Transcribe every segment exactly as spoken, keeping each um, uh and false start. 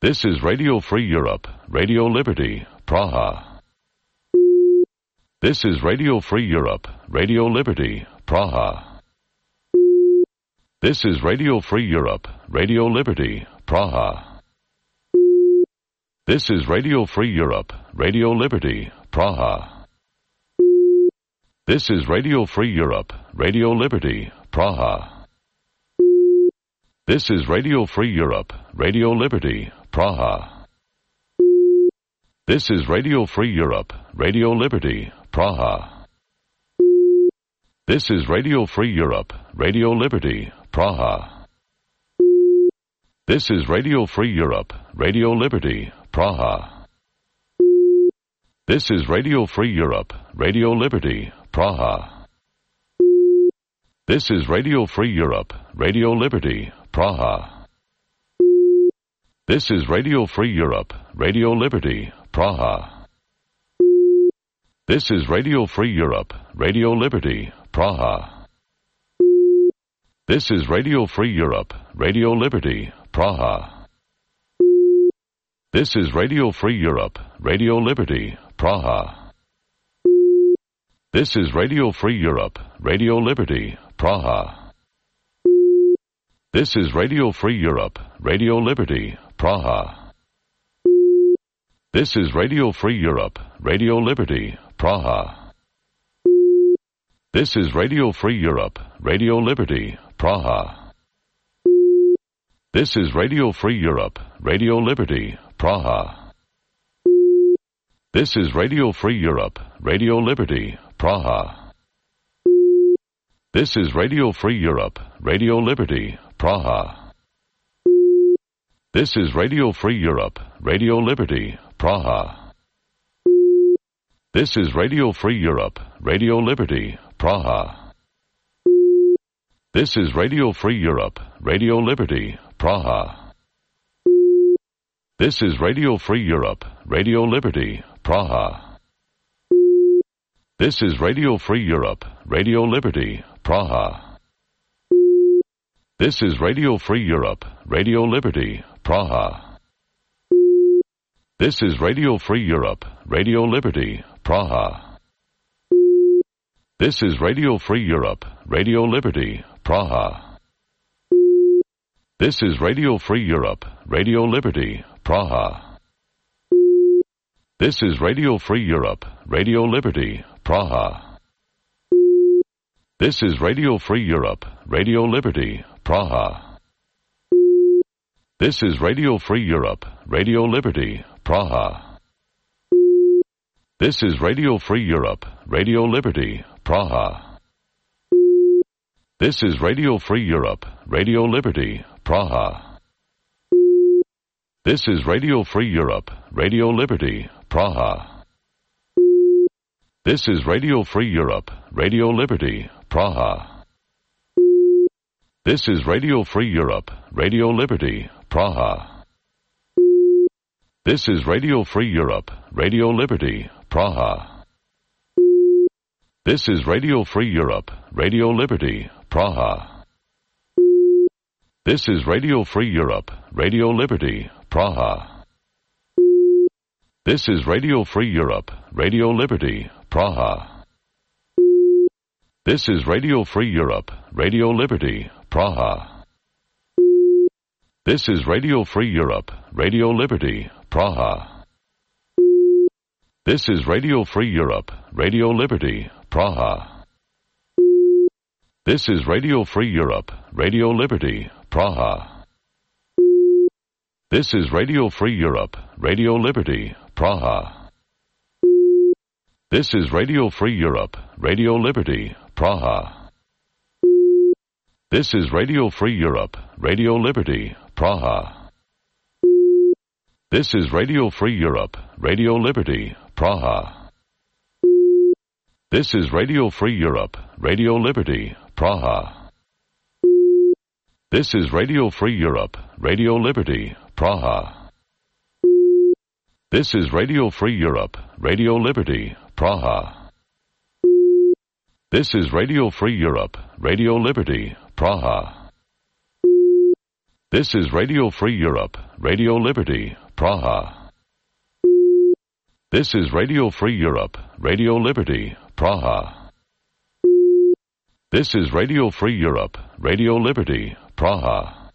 This is Radio Free Europe, Radio Liberty, Praha. This is Radio Free Europe, Radio Liberty, Praha. This is Radio Free Europe, Radio Liberty, Praha. This is Radio Free Europe, Radio Liberty, Praha. This is Radio Free Europe, Radio Liberty, Praha. This is Radio Free Europe, Radio Liberty, Praha. This is Radio Free Europe, Radio Liberty, Praha. This is Radio Free Europe, Radio Liberty, Praha. This is Radio Free Europe, Radio Liberty, Praha. This is Radio Free Europe, Radio Liberty, Praha. This is Radio Free Europe, Radio Liberty, Praha. This is Radio Free Europe, Radio Liberty, Praha. This is Radio Free Europe, Radio Liberty, Praha. This is Radio Free Europe, Radio Liberty, Praha. This is Radio Free Europe, Radio Liberty, Praha. This is Radio Free Europe, Radio Liberty, Praha. This is Radio Free Europe, Radio Liberty, Praha. This is Radio Free Europe, Radio Liberty, Praha. This is Radio Free Europe, Radio Liberty, Praha. This is Radio Free Europe, Radio Liberty, Praha. This is Radio Free Europe, Radio Liberty, Praha. This is Radio Free Europe, Radio Liberty, Praha. This is Radio Free Europe, Radio Liberty, Praha. This is Radio Free Europe, Radio Liberty, Praha. This is Radio Free Europe, Radio Liberty, Praha. This is Radio Free Europe, Radio Liberty, Praha. This is Radio Free Europe, Radio Liberty, Praha. This is Radio Free Europe, Radio Liberty, Praha. This is Radio Free Europe, Radio Liberty, Praha. This is Radio Free Europe, Radio Liberty, Praha. This is Radio Free Europe, Radio Liberty, Praha. This is Radio Free Europe, Radio Liberty, Praha. This is Radio Free Europe, Radio Liberty, Praha. This is Radio Free Europe, Radio Liberty, Praha. This is Radio Free Europe, Radio Liberty, Praha. This is Radio Free Europe, Radio Liberty, Praha. This is Radio Free Europe, Radio Liberty, Praha. This is Radio Free Europe, Radio Liberty, Praha. This is Radio Free Europe, Radio Liberty, Praha. This is Radio Free Europe, Radio Liberty, Praha. This is Radio Free Europe, Radio Liberty, Praha. This is Radio Free Europe, Radio Liberty, Praha. This is Radio Free Europe, Radio Liberty, Praha. This is Radio Free Europe, Radio Liberty, Praha. This is Radio Free Europe, Radio Liberty, Praha. This is Radio Free Europe, Radio Liberty, Praha. This is Radio Free Europe, Radio Liberty, Praha. This is Radio Free Europe, Radio Liberty, Praha. This is Radio Free Europe, Radio Liberty, Praha. This is Radio Free Europe, Radio Liberty, Praha. This is Radio Free Europe, Radio Liberty, Praha. This is Radio Free Europe, Radio Liberty, Praha. This is Radio Free Europe, Radio Liberty, Praha. This is Radio Free Europe, Radio Liberty, Praha. This is Radio Free Europe, Radio Liberty, Praha. This is Radio Free Europe, Radio Liberty, Praha. This is Radio Free Europe, Radio Liberty, Praha. This is Radio Free Europe, Radio Liberty, Praha.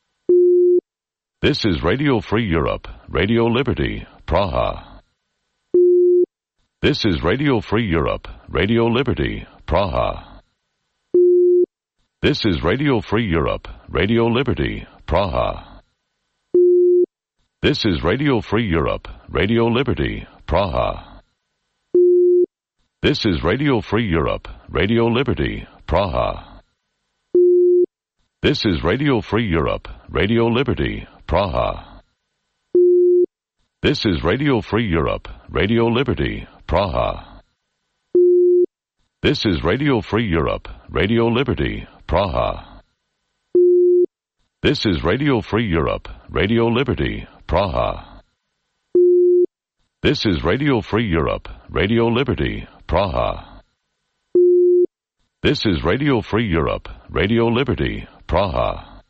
This is Radio Free Europe, Radio Liberty, Praha. This is Radio Free Europe, Radio Liberty, Praha. This is Radio Free Europe, Radio Liberty, Praha. This is Radio Free Europe, Radio Liberty, Praha. This is Radio Free Europe, Radio Liberty, Praha. This is Radio Free Europe, Radio Liberty, Praha. This is Radio Free Europe, Radio Liberty, Praha. This is Radio Free Europe, Radio Liberty, Praha. This is Radio Free Europe, Radio Liberty, Praha. This is Radio Free Europe, Radio Liberty, Praha. This is Radio Free Europe, Radio Liberty, Praha.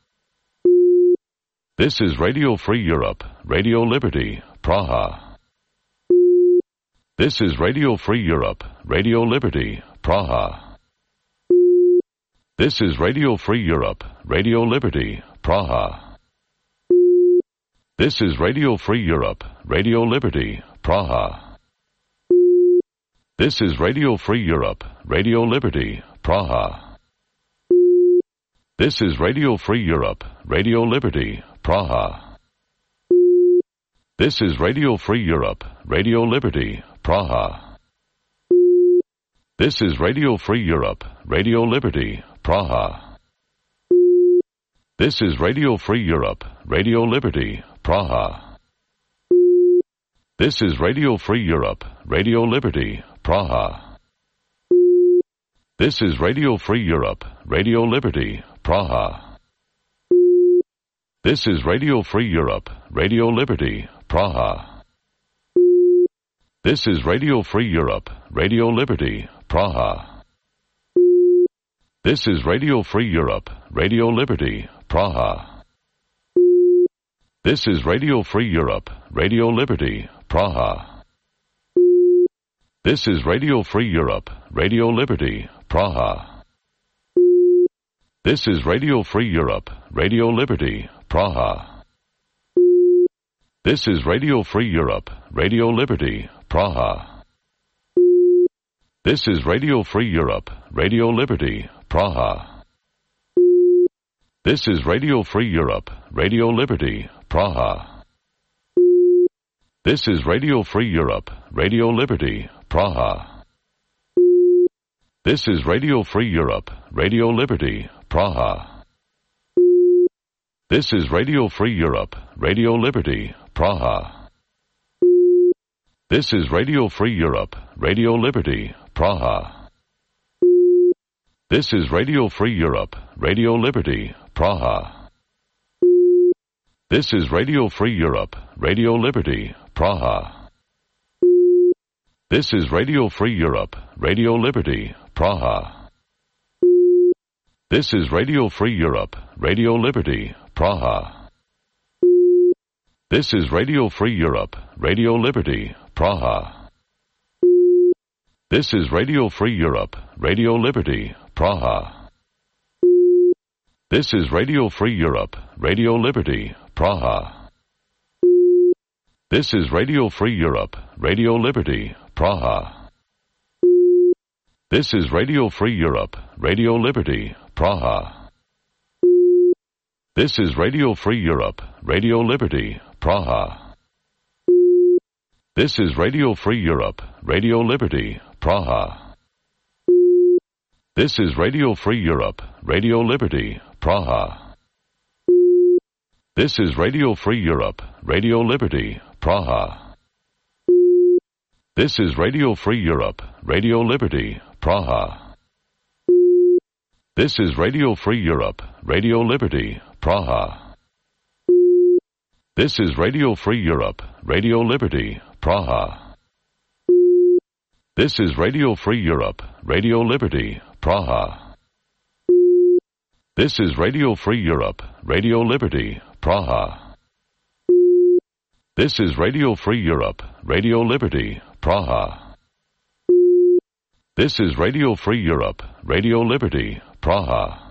This is Radio Free Europe, Radio Liberty, Praha. This is Radio Free Europe, Radio Liberty, Praha. This is Radio Free Europe, Radio Liberty, Praha. This is Radio Free Europe, Radio Liberty, Praha. This is Radio Free Europe, Radio Liberty, Praha. This is Radio Free Europe, Radio Liberty, Praha. This is Radio Free Europe, Radio Liberty, Praha. This is Radio Free Europe, Radio Liberty, Praha. This is Radio Free Europe, Radio Liberty, Praha. This is Radio Free Europe, Radio Liberty, Praha. This is Radio Free Europe, Radio Liberty, Praha. This is Radio Free Europe, Radio Liberty, Praha. This is Radio Free Europe, Radio Liberty, Praha. This is Radio Free Europe, Radio Liberty, Praha. This is Radio Free Europe, Radio Liberty, Praha. This is Radio Free Europe, Radio Liberty, Praha. This is Radio Free Europe, Radio Liberty, Praha. This is Radio Free Europe, Radio Liberty, Praha. This is Radio Free Europe, Radio Liberty, Praha. This is Radio Free Europe, Radio Liberty, Praha. This is Radio Free Europe, Radio Liberty, Praha. This is Radio Free Europe, Radio Liberty, Praha. This is Radio Free Europe, Radio Liberty, Praha. This is Radio Free Europe, Radio Liberty, Praha. This is Radio Free Europe, Radio Liberty, Praha. This is Radio Free Europe, Radio Liberty, Praha. This is Radio Free Europe, Radio Liberty, Praha. This is Radio Free Europe, Radio Liberty, Praha. This is Radio Free Europe, Radio Liberty, Praha. This is Radio Free Europe, Radio Liberty, Praha. This is Radio Free Europe, Radio Liberty, Praha. This is Radio Free Europe, Radio Liberty, Praha. This is Radio Free Europe, Radio Liberty, Praha. This is Radio Free Europe, Radio Liberty, Praha. This is Radio Free Europe, Radio Liberty, Praha. This is Radio Free Europe, Radio Liberty, Praha. This is Radio Free Europe, Radio Liberty, Praha. This is Radio Free Europe, Radio Liberty, Praha. This is Radio Free Europe, Radio Liberty, Praha. This is Radio Free Europe, Radio Liberty, Praha. This is Radio Free Europe, Radio Liberty, Praha. This is Radio Free Europe, Radio Liberty, Praha. This is Radio Free Europe, Radio Liberty, Praha. This is Radio Free Europe, Radio Liberty, Praha.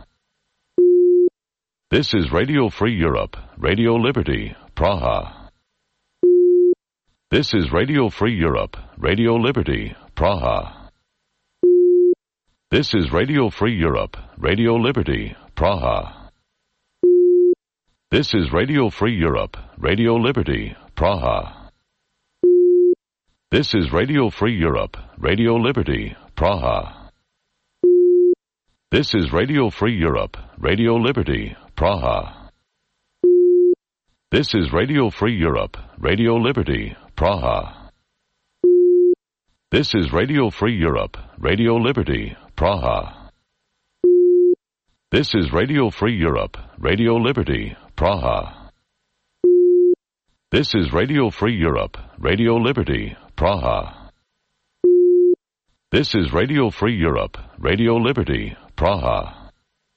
This is Radio Free Europe, Radio Liberty, Praha. This is Radio Free Europe, Radio Liberty, Praha. This is Radio Free Europe, Radio Liberty, Praha. This is Radio Free Europe, Radio Liberty, Praha. This is Radio Free Europe, Radio Liberty, Praha. This is Radio Free Europe, Radio Liberty, Praha. This is Radio Free Europe, Radio Liberty, Praha. This is Radio Free Europe, Radio Liberty, Praha. This is Radio Free Europe, Radio Liberty, Praha. This is Radio Free Europe, Radio Liberty, Praha. This is Radio Free Europe, Radio Liberty, Praha.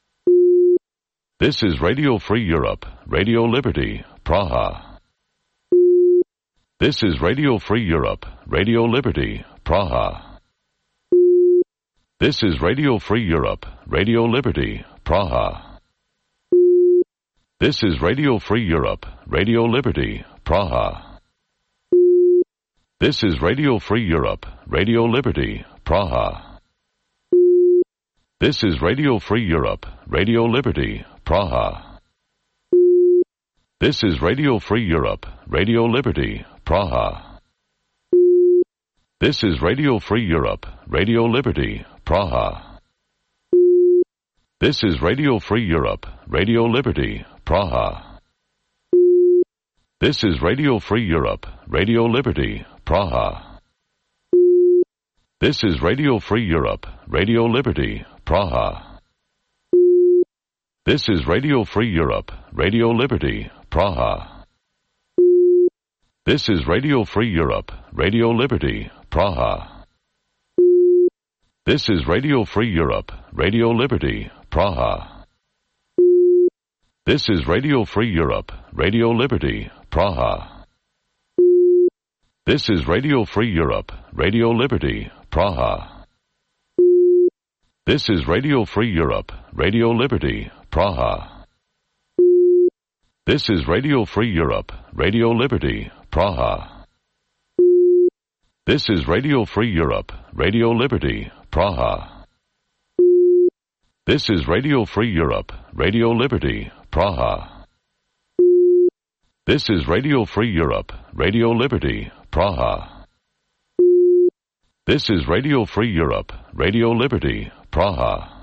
This is Radio Free Europe, Radio Liberty, Praha. This is Radio Free Europe, Radio Liberty, Praha. This is Radio Free Europe, Radio Liberty, Praha. This is Radio Free Europe, Radio Liberty, Praha. This is Radio Free Europe, Radio Liberty, Praha. This is Radio Free Europe, Radio Liberty, Praha. This is Radio Free Europe, Radio Liberty, Praha. This is Radio Free Europe, Radio Liberty, Praha. This is Radio Free Europe, Radio Liberty, Praha. This is Radio Free Europe, Radio Liberty, Praha. This is Radio Free Europe, Radio Liberty, Praha. This is Radio Free Europe, Radio Liberty, Praha. This is Radio Free Europe, Radio Liberty, Praha. This is Radio Free Europe, Radio Liberty, Praha. This is Radio Free Europe, Radio Liberty, Praha. This is Radio Free Europe, Radio Liberty, Praha. This is Radio Free Europe, Radio Liberty, Praha. This is Radio Free Europe, Radio Liberty, Praha. This is Radio Free Europe, Radio Liberty, Praha. This is Radio Free Europe, Radio Liberty, Praha. This is Radio Free Europe, Radio Liberty, Praha. This is Radio Free Europe, Radio Liberty, Praha.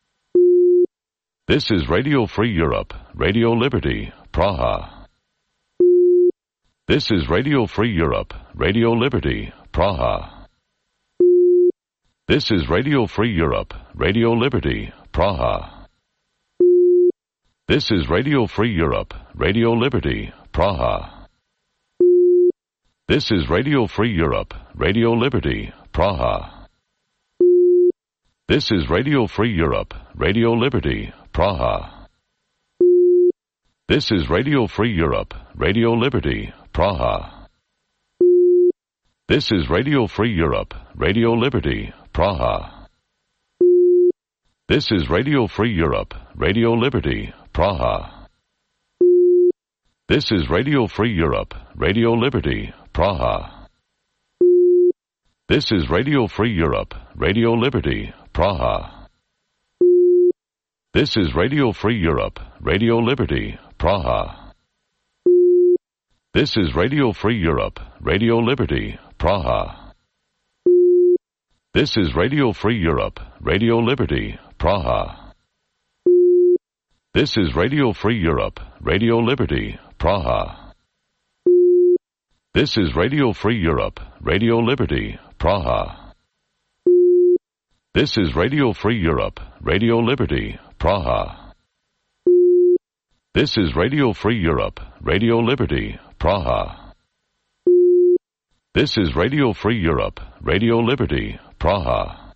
This is Radio Free Europe, Radio Liberty, Praha. This is Radio Free Europe, Radio Liberty, Praha. This is Radio Free Europe, Radio Liberty, Praha. This is Radio Free Europe, Radio Liberty, Praha. This is Radio Free Europe, Radio Liberty, Praha. This is Radio Free Europe, Radio Liberty, Praha. This is Radio Free Europe, Radio Liberty, Praha. This is Radio Free Europe, Radio Liberty, Praha. This is Radio Free Europe, Radio Liberty, Praha. This is Radio Free Europe, Radio Liberty, Praha. This is Radio Free Europe, Radio Liberty, Praha. This is Radio Free Europe, Radio Liberty, Praha. This is Radio Free Europe, Radio Liberty, Praha. This is Radio Free Europe, Radio Liberty, Praha. This is Radio Free Europe, Radio Liberty, Praha. This is Radio Free Europe, Radio Liberty, Praha. This is Radio Free Europe, Radio Liberty, Praha. This is Radio Free Europe, Radio Liberty, Praha. This is Radio Free Europe, Radio Liberty, Praha.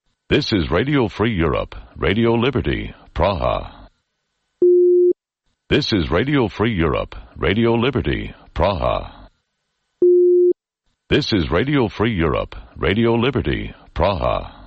This is Radio Free Europe, Radio Liberty, Praha. This is Radio Free Europe, Radio Liberty, Praha. This is Radio Free Europe, Radio Liberty, Praha.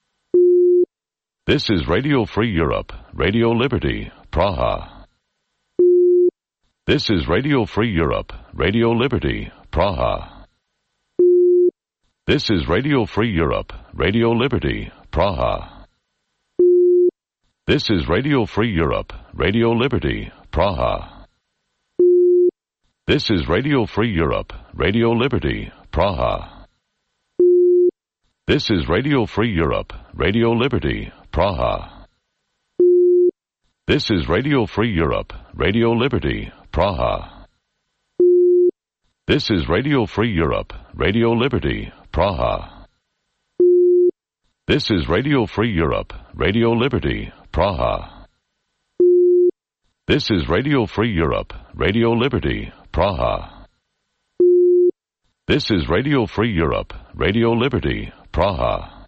This is Radio Free Europe, Radio Liberty, Praha. This is Radio Free Europe, Radio Liberty, Praha. This is Radio Free Europe, Radio Liberty, Praha. This is Radio Free Europe, Radio Liberty, Praha. This is Radio Free Europe, Radio Liberty, Praha. This is Radio Free Europe, Radio Liberty, Praha. This is Radio Free Europe, Radio Liberty, Praha. This is Radio Free Europe, Radio Liberty, Praha. This is Radio Free Europe, Radio Liberty, Praha. This is Radio Free Europe, Radio Liberty, Praha. This is Radio Free Europe, Radio Liberty, Praha.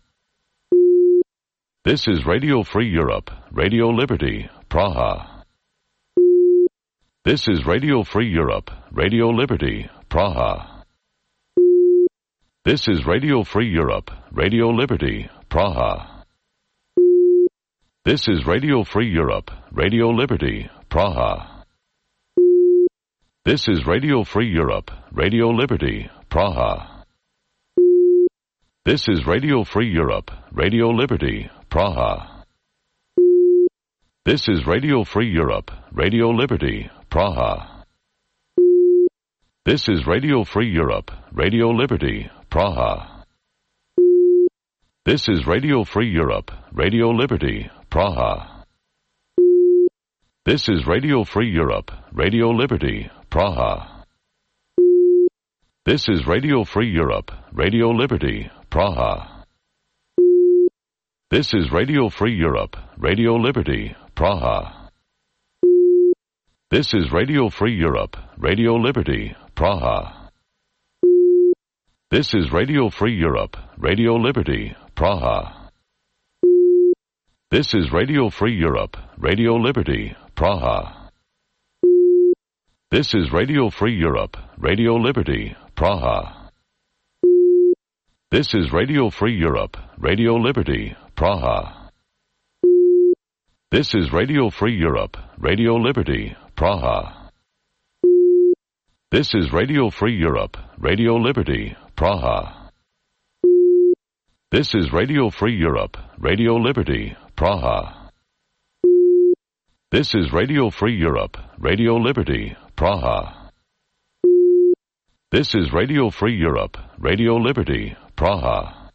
This is Radio Free Europe, Radio Liberty, Praha. This is Radio Free Europe, Radio Liberty, Praha. This is Radio Free Europe, Radio Liberty, Praha. This is Radio Free Europe, Radio Liberty, Praha. This is Radio Free Europe, Radio Liberty, Praha. This is Radio Free Europe, Radio Liberty, Praha. This is Radio Free Europe, Radio Liberty, Praha. This is Radio Free Europe, Radio Liberty, Praha. This is Radio Free Europe, Radio Liberty, Praha. This is Radio Free Europe, Radio Liberty, Praha. This is Radio Free Europe, Radio Liberty, Praha. This is Radio Free Europe, Radio Liberty, Praha. This is Radio Free Europe, Radio Liberty, Praha. This is Radio Free Europe, Radio Liberty, Praha. This is Radio Free Europe, Radio Liberty, Praha. This is Radio Free Europe, Radio Liberty, Praha. This is Radio Free Europe, Radio Liberty, Praha. This is Radio Free Europe, Radio Liberty, Praha. This is Radio Free Europe, Radio Liberty, Praha. This is Radio Free Europe, Radio Liberty, Praha. This is Radio Free Europe, Radio Liberty, Praha. This is Radio Free Europe, Radio Liberty, Praha.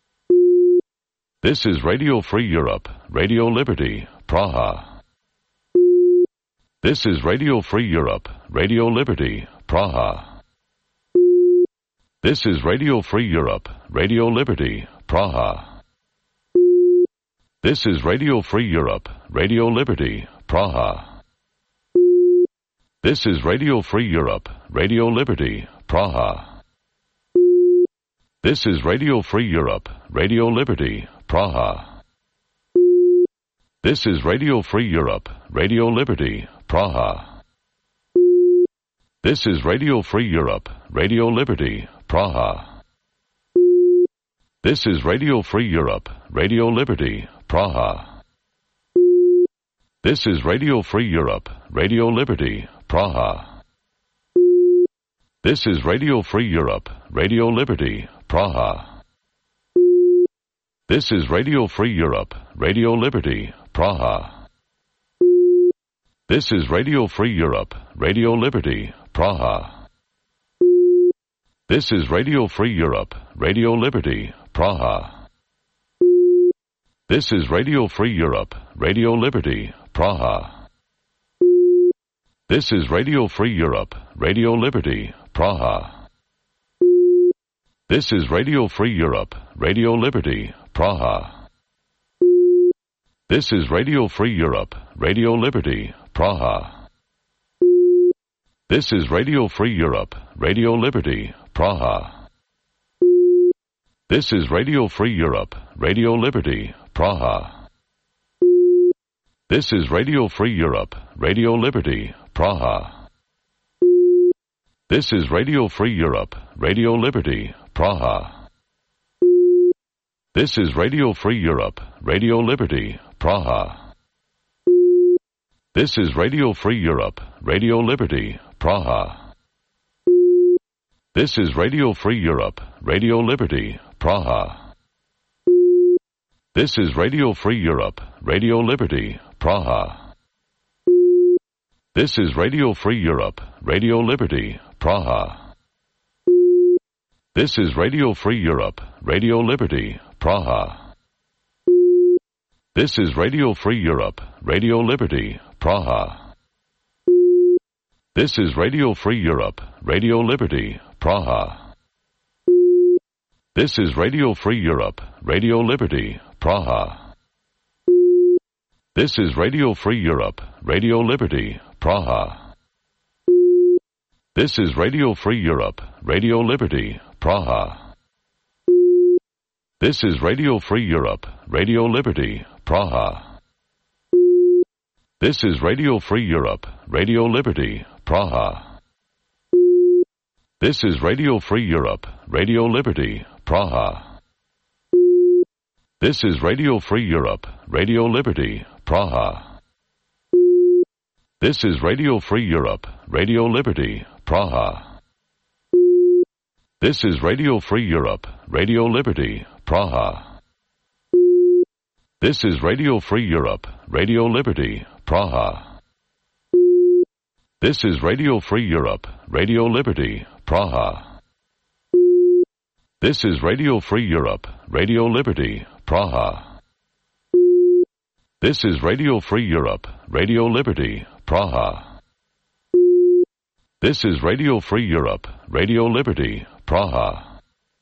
This is Radio Free Europe, Radio Liberty, Praha. This is Radio Free Europe, Radio Liberty, Praha. This is Radio Free Europe, Radio Liberty, Praha. This is Radio Free Europe, Radio Liberty, Praha. This is Radio Free Europe, Radio Liberty, Praha. This is Radio Free Europe, Radio Liberty, Praha. This is Radio Free Europe, Radio Liberty, Praha. This is Radio Free Europe, Radio Liberty, Praha. This is Radio Free Europe, Radio Liberty, Praha. This is Radio Free Europe, Radio Liberty, Praha. This is Radio Free Europe, Radio Liberty, Praha. This is Radio Free Europe, Radio Liberty, Praha. This is Radio Free Europe, Radio Liberty, Praha. This is Radio Free Europe, Radio Liberty, Praha. This is Radio Free Europe, Radio Liberty, Praha. This is Radio Free Europe, Radio Liberty, Praha. This is Radio Free Europe, Radio Liberty, Praha. This is Radio Free Europe, Radio Liberty, Praha. This is Radio Free Europe, Radio Liberty, Praha. This is Radio Free Europe, Radio Liberty, Praha. This is Radio Free Europe, Radio Liberty, Praha. This is Radio Free Europe, Radio Liberty, Praha. This is Radio Free Europe, Radio Liberty, Praha. This is Radio Free Europe, Radio Liberty, Praha. This is Radio Free Europe, Radio Liberty, Praha. This is Radio Free Europe, Radio Liberty, Praha. This is Radio Free Europe, Radio Liberty, Praha. This is Radio Free Europe, Radio Liberty, Praha. This is Radio Free Europe, Radio Liberty, Praha. This is Radio Free Europe, Radio Liberty, Praha. This is Radio Free Europe, Radio Liberty, Praha. This is Radio Free Europe, Radio Liberty, Praha. This is Radio Free Europe, Radio Liberty, Praha. This is Radio Free Europe, Radio Liberty, Praha. This is Radio Free Europe, Radio Liberty, Praha. This is Radio Free Europe, Radio Liberty, Praha. This is Radio Free Europe, Radio Liberty, Praha. This is Radio Free Europe, Radio Liberty, Praha. This is Radio Free Europe, Radio Liberty, Praha. This is Radio Free Europe, Radio Liberty, Praha. This is Radio Free Europe, Radio Liberty, Praha. This is Radio Free Europe, Radio Liberty, Praha. This is Radio Free Europe, Radio Liberty, Praha. This is Radio Free Europe, Radio Liberty, Praha.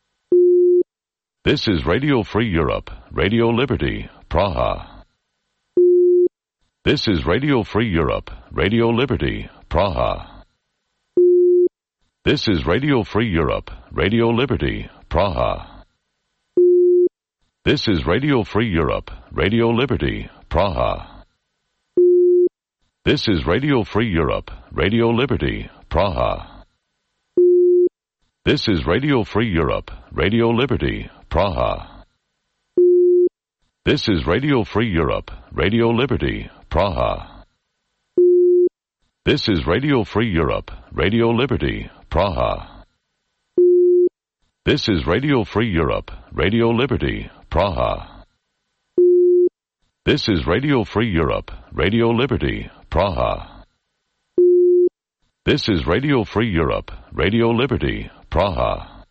This is Radio Free Europe, Radio Liberty, Praha. This is Radio Free Europe, Radio Liberty, Praha. This is Radio Free Europe, Radio Liberty, Praha. This is Radio Free Europe, Radio Liberty, Praha. This is Radio Free Europe, Radio Liberty, Praha. This is Radio Free Europe, Radio Liberty, Praha. This is Radio Free Europe, Radio Liberty, Praha. This is Radio Free Europe, Radio Liberty, Praha. This is Radio Free Europe, Radio Liberty, Praha. This is Radio Free Europe, Radio Liberty, Praha. This is Radio Free Europe, Radio Liberty, Praha.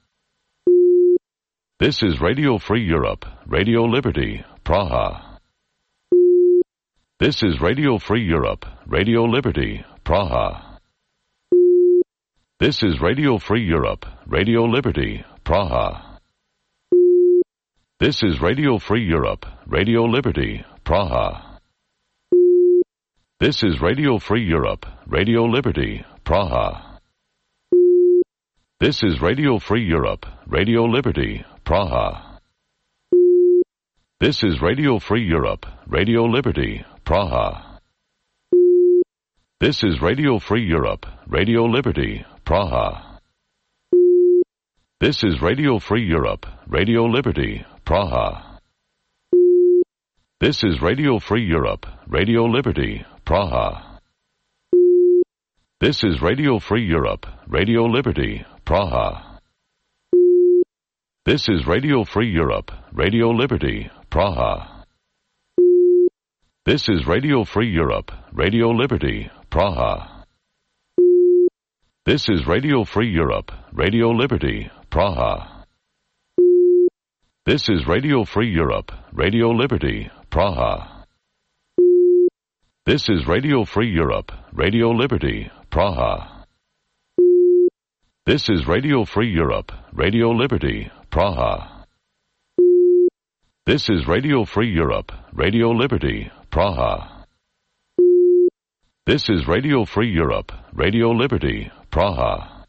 This is Radio Free Europe, Radio Liberty, Praha. This is Radio Free Europe, Radio Liberty, Praha. This is Radio Free Europe, Radio Liberty, Praha. This is Radio Free Europe, Radio Liberty, Praha. This is Radio Free Europe, Radio Liberty, Praha. This is Radio Free Europe, Radio Liberty, Praha. This is Radio Free Europe, Radio Liberty, Praha. This is Radio Free Europe, Radio Liberty, Praha. This is Radio Free Europe, Radio Liberty, Praha. This is Radio Free Europe, Radio Liberty, Praha. This is Radio Free Europe, Radio Liberty, Praha. This is Radio Free Europe, Radio Liberty, Praha. This is Radio Free Europe, Radio Liberty, Praha. This is Radio Free Europe, Radio Liberty, Praha. This is Radio Free Europe, Radio Liberty, Praha. This is Radio Free Europe, Radio Liberty, Praha. This is Radio Free Europe, Radio Liberty, Praha. This is Radio Free Europe, Radio Liberty, Praha. This is Radio Free Europe, Radio Liberty, Praha.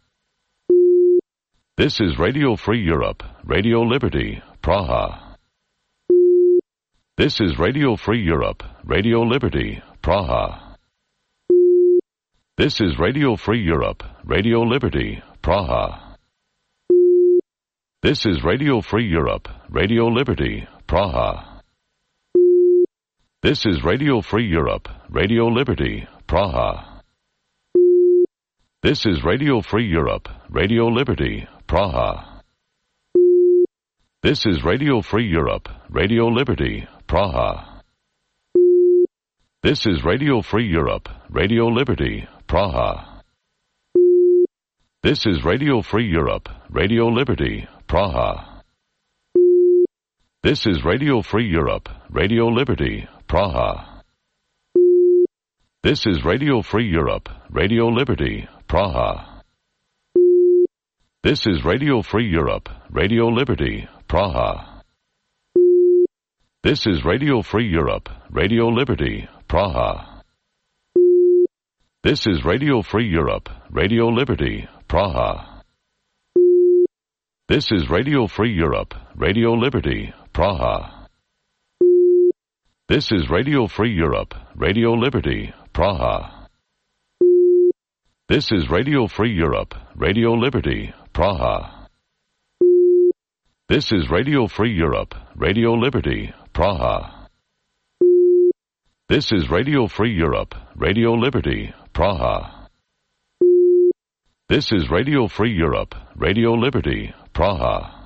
This is Radio Free Europe, Radio Liberty, Praha. This is Radio Free Europe, Radio Liberty, Praha. This is Radio Free Europe, Radio Liberty, Praha. This is Radio Free Europe, Radio Liberty, Praha. This is Radio Free Europe, Radio Liberty, Praha. This is Radio Free Europe, Radio Liberty, Praha. This is Radio Free Europe, Radio Liberty, Praha. This is Radio Free Europe, Radio Liberty, Praha. This is Radio Free Europe, Radio Liberty, Praha. This is Radio Free Europe, Radio Liberty, Praha. This is Radio Free Europe, Radio Liberty, Praha. This is Radio Free Europe, Radio Liberty, Praha. This is Radio Free Europe, Radio Liberty, Praha. This is Radio Free Europe, Radio Liberty, Praha. This is Radio Free Europe, Radio Liberty, Praha. This is Radio Free Europe, Radio Liberty, Praha. This is Radio Free Europe, Radio Liberty, Praha. This is Radio Free Europe, Radio Liberty, Praha. This is Radio Free Europe, Radio Liberty, Praha. This is Radio Free Europe, Radio Liberty, Praha.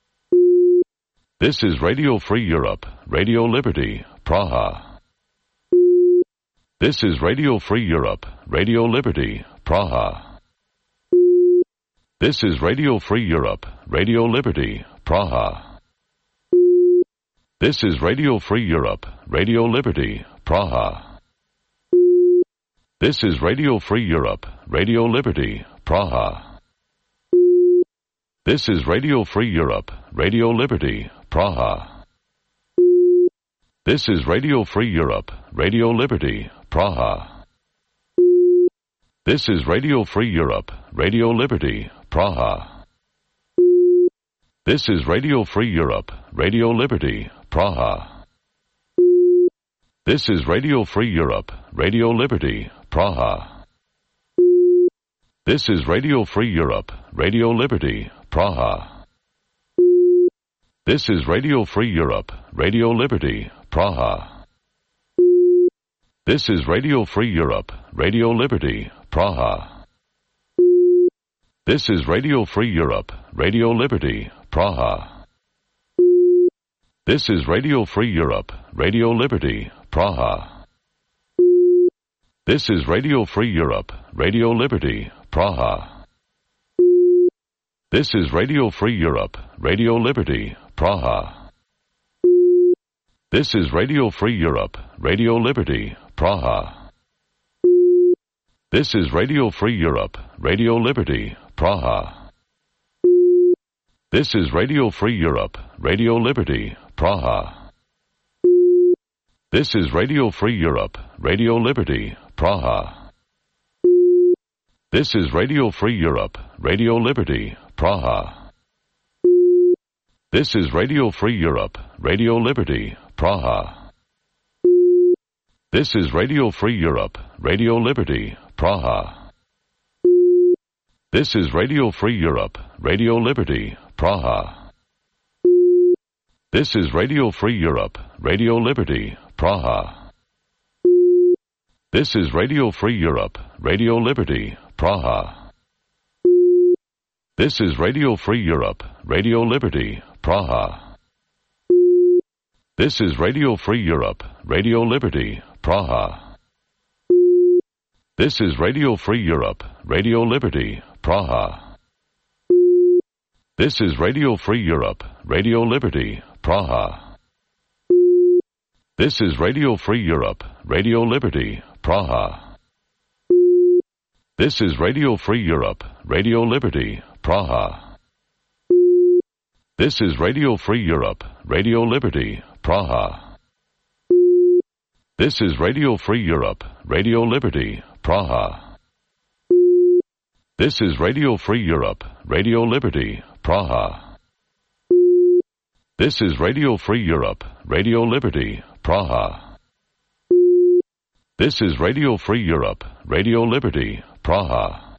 This is Radio Free Europe, Radio Liberty, Praha. This is Radio Free Europe, Radio Liberty, Praha. This is Radio Free Europe, Radio Liberty, Praha. This is Radio Free Europe, Radio Liberty, Praha. This is Radio Free Europe, Radio Liberty, Praha. This is Radio Free Europe, Radio Liberty, Praha. This is Radio Free Europe, Radio Liberty, Praha. This is Radio Free Europe, Radio Liberty, Praha. This is Radio Free Europe, Radio Liberty, Praha. This is Radio Free Europe, Radio Liberty, Praha. This is Radio Free Europe, Radio Liberty, Praha. This is Radio Free Europe, Radio Liberty, Praha. This is Radio Free Europe, Radio Liberty, Praha. This is Radio Free Europe, Radio Liberty, Praha. This is Radio Free Europe, Radio Liberty, Praha. This is Radio Free Europe, Radio Liberty, Praha. This is Radio Free Europe, Radio Liberty, Praha. This is Radio Free Europe, Radio Liberty, Praha. This is Radio Free Europe, Radio Liberty, Praha. This is Radio Free Europe, Radio Liberty, Praha. This is Radio Free Europe, Radio Liberty, Praha. This is Radio Free Europe, Radio Liberty, Praha. This is Radio Free Europe, Radio Liberty, Praha. This is Radio Free Europe, Radio Liberty, Praha. This is Radio Free Europe, Radio Liberty, Praha. This is Radio Free Europe, Radio Liberty, Praha. This is Radio Free Europe, Radio Liberty, Praha. This is Radio Free Europe, Radio Liberty, Praha. This is Radio Free Europe, Radio Liberty, Praha. This is Radio Free Europe, Radio Liberty, Praha. This is Radio Free Europe, Radio Liberty, Praha. This is Radio Free Europe, Radio Liberty, Praha. This is Radio Free Europe, Radio Liberty, Praha. This is Radio Free Europe, Radio Liberty, Praha. This is Radio Free Europe, Radio Liberty, Praha. This is Radio Free Europe, Radio Liberty, Praha. This is Radio Free Europe, Radio Liberty, Praha. This is Radio Free Europe, Radio Liberty, Praha.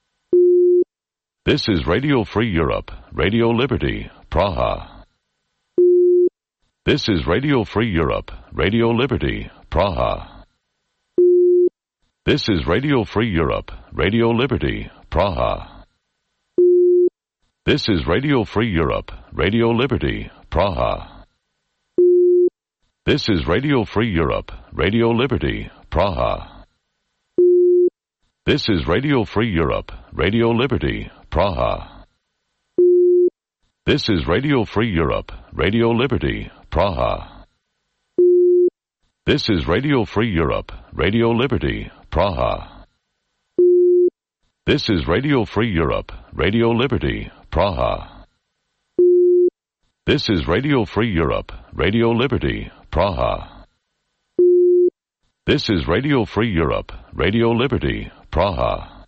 This is Radio Free Europe, Radio Liberty, Praha. This is Radio Free Europe, Radio Liberty, Praha. This is Radio Free Europe, Radio Liberty, Praha. This is Radio Free Europe, Radio Liberty, Praha. This is Radio Free Europe, Radio Liberty, Praha. This is Radio Free Europe, Radio Liberty, Praha. This is Radio Free Europe, Radio Liberty, Praha. This is Radio Free Europe, Radio Liberty, Praha. This is Radio Free Europe, Radio Liberty, Praha. This is Radio Free Europe, Radio Liberty, Praha. This is Radio Free Europe, Radio Liberty, Praha.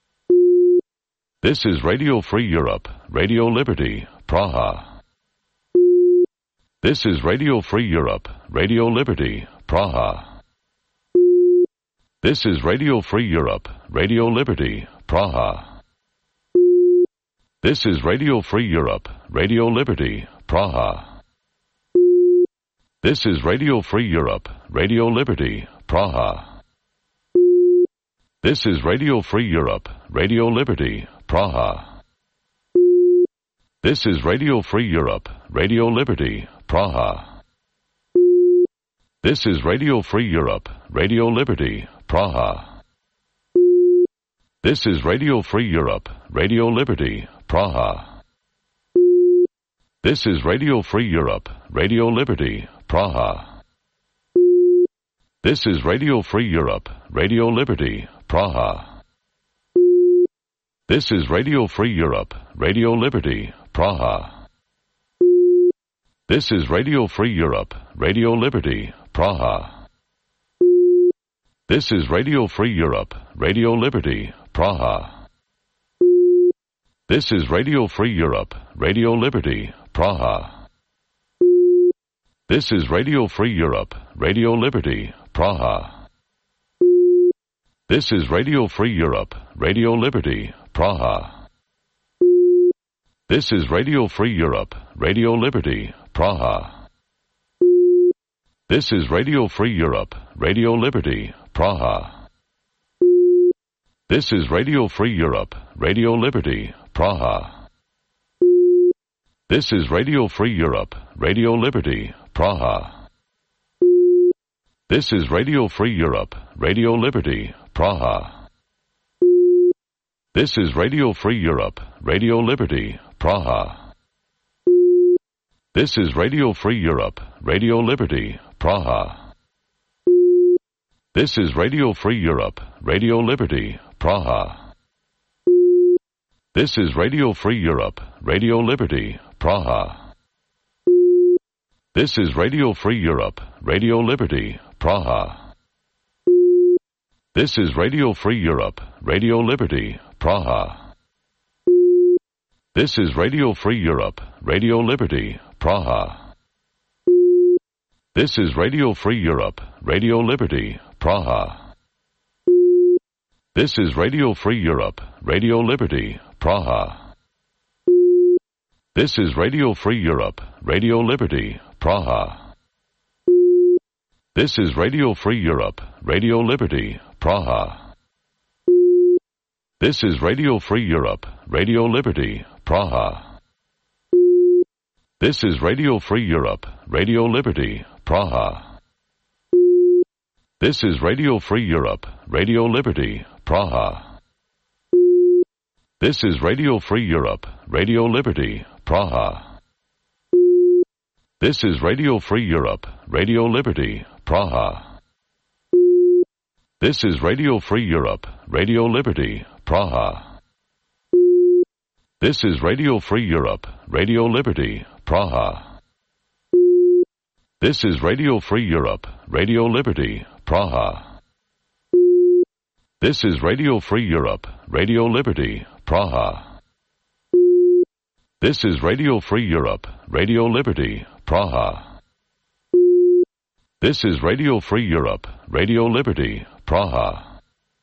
This is Radio Free Europe, Radio Liberty, Praha. This is Radio Free Europe, Radio Liberty, Praha. This is Radio Free Europe, Radio Liberty, Praha. This is Radio Free Europe, Radio Liberty, Praha. This is Radio Free Europe, Radio Liberty, Praha. This is Radio Free Europe, Radio Liberty, Praha. This is Radio Free Europe, Radio Liberty, Praha. This is Radio Free Europe, Radio Liberty, Praha. This is Radio Free Europe, Radio Liberty, Praha. This is Radio Free Europe, Radio Liberty, Praha. This is Radio Free Europe, Radio Liberty, Praha. This is Radio Free Europe, Radio Liberty, Praha. This is Radio Free Europe, Radio Liberty, Praha. This is Radio Free Europe, Radio Liberty, Praha. This is Radio Free Europe, Radio Liberty, Praha. This is Radio Free Europe, Radio Liberty, Praha. This is Radio Free Europe, Radio Liberty, Praha. This is Radio Free Europe, Radio Liberty, Praha. This is Radio Free Europe, Radio Liberty, Praha. This is Radio Free Europe, Radio Liberty, Praha. This is Radio Free Europe, Radio Liberty, Praha. This is Radio Free Europe, Radio Liberty, Praha. This is Radio Free Europe, Radio Liberty, Praha. This is Radio Free Europe, Radio Liberty, Praha. This is Radio Free Europe, Radio Liberty, Praha. This is Radio Free Europe, Radio Liberty, Praha. This is Radio Free Europe, Radio Liberty, Praha. This is Radio Free Europe, Radio Liberty, Praha. This is Radio Free Europe, Radio Liberty, Praha. This is Radio Free Europe, Radio Liberty, Praha. This is Radio Free Europe, Radio Liberty, Praha. This is Radio Free Europe, Radio Liberty, Praha. This is Radio Free Europe, Radio Liberty, Praha. This is Radio Free Europe, Radio Liberty, Praha. This is Radio Free Europe, Radio Liberty, Praha. This is Radio Free Europe, Radio Liberty, Praha. This is Radio Free Europe, Radio Liberty, Praha. This is Radio Free Europe, Radio Liberty, Praha. This is Radio Free Europe, Radio Liberty, Praha. This is Radio Free Europe, Radio Liberty, Praha. This is Radio Free Europe, Radio Liberty, Praha. This is Radio Free Europe, Radio Liberty, Praha. This is Radio Free Europe, Radio Liberty, Praha. This is Radio Free Europe, Radio Liberty, Praha.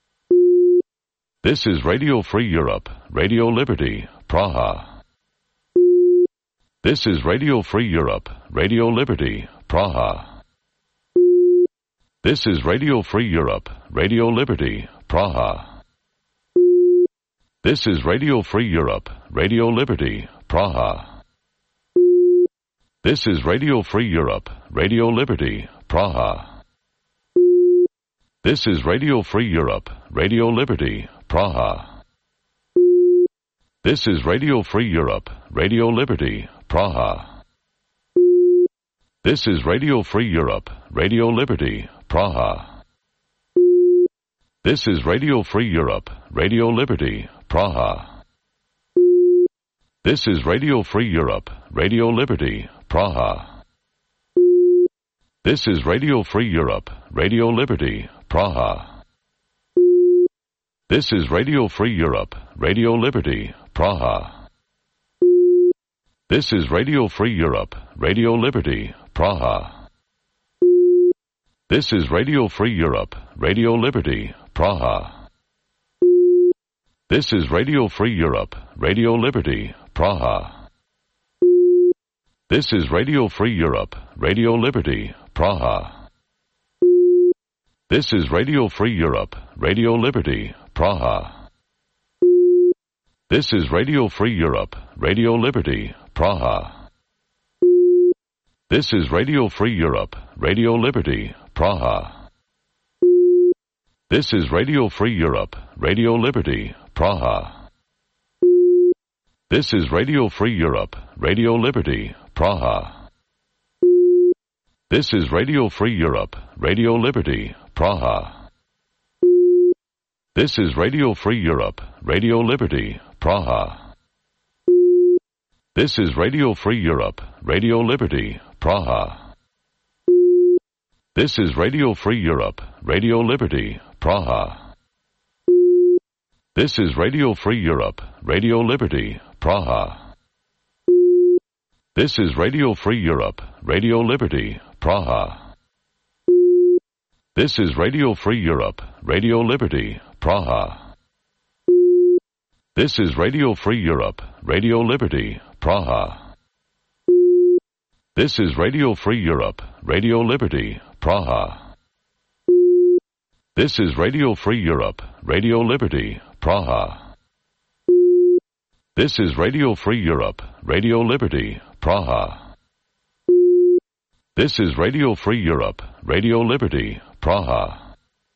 This is Radio Free Europe, Radio Liberty, Praha. This is Radio Free Europe, Radio Liberty, Praha. This is Radio Free Europe, Radio Liberty, Praha. This is Radio Free Europe, Radio Liberty, Praha. This is Radio Free Europe, Radio Liberty, Praha. This is Radio Free Europe, Radio Liberty, Praha. This is Radio Free Europe, Radio Liberty, Praha. This is Radio Free Europe, Radio Liberty, Praha. This is Radio Free Europe, Radio Liberty, Praha. This is Radio Free Europe, Radio Liberty, Praha. This is Radio Free Europe, Radio Liberty, Praha. This is Radio Free Europe, Radio Liberty, Praha. This is Radio Free Europe, Radio Liberty, Praha. This is Radio Free Europe, Radio Liberty, Praha. This is Radio Free Europe, Radio Liberty, Praha. This is Radio Free Europe, Radio Liberty, Praha. This is Radio Free Europe, Radio Liberty, Praha. This is Radio Free Europe, Radio Liberty, Praha. This is Radio Free Europe, Radio Liberty, Praha. This is Radio Free Europe, Radio Liberty, Praha. This is Radio Free Europe, Radio Liberty, Praha. This is Radio Free Europe, Radio Liberty, Praha. This is Radio Free Europe, Radio Liberty, Praha. This is Radio Free Europe, Radio Liberty, Praha. This is Radio Free Europe, Radio Liberty, Praha. This is Radio Free Europe, Radio Liberty, Praha. This is Radio Free Europe, Radio Liberty, Praha. This is Radio Free Europe, Radio Liberty, Praha. This is Radio Free Europe, Radio Liberty, Praha. This is Radio Free Europe, Radio Liberty, Praha. This is Radio Free Europe, Radio Liberty, Praha. This is Radio Free Europe, Radio Liberty, Praha. This is Radio Free Europe, Radio Liberty, Praha.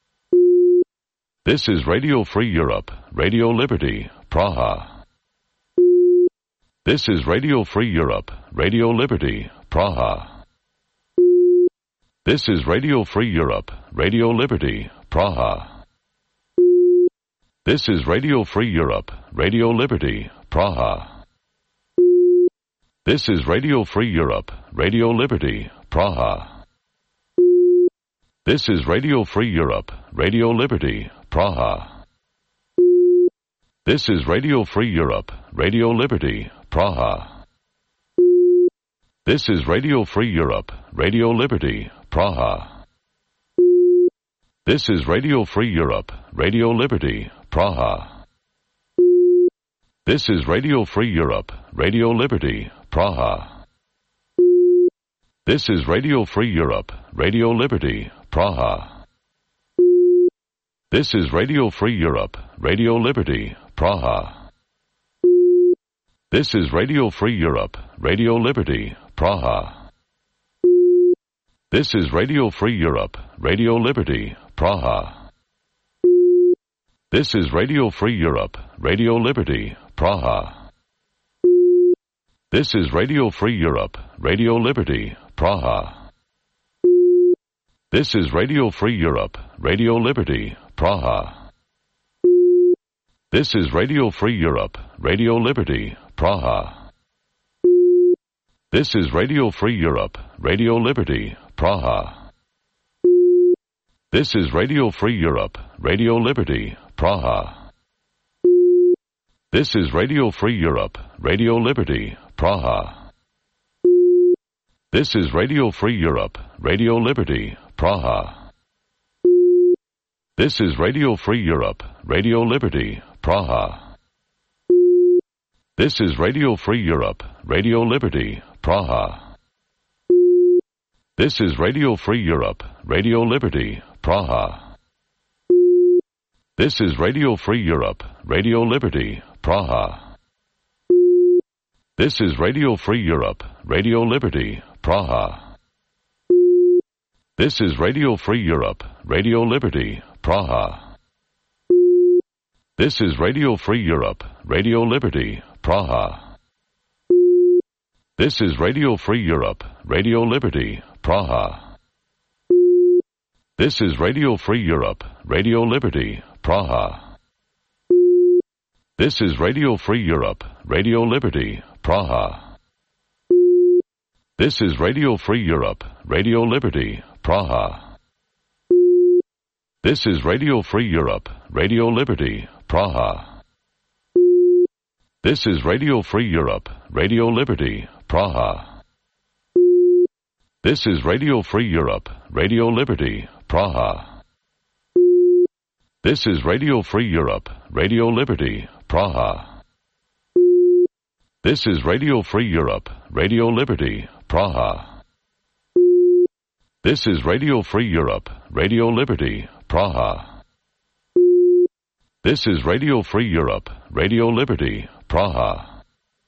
This is Radio Free Europe, Radio Liberty, Praha. This is Radio Free Europe, Radio Liberty, Praha. This is Radio Free Europe, Radio Liberty, Praha. This is Radio Free Europe, Radio Liberty, Praha. This is Radio Free Europe, Radio Liberty, Praha. This is Radio Free Europe, Radio Liberty, Praha. This is Radio Free Europe, Radio Liberty, Praha. This is Radio Free Europe, Radio Liberty, Praha. This is Radio Free Europe, Radio Liberty, Praha. This is Radio Free Europe, Radio Liberty, Praha. This is Radio Free Europe, Radio Liberty, Praha. This is Radio Free Europe, Radio Liberty, Praha. This is Radio Free Europe, Radio Liberty, Praha. This is Radio Free Europe, Radio Liberty, Praha. This is Radio Free Europe, Radio Liberty, Praha. This is Radio Free Europe, Radio Liberty, Praha. This is Radio Free Europe, Radio Liberty, Praha. This is Radio Free Europe, Radio Liberty, Praha. This is Radio Free Europe, Radio Liberty, Praha. This is Radio Free Europe, Radio Liberty, Praha. This is Radio Free Europe, Radio Liberty, Praha. This is Radio Free Europe, Radio Liberty, Praha. This is Radio Free Europe, Radio Liberty, Praha. This is Radio Free Europe, Radio Liberty, Praha. This is Radio Free Europe, Radio Liberty, Praha. This is Radio Free Europe, Radio Liberty, Praha. This is Radio Free Europe, Radio Liberty, Praha. This is Radio Free Europe, Radio Liberty, Praha. This is Radio Free Europe, Radio Liberty, Praha. This is Radio Free Europe, Radio Liberty, Praha. This is Radio Free Europe, Radio Liberty, Praha. This is Radio Free Europe, Radio Liberty, Praha. This is Radio Free Europe, Radio Liberty, Praha. This is Radio Free Europe, Radio Liberty, Praha. This is Radio Free Europe, Radio Liberty, Praha. This is Radio Free Europe, Radio Liberty, Praha. This is Radio Free Europe, Radio Liberty, Praha. This is Radio Free Europe, Radio Liberty, Praha. This is Radio Free Europe, Radio Liberty, Praha. This is Radio Free Europe, Radio Liberty, Praha.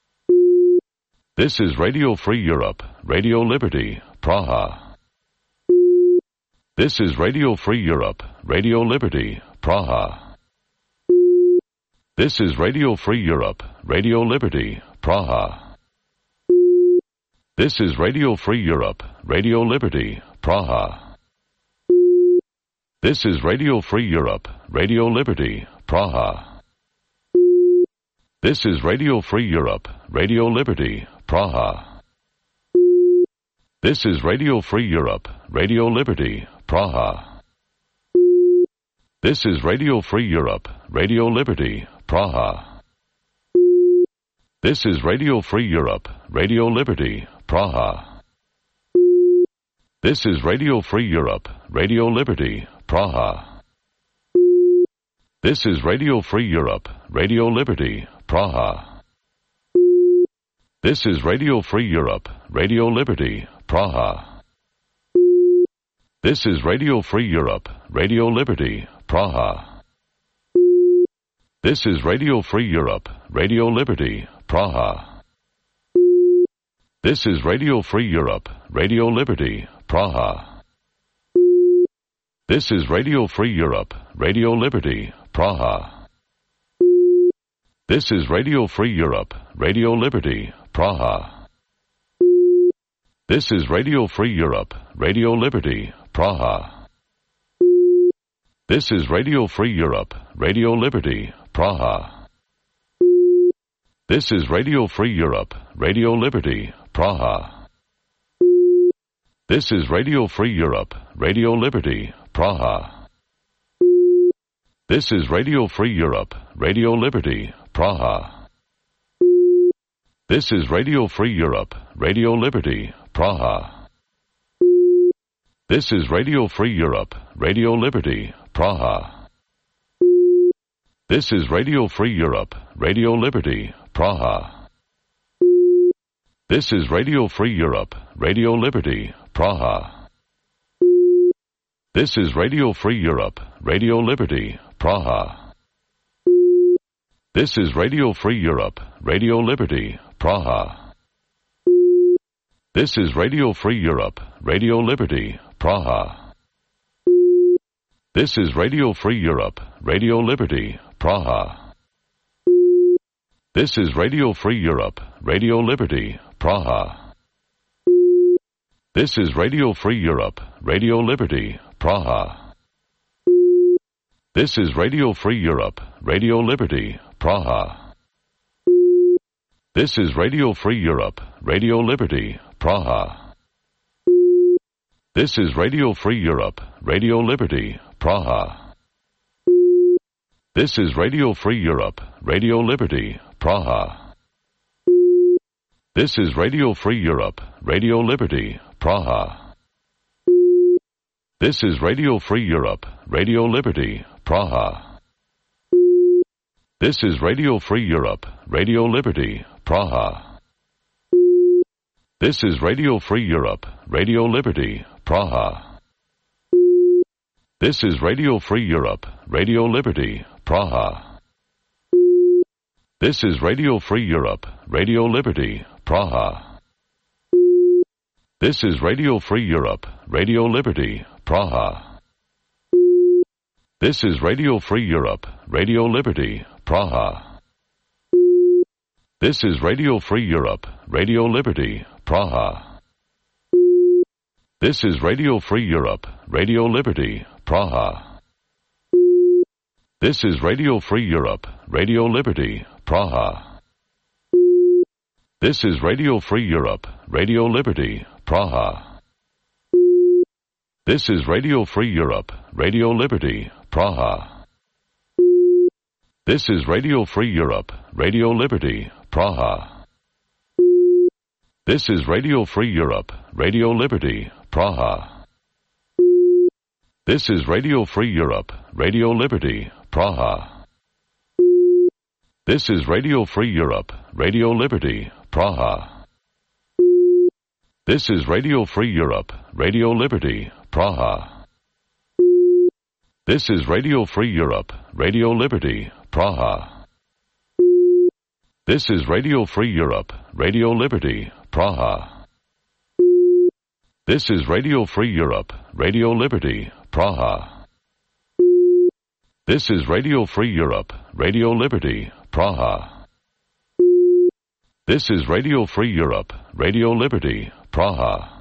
This is Radio Free Europe, Radio Liberty, Praha. This is Radio Free Europe, Radio Liberty, Praha. This is Radio Free Europe, Radio Liberty, Praha. This is Radio Free Europe, Radio Liberty, Praha. This is Radio Free Europe, Radio Liberty, Praha. This is Radio Free Europe, Radio Liberty, Praha. This is Radio Free Europe, Radio Liberty, Praha. This is Radio Free Europe, Radio Liberty, Praha. This is Radio Free Europe, Radio Liberty, Praha. This is Radio Free Europe, Radio Liberty, Praha. This is Radio Free Europe, Radio Liberty, Praha. This is Radio Free Europe, Radio Liberty, Praha. This is Radio Free Europe, Radio Liberty, Praha. This is Radio Free Europe, Radio Liberty, Praha. This is Radio Free Europe, Radio Liberty, Praha. This is Radio Free Europe, Radio Liberty, Praha. This is Radio Free Europe, Radio Liberty, Praha. This is Radio Free Europe, Radio Liberty, Praha. This is Radio Free Europe, Radio Liberty, Praha. This is Radio Free Europe, Radio Liberty, Praha. This is Radio Free Europe, Radio Liberty, Praha. This is Radio Free Europe, Radio Liberty, Praha. This is Radio Free Europe, Radio Liberty, Praha. This is Radio Free Europe, Radio Liberty, Praha. This is Radio Free Europe, Radio Liberty, Praha. This is Radio Free Europe, Radio Liberty, Praha. This is Radio Free Europe, Radio Liberty, Praha. This is Radio Free Europe, Radio Liberty, Praha. This is Radio Free Europe, Radio Liberty, Praha. This is Radio Free Europe, Radio Liberty, Praha. This is Radio Free Europe, Radio Liberty, Praha. This is Radio Free Europe, Radio Liberty, Praha. This is Radio Free Europe, Radio Liberty, Praha. This is Radio Free Europe, Radio Liberty, Praha. This is Radio Free Europe, Radio Liberty, Praha. This is Radio Free Europe, Radio Liberty, Praha. This is Radio Free Europe, Radio Liberty, Praha. This is Radio Free Europe, Radio Liberty, Praha. This is Radio Free Europe, Radio Liberty, Praha. This is Radio Free Europe, Radio Liberty, Praha. This is Radio Free Europe, Radio Liberty, Praha. This is Radio Free Europe, Radio Liberty, Praha. This is Radio Free Europe, Radio Liberty, Praha. This is Radio Free Europe, Radio Liberty, Praha. This is Radio Free Europe, Radio Liberty, Praha. This is Radio Free Europe, Radio Liberty, Praha. This is Radio Free Europe, Radio Liberty, Praha. This is Radio Free Europe, Radio Liberty, Praha. This is Radio Free Europe, Radio Liberty, Praha. This is Radio Free Europe, Radio Liberty, Praha. This is Radio Free Europe, Radio Liberty, Praha. This is Radio Free Europe, Radio Liberty, Praha. This is Radio Free Europe, Radio Liberty, Praha. This is Radio Free Europe, Radio Liberty, Praha. This is Radio Free Europe, Radio Liberty, Praha. This is Radio Free Europe, Radio Liberty, Praha. This is Radio Free Europe, Radio Liberty, Praha. This is Radio Free Europe, Radio Liberty, Praha. This is Radio Free Europe, Radio Liberty, Praha.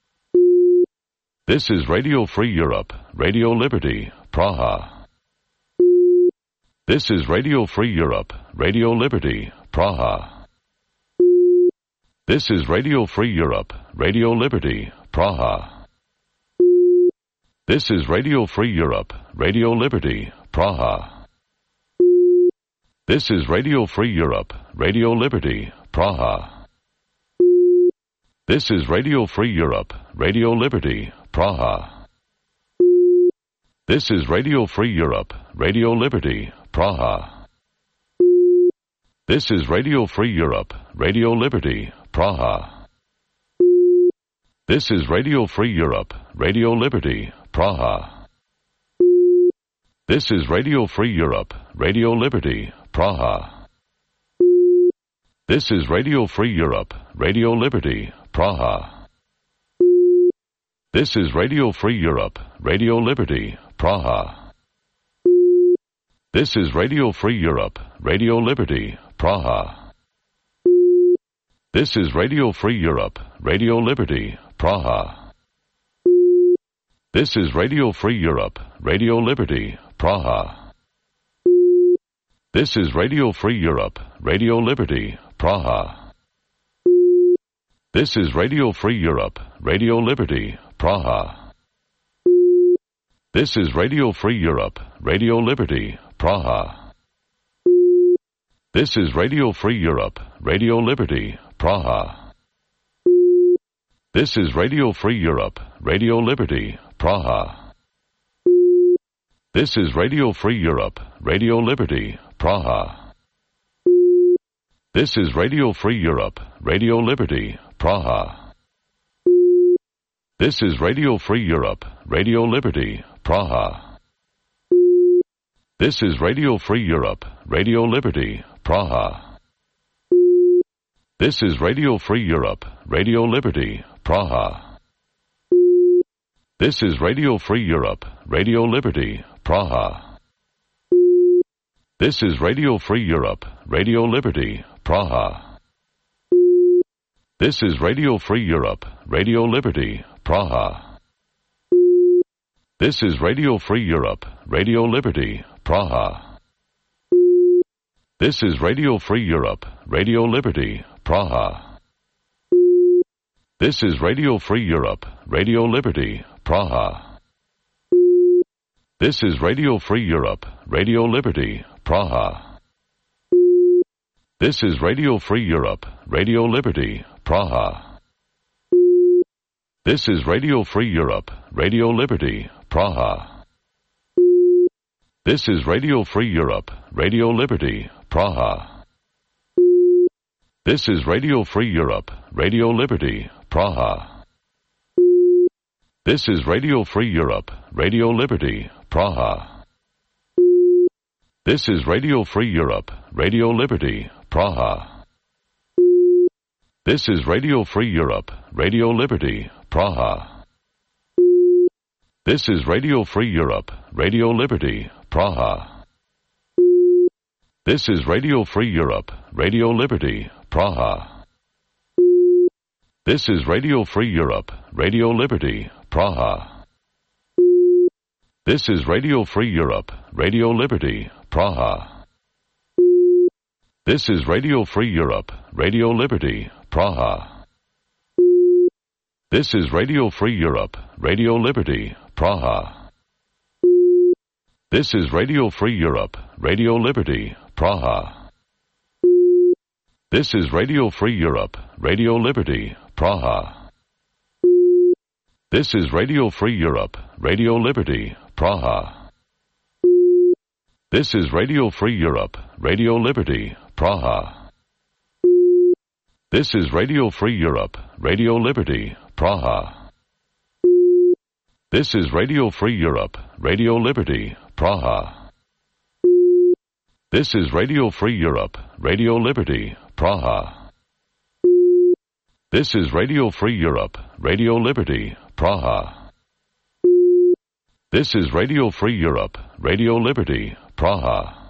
This is Radio Free Europe, Radio Liberty, Praha. This is Radio Free Europe, Radio Liberty, Praha. This is Radio Free Europe, Radio Liberty, Praha. This is Radio Free Europe, Radio Liberty, Praha. This is Radio Free Europe, Radio Liberty, Praha. This is Radio Free Europe, Radio Liberty, Praha. This is Radio Free Europe, Radio Liberty, Praha. This is Radio Free Europe, Radio Liberty, Praha. This is Radio Free Europe, Radio Liberty, Praha. This is Radio Free Europe, Radio Liberty, Praha. This is Radio Free Europe, Radio Liberty, Praha. This is Radio Free Europe, Radio Liberty, Praha. This is Radio Free Europe, Radio Liberty, Praha. This is Radio Free Europe, Radio Liberty, Praha. This is Radio Free Europe, Radio Liberty, Praha. This is Radio Free Europe, Radio Liberty, Praha. This is Radio Free Europe, Radio Liberty, Praha. This is Radio Free Europe, Radio Liberty, Praha. This is Radio Free Europe, Radio Liberty, Praha. This is Radio Free Europe, Radio Liberty, Praha. This is Radio Free Europe, Radio Liberty, Praha. This is Radio Free Europe, Radio Liberty, Praha. This is Radio Free Europe, Radio Liberty, Praha. This is Radio Free Europe, Radio Liberty, Praha. This is Radio Free Europe, Radio Liberty, Praha. This is Radio Free Europe, Radio Liberty, Praha. This is Radio Free Europe, Radio Liberty, Praha. This is Radio Free Europe, Radio Liberty, Praha. This is Radio Free Europe, Radio Liberty, Praha. This is Radio Free Europe, Radio Liberty, Praha. This is Radio Free Europe, Radio Liberty, Praha. This is Radio Free Europe, Radio Liberty, Praha. This is Radio Free Europe, Radio Liberty, Praha. This is Radio Free Europe, Radio Liberty, Praha. This is Radio Free Europe, Radio Liberty, Praha. This is Radio Free Europe, Radio Liberty, Praha. This is Radio Free Europe, Radio Liberty, Praha. This is Radio Free Europe, Radio Liberty, Praha. This is Radio Free Europe, Radio Liberty, Praha. This is Radio Free Europe, Radio Liberty, Praha. This is Radio Free Europe, Radio Liberty, Praha. This is Radio Free Europe, Radio Liberty, Praha. This is Radio Free Europe, Radio Liberty, Praha. This is Radio Free Europe, Radio Liberty, Praha. This is Radio Free Europe, Radio Liberty, Praha. This is Radio Free Europe, Radio Liberty, Praha. This is Radio Free Europe, Radio Liberty, Praha. This is Radio Free Europe, Radio Liberty, Praha. This is Radio Free Europe, Radio Liberty, Praha. This is Radio Free Europe, Radio Liberty, Praha. This is Radio Free Europe, Radio Liberty, Praha. This is Radio Free Europe, Radio Liberty, Praha. This is Radio Free Europe, Radio Liberty, Praha. This is Radio Free Europe, Radio Liberty, Praha.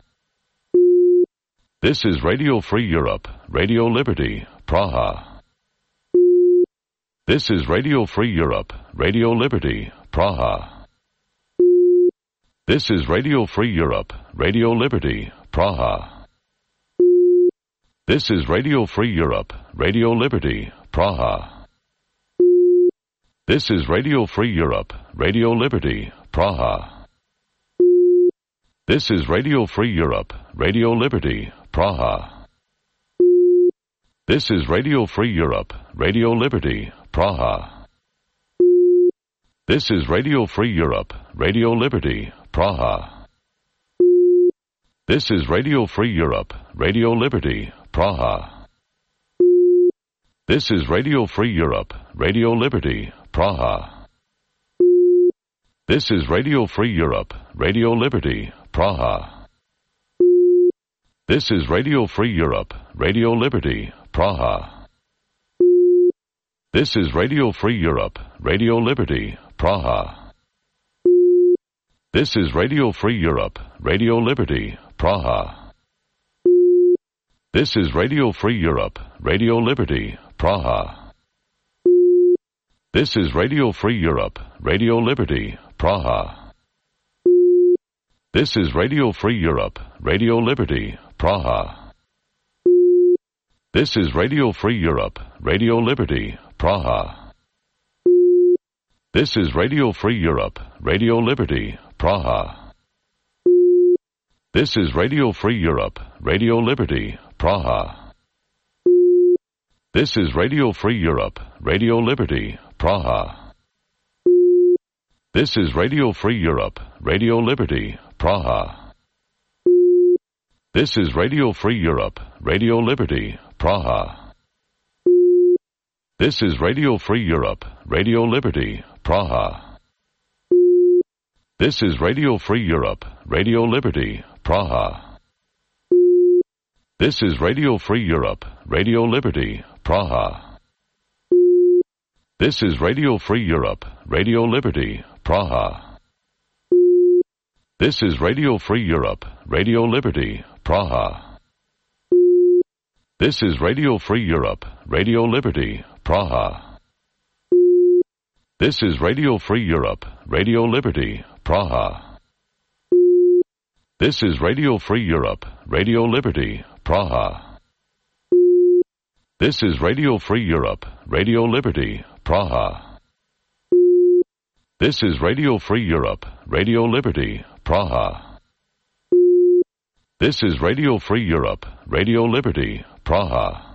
This is Radio Free Europe, Radio Liberty, Praha. This is Radio Free Europe, Radio Liberty, Praha. This is Radio Free Europe, Radio Liberty, Praha. This is Radio Free Europe, Radio Liberty, Praha. This is Radio Free Europe, Radio Liberty, Praha. This is Radio Free Europe, Radio Liberty, Praha. This is Radio Free Europe, Radio Liberty, Praha. This is Radio Free Europe, Radio Liberty, Praha. This is Radio Free Europe, Radio Liberty, Praha. This is Radio Free Europe, Radio Liberty, Praha. This is Radio Free Europe, Radio Liberty, Praha. This is Radio Free Europe, Radio Liberty, Praha. This is Radio Free Europe, Radio Liberty, Praha. This is Radio Free Europe, Radio Liberty, Praha. This is Radio Free Europe, Radio Liberty, Praha. This is Radio Free Europe, Radio Liberty, Praha. This is Radio Free Europe, Radio Liberty, Praha. This is Radio Free Europe, Radio Liberty, Praha. This is Radio Free Europe, Radio Liberty, Praha. This is Radio Free Europe, Radio Liberty, Praha. This is Radio Free Europe, Radio Liberty, Praha. This is Radio Free Europe, Radio Liberty, Praha. This is Radio Free Europe, Radio Liberty, Praha. This is Radio Free Europe, Radio Liberty, Praha. This is Radio Free Europe, Radio Liberty, Praha. This is Radio Free Europe, Radio Liberty, Praha. This is Radio Free Europe, Radio Liberty, Praha. This is Radio Free Europe, Radio Liberty, Praha. This is Radio Free Europe, Radio Liberty, Praha. This is Radio Free Europe, Radio Liberty, Praha. This is Radio Free Europe, Radio Liberty, Praha. This is Radio Free Europe, Radio Liberty, Praha. This is Radio Free Europe, Radio Liberty, Praha. This is Radio Free Europe, Radio Liberty, Praha.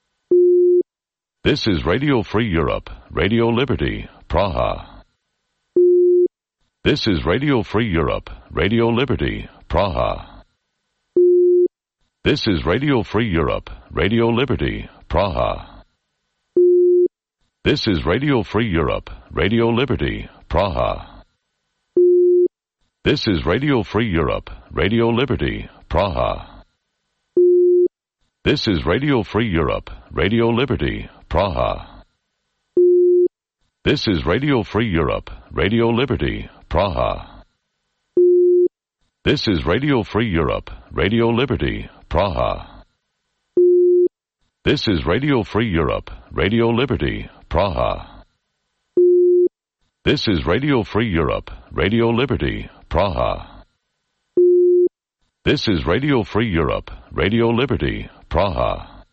This is Radio Free Europe, Radio Liberty, Praha. This is Radio Free Europe, Radio Liberty, Praha. This is Radio Free Europe, Radio Liberty, Praha. This is Radio Free Europe, Radio Liberty, Praha. This is Radio Free Europe, Radio Liberty, Praha. This is Radio Free Europe, Radio Liberty, Praha. This is Radio Free Europe, Radio Liberty, Praha. This is Radio Free Europe, Radio Liberty, Praha. This is Radio Free Europe, Radio Liberty, Praha. This is Radio Free Europe, Radio Liberty, Praha. This is Radio Free Europe, Radio Liberty, Praha.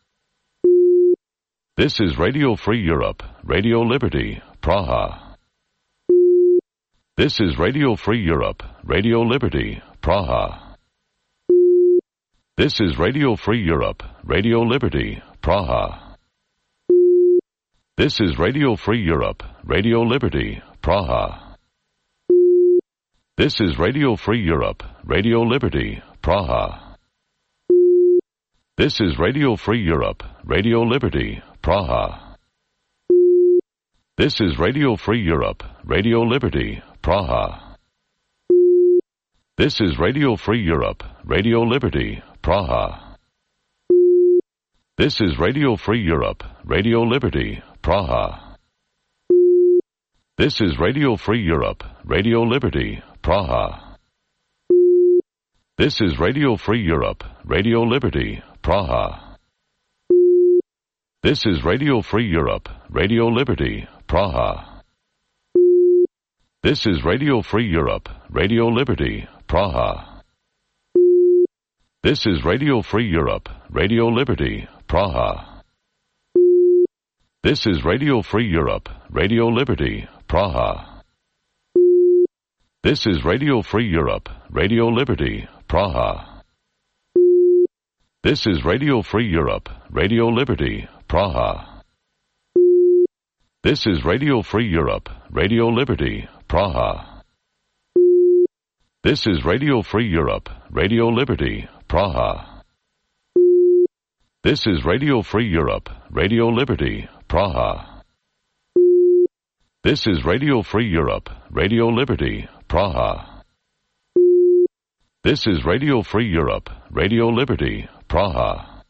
This is Radio Free Europe, Radio Liberty, Praha. This is Radio Free Europe, Radio Liberty, Praha. This is Radio Free Europe, Radio Liberty, Praha. This is Radio Free Europe, Radio Liberty, Praha. This is Radio Free Europe, Radio Liberty, Praha. This is Radio Free Europe, Radio Liberty, Praha. This is Radio Free Europe, Radio Liberty, Praha. This is Radio Free Europe, Radio Liberty, Praha. This is Radio Free Europe, Radio Liberty, Praha. This is Radio Free Europe, Radio Liberty, Praha. This is Radio Free Europe, Radio Liberty, Praha. This is Radio Free Europe, Radio Liberty, Praha. This is Radio Free Europe, Radio Liberty, Praha. This is Radio Free Europe, Radio Liberty, Praha. This is Radio Free Europe, Radio Liberty, Praha. This is Radio Free Europe, Radio Liberty, Praha. This is Radio Free Europe, Radio Liberty, Praha. This is Radio Free Europe, Radio Liberty, Praha. This is Radio Free Europe, Radio Liberty, Praha. This is Radio Free Europe, Radio Liberty, Praha. This is Radio Free Europe, Radio Liberty, Praha. This is Radio Free Europe, Radio Liberty, Praha.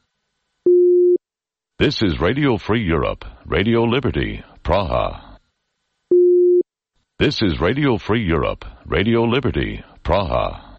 This is Radio Free Europe, Radio Liberty, Praha. This is Radio Free Europe, Radio Liberty, Praha.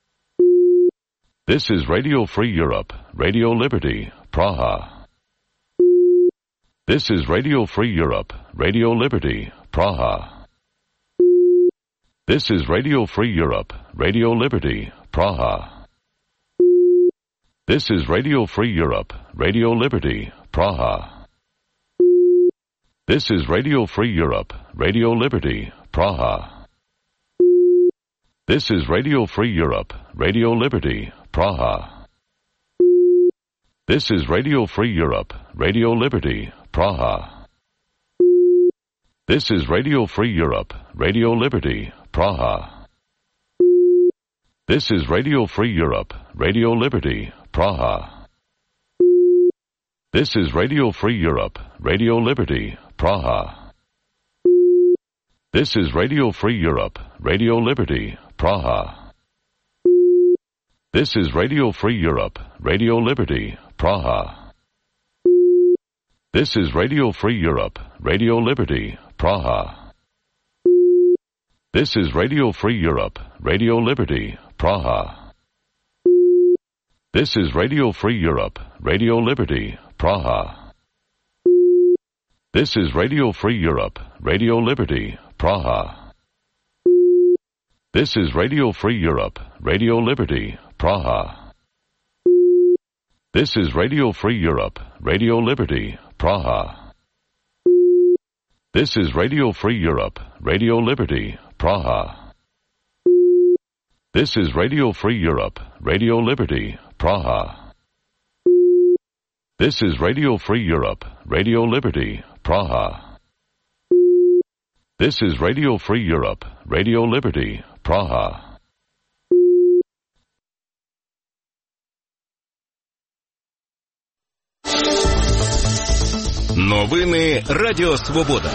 This is Radio Free Europe, Radio Liberty, Praha. This is Radio Free Europe, Radio Liberty, Praha. This is Radio Free Europe, Radio Liberty, Praha. This is Radio Free Europe, Radio Liberty, Praha. This is Radio Free Europe, Radio Liberty, Praha. This is Radio Free Europe, Radio Liberty, Praha. This is Radio Free Europe, Radio Liberty, Praha. This is Radio Free Europe, Radio Liberty, Praha. This is Radio Free Europe, Radio Liberty, Praha. This is Radio Free Europe, Radio Liberty, Praha. This is Radio Free Europe, Radio Liberty, Praha. This is Radio Free Europe, Radio Liberty, Praha. This is Radio Free Europe, Radio Liberty, Praha. This is Radio Free Europe, Radio Liberty, Praha. This is Radio Free Europe, Radio Liberty, Praha. This is Radio Free Europe, Radio Liberty, Praha. This is Radio Free Europe, Radio Liberty, Praha. This is Radio Free Europe, Radio Liberty, Praha. This is Radio Free Europe, Radio Liberty, Praha. This is Radio Free Europe, Radio Liberty, Praha. This is Radio Free Europe, Radio Liberty, Praha. This is Radio Free Europe, Radio Liberty, Praha. Новини Радіо Свобода.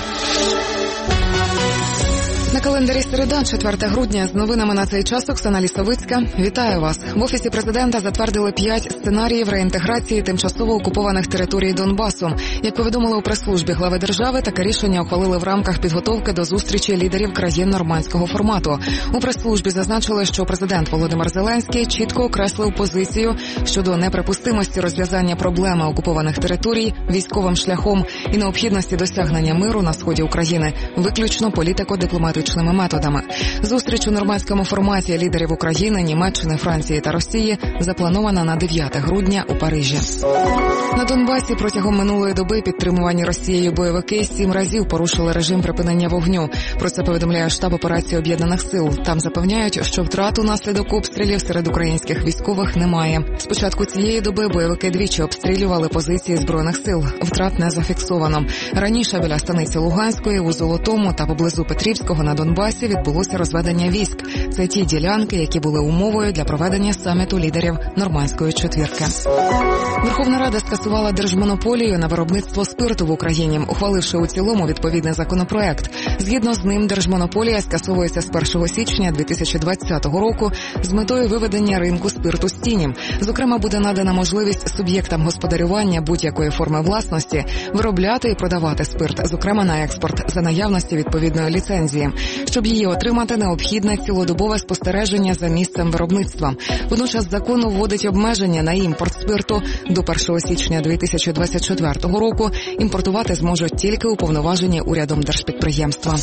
На календарі середа, четверте грудня, з новинами на цей час Оксана Лісовицька. Вітаю вас. В Офісі Президента затвердили п'ять сценаріїв реінтеграції тимчасово окупованих територій Донбасу. Як повідомили у прес-службі глави держави, таке рішення ухвалили в рамках підготовки до зустрічі лідерів країн нормандського формату. У прес-службі зазначили, що президент Володимир Зеленський чітко окреслив позицію щодо неприпустимості розв'язання проблеми окупованих територій військовим шляхом і необхідності досягнення миру на сході України, виключно політико-дипломатичними методами. Зустріч у нормандському форматі лідерів України, Німеччини, Франції та Росії запланована на дев'яте грудня у Парижі. На Донбасі протягом минулої доби підтримувані Росією бойовики сім разів порушили режим припинення вогню. Про це повідомляє штаб операції Об'єднаних сил. Там запевняють, що втрат унаслідок обстрілів серед українських військових немає. З початку цієї доби бойовики двічі обстрілювали позиції Збройних сил. Втрат не зафіксовано. Раніше біля станиці Луганської, у Золотому та поблизу Петрівського на Донбасі відбулося розведення військ. Це ті ділянки, які були умовою для проведення саміту лідерів Нормандської четвірки. Верховна Рада скасувала держмонополію на виробництво спирту в Україні, ухваливши у цілому відповідний законопроект. Згідно з ним, держмонополія скасовується з першого січня дві тисячі двадцятого року з метою виведення ринку спирту з тіні. Зокрема, буде надана можливість суб'єктам господарювання будь-якої форми власності виробляти і продавати спирт, зокрема на експорт, за наявності відповідної ліцензії. Щоб її отримати, необхідне цілодобове спостереження за місцем виробництва. Водночас закон вводить обмеження на імпорт спирту. До першого січня дві тисячі двадцять четвертого року імпортувати зможуть тільки уповноважені урядом держпідприємства.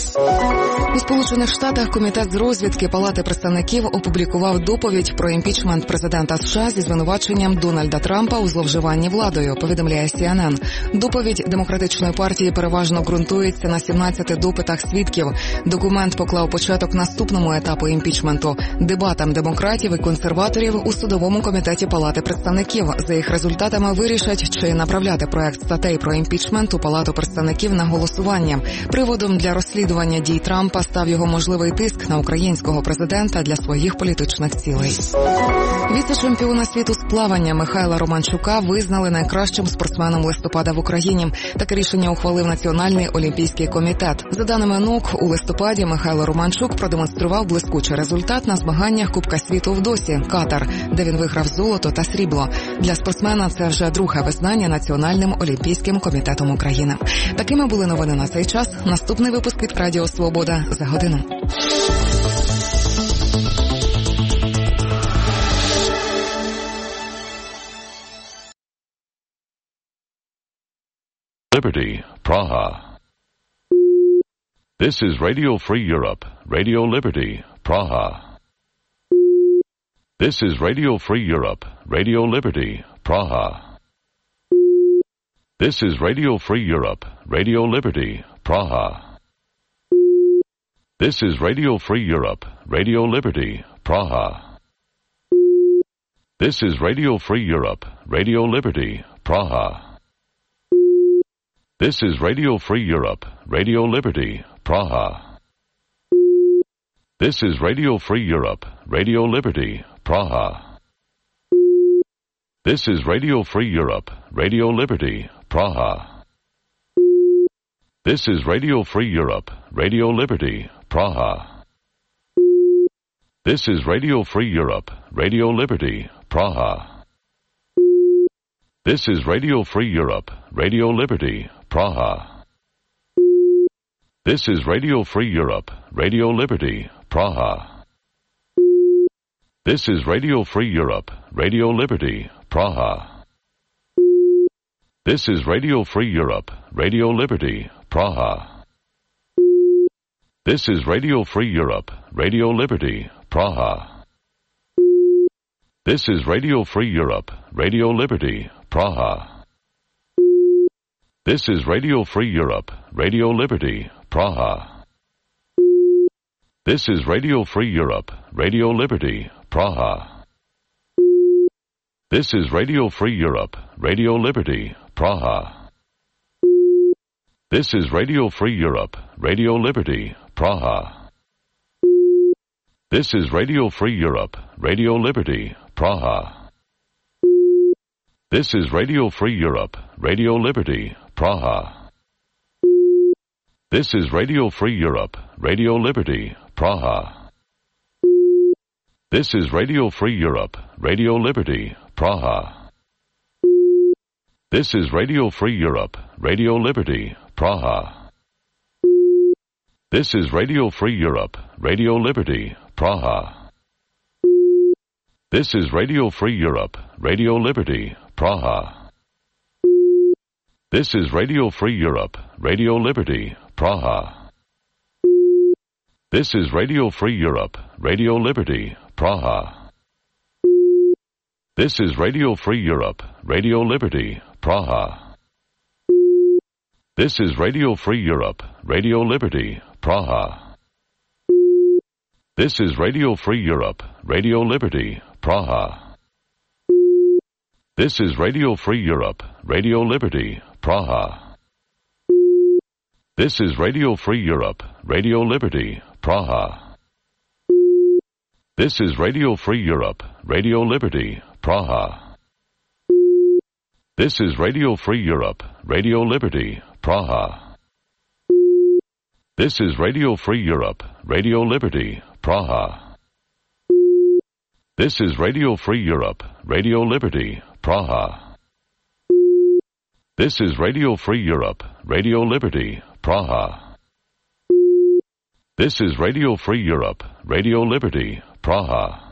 У Сполучених Штатах Комітет з розвідки Палати представників опублікував доповідь про імпічмент президента США зі звинуваченням Дональда Трампа у зловживанні владою, повідомляє Сі Ен Ен. Доповідь Демократичної партії переважно ґрунтується на сімнадцяти допитах свідків. Документ поклав початок наступному етапу імпічменту – дебатам демократів і консерваторів у судовому комітеті Палати представників. За їх результатами вирішать, чи направляти проект статей про імпічмент у Палату представників на голосування. Приводом для розслідування дій Трампа став його можливий тиск на українського президента для своїх політичних цілей. Віце-чемпіона світу з плавання Михайла Романчука визнали найкращим спортсменом листопада в Україні. Таке рішення ухвалив Національний олімпійський комітет. За даними ен о ка, у листопаді Михайло Романчук продемонстрував блискучий результат на змаганнях Кубка світу в Досі, Катар, де він виграв золото та срібло. Для спортсмена це вже друге визнання Національним олімпійським комітетом України. Такими були новини на цей час. Наступний випуск від Радіо Свобода за годину. Liberty, Praha. This is Radio Free Europe, Radio Liberty, Praha. This is Radio Free Europe, Radio Liberty, Praha. This is Radio Free Europe, Radio Liberty, Praha. This is Radio Free Europe, Radio Liberty, Praha. This is Radio Free Europe, Radio Liberty, Praha. This is Radio Free Europe, Radio Liberty, Praha. This is Radio Free Europe, Radio Liberty, Praha. This is Radio Free Europe, Radio Liberty, Praha. This is Radio Free Europe, Radio Liberty, Praha. This is Radio Free Europe, Radio Liberty, Praha. This is Radio Free Europe, Radio Liberty, Praha. This is Radio Free Europe, Radio Liberty, Praha. This is Radio Free Europe, Radio Liberty, Praha. This is Radio Free Europe, Radio Liberty, Praha. This is Radio Free Europe, Radio Liberty, Praha. This is Radio Free Europe, Radio Liberty, Praha. This is Radio Free Europe, Radio Liberty, Praha. This is Radio Free Europe, Radio Liberty, Praha. This is Radio Free Europe, Radio Liberty, Praha. This is Radio Free Europe, Radio Liberty, Praha. This is Radio Free Europe, Radio Liberty, Praha. This is Radio Free Europe, Radio Liberty, Praha. This is Radio Free Europe, Radio Liberty, Praha. This is Radio Free Europe, Radio Liberty, Praha. This is Radio Free Europe, Radio Liberty, Praha. This is Radio Free Europe, Radio Liberty, Praha. This is Radio Free Europe, Radio Liberty, Praha. This is Radio Free Europe, Radio Liberty, Praha. This is Radio Free Europe, Radio Liberty, Praha. This is Radio Free Europe, Radio Liberty, Praha. This is Radio Free Europe, Radio Liberty, Praha. This is Radio Free Europe, Radio Liberty, Praha. This is Radio Free Europe, Radio Liberty, Praha. This is Radio Free Europe, Radio Liberty, Praha. This is Radio Free Europe, Radio Liberty, Praha. This is Radio Free Europe, Radio Liberty, Praha. This is Radio Free Europe, Radio Liberty, Praha. This is Radio Free Europe, Radio Liberty, Praha. This is Radio Free Europe, Radio Liberty, Praha. This is Radio Free Europe, Radio Liberty, Praha.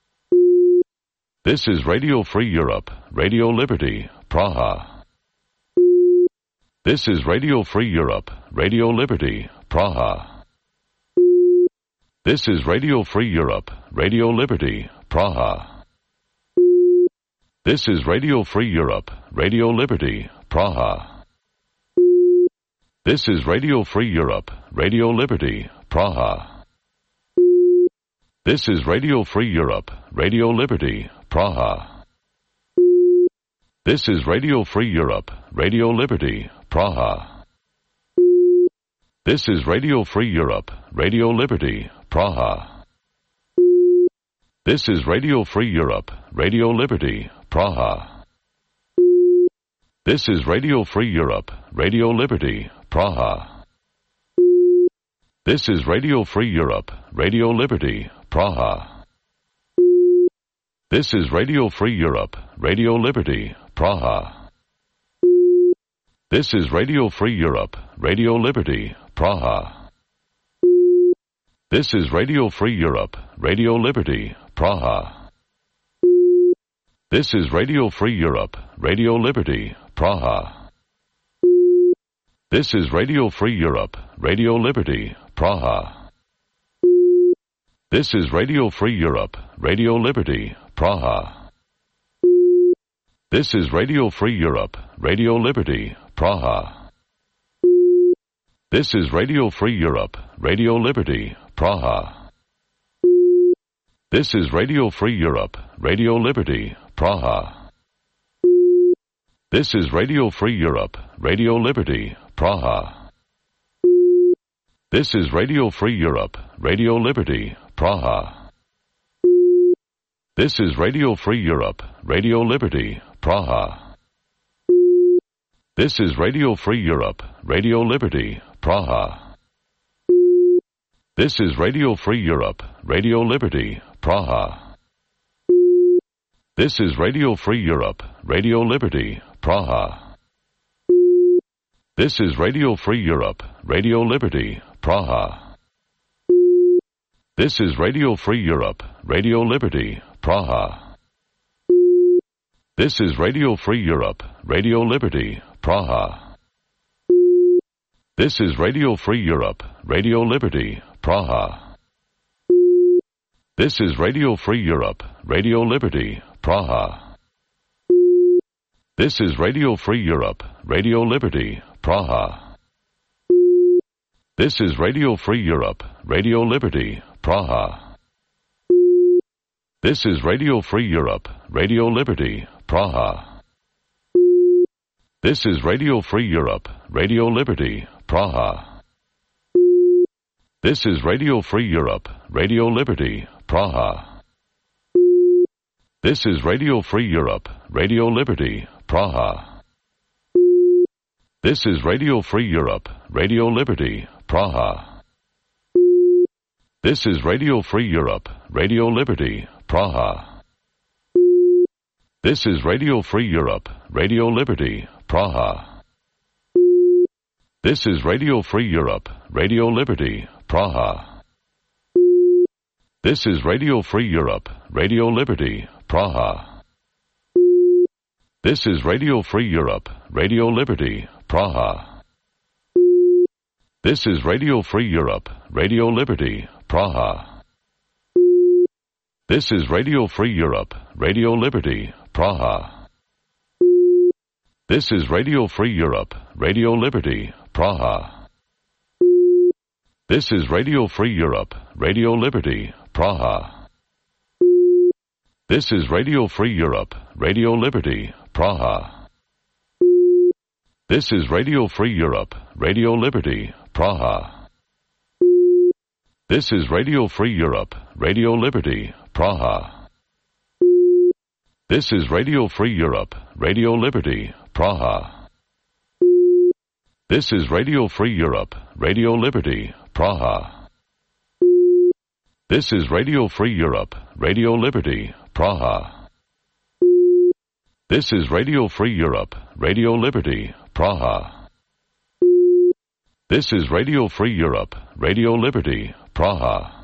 This is Radio Free Europe, Radio Liberty, Praha. This is Radio Free Europe, Radio Liberty, Praha. This is Radio Free Europe, Radio Liberty, Praha. This is Radio Free Europe, Radio Liberty, Praha. This is Radio Free Europe, Radio Liberty, Praha. This is Radio Free Europe, Radio Liberty, Praha. This is Radio Free Europe, Radio Liberty, Praha. This is Radio Free Europe, Radio Liberty, Praha. This is Radio Free Europe, Radio Liberty, Praha. This is Radio Free Europe, Radio Liberty, Praha. This is Radio Free Europe, Radio Liberty, Praha. This is Radio Free Europe, Radio Liberty, Praha. This is Radio Free Europe, Radio Liberty, Praha. This is Radio Free Europe, Radio Liberty, Praha. This is Radio Free Europe, Radio Liberty, Praha. This is Radio Free Europe, Radio Liberty, Praha. This is Radio Free Europe, Radio Liberty, Praha. This is Radio Free Europe, Radio Liberty, Praha. This is Radio Free Europe, Radio Liberty, Praha. This is Radio Free Europe, Radio Liberty, Praha. This is Radio Free Europe, Radio Liberty, Praha. This is Radio Free Europe, Radio Liberty, Praha. This is Radio Free Europe, Radio Liberty, Praha. This is Radio Free Europe, Radio Liberty, Praha. This is Radio Free Europe, Radio Liberty, Praha. This is Radio Free Europe, Radio Liberty, Praha. This is Radio Free Europe, Radio Liberty, Praha. This is Radio Free Europe, Radio Liberty, Praha. This is Radio Free Europe, Radio Liberty, Praha. This is Radio Free Europe, Radio Liberty, Praha. This is Radio Free Europe, Radio Liberty, Praha. This is Radio Free Europe, Radio Liberty, Praha. This is Radio Free Europe, Radio Liberty, Praha. This is Radio Free Europe, Radio Liberty, Praha. This is Radio Free Europe, Radio Liberty, Praha. This is Radio Free Europe, Radio Liberty, Praha. This is Radio Free Europe, Radio Liberty, Praha. This is Radio Free Europe, Radio Liberty, Praha. This is Radio Free Europe, Radio Liberty, Praha. This is Radio Free Europe, Radio Liberty, Praha. This is Radio Free Europe, Radio Liberty, Praha. This is Radio Free Europe, Radio Liberty, Praha. This is Radio Free Europe, Radio Liberty, Praha. This is Radio Free Europe, Radio Liberty, Praha. This is Radio Free Europe, Radio Liberty, Praha. This is Radio Free Europe, Radio Liberty, Praha. This is Radio Free Europe, Radio Liberty, Praha. This is Radio Free Europe, Radio Liberty, Praha. This is Radio Free Europe, Radio Liberty, Praha. This is Radio Free Europe, Radio Liberty, Praha. This is Radio Free Europe, Radio Liberty, Praha. This is Radio Free Europe, Radio Liberty, Praha. This is Radio Free Europe, Radio Liberty, Praha. This is Radio Free Europe, Radio Liberty, Praha. This is Radio Free Europe, Radio Liberty, Praha.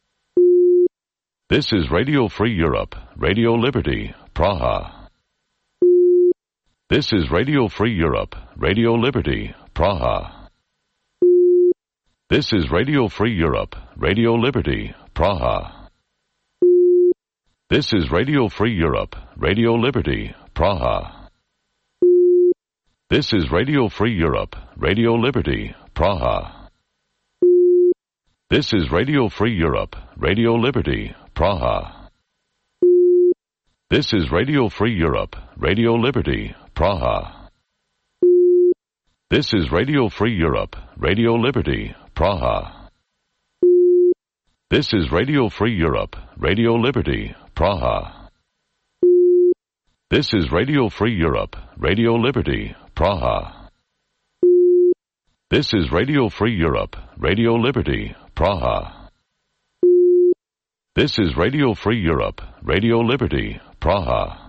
This is Radio Free Europe, Radio Liberty, Praha. This is Radio Free Europe, Radio Liberty, Praha. This is Radio Free Europe, Radio Liberty, Praha. This is Radio Free Europe, Radio Liberty, Praha. This is Radio Free Europe, Radio Liberty, Praha. This is Radio Free Europe, Radio Liberty, Praha. This is Radio Free Europe, Radio Liberty, Praha. This is Radio Free Europe, Radio Liberty, Praha. This is Radio Free Europe, Radio Liberty, Praha. This is Radio Free Europe, Radio Liberty, Praha. This is Radio Free Europe, Radio Liberty, Praha. This is Radio Free Europe, Radio Liberty, Praha.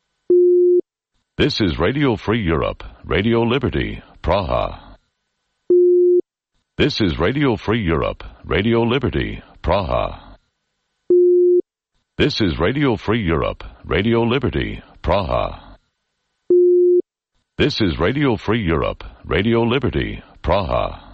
This is Radio Free Europe, Radio Liberty, Praha. This is Radio Free Europe, Radio Liberty, Praha. This is Radio Free Europe, Radio Liberty, Praha. This is Radio Free Europe, Radio Liberty, Praha.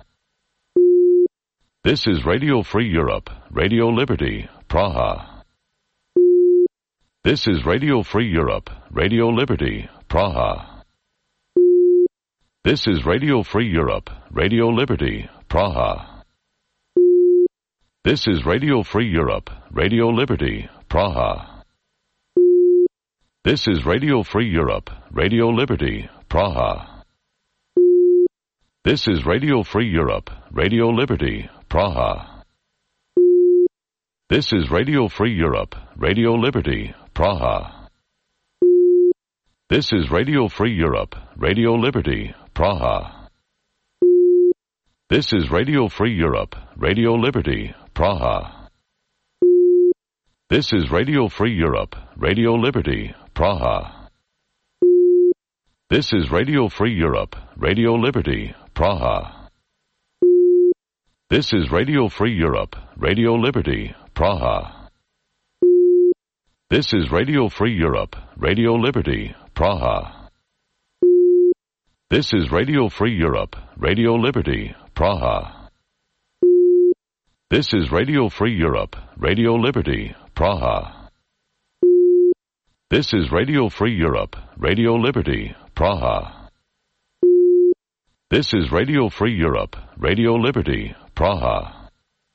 This is Radio Free Europe, Radio Liberty, Praha. This is Radio Free Europe, Radio Liberty, Praha. This is Radio Free Europe, Radio Liberty, Praha. This is Radio Free Europe, Radio Liberty, Praha. This is Radio Free Europe, Radio Liberty, Praha. This is Radio Free Europe, Radio Liberty, Praha. This is Radio Free Europe, Radio Liberty, Praha. This is Radio Free Europe, Radio Liberty, Praha. This is Radio Free Europe, Radio Liberty, Praha. This is Radio Free Europe, Radio Liberty, Praha. This is Radio Free Europe, Radio Liberty, Praha. This is Radio Free Europe, Radio Liberty, Praha. This is Radio Free Europe, Radio Liberty, Praha. This is Radio Free Europe, Radio Liberty, Praha. This is Radio Free Europe, Radio Liberty, Praha. This is Radio Free Europe, Radio Liberty, Praha. This is Radio Free Europe, Radio Liberty, Praha.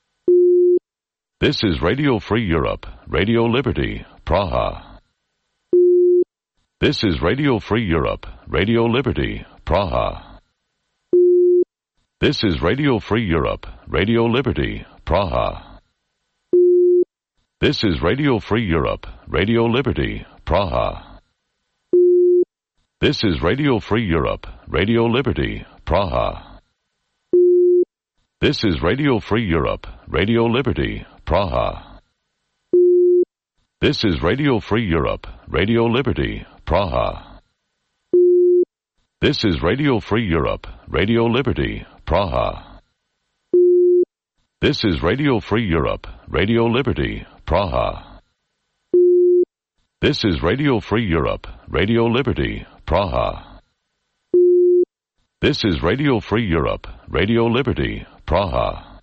This is Radio Free Europe, Radio Liberty, Praha. This is Radio Free Europe, Radio Liberty, Praha. This is Radio Free Europe, Radio Liberty, Praha. This is Radio Free Europe, Radio Liberty, Praha. This is Radio Free Europe, Radio Liberty, Praha. This is Radio Free Europe, Radio Liberty, Praha. This is Radio Free Europe, Radio Liberty, Praha. This is Radio Free Europe, Radio Liberty, Praha. This is Radio Free Europe, Radio Liberty, Praha. This is Radio Free Europe, Radio Liberty, Praha. This is Radio Free Europe, Radio Liberty, Praha.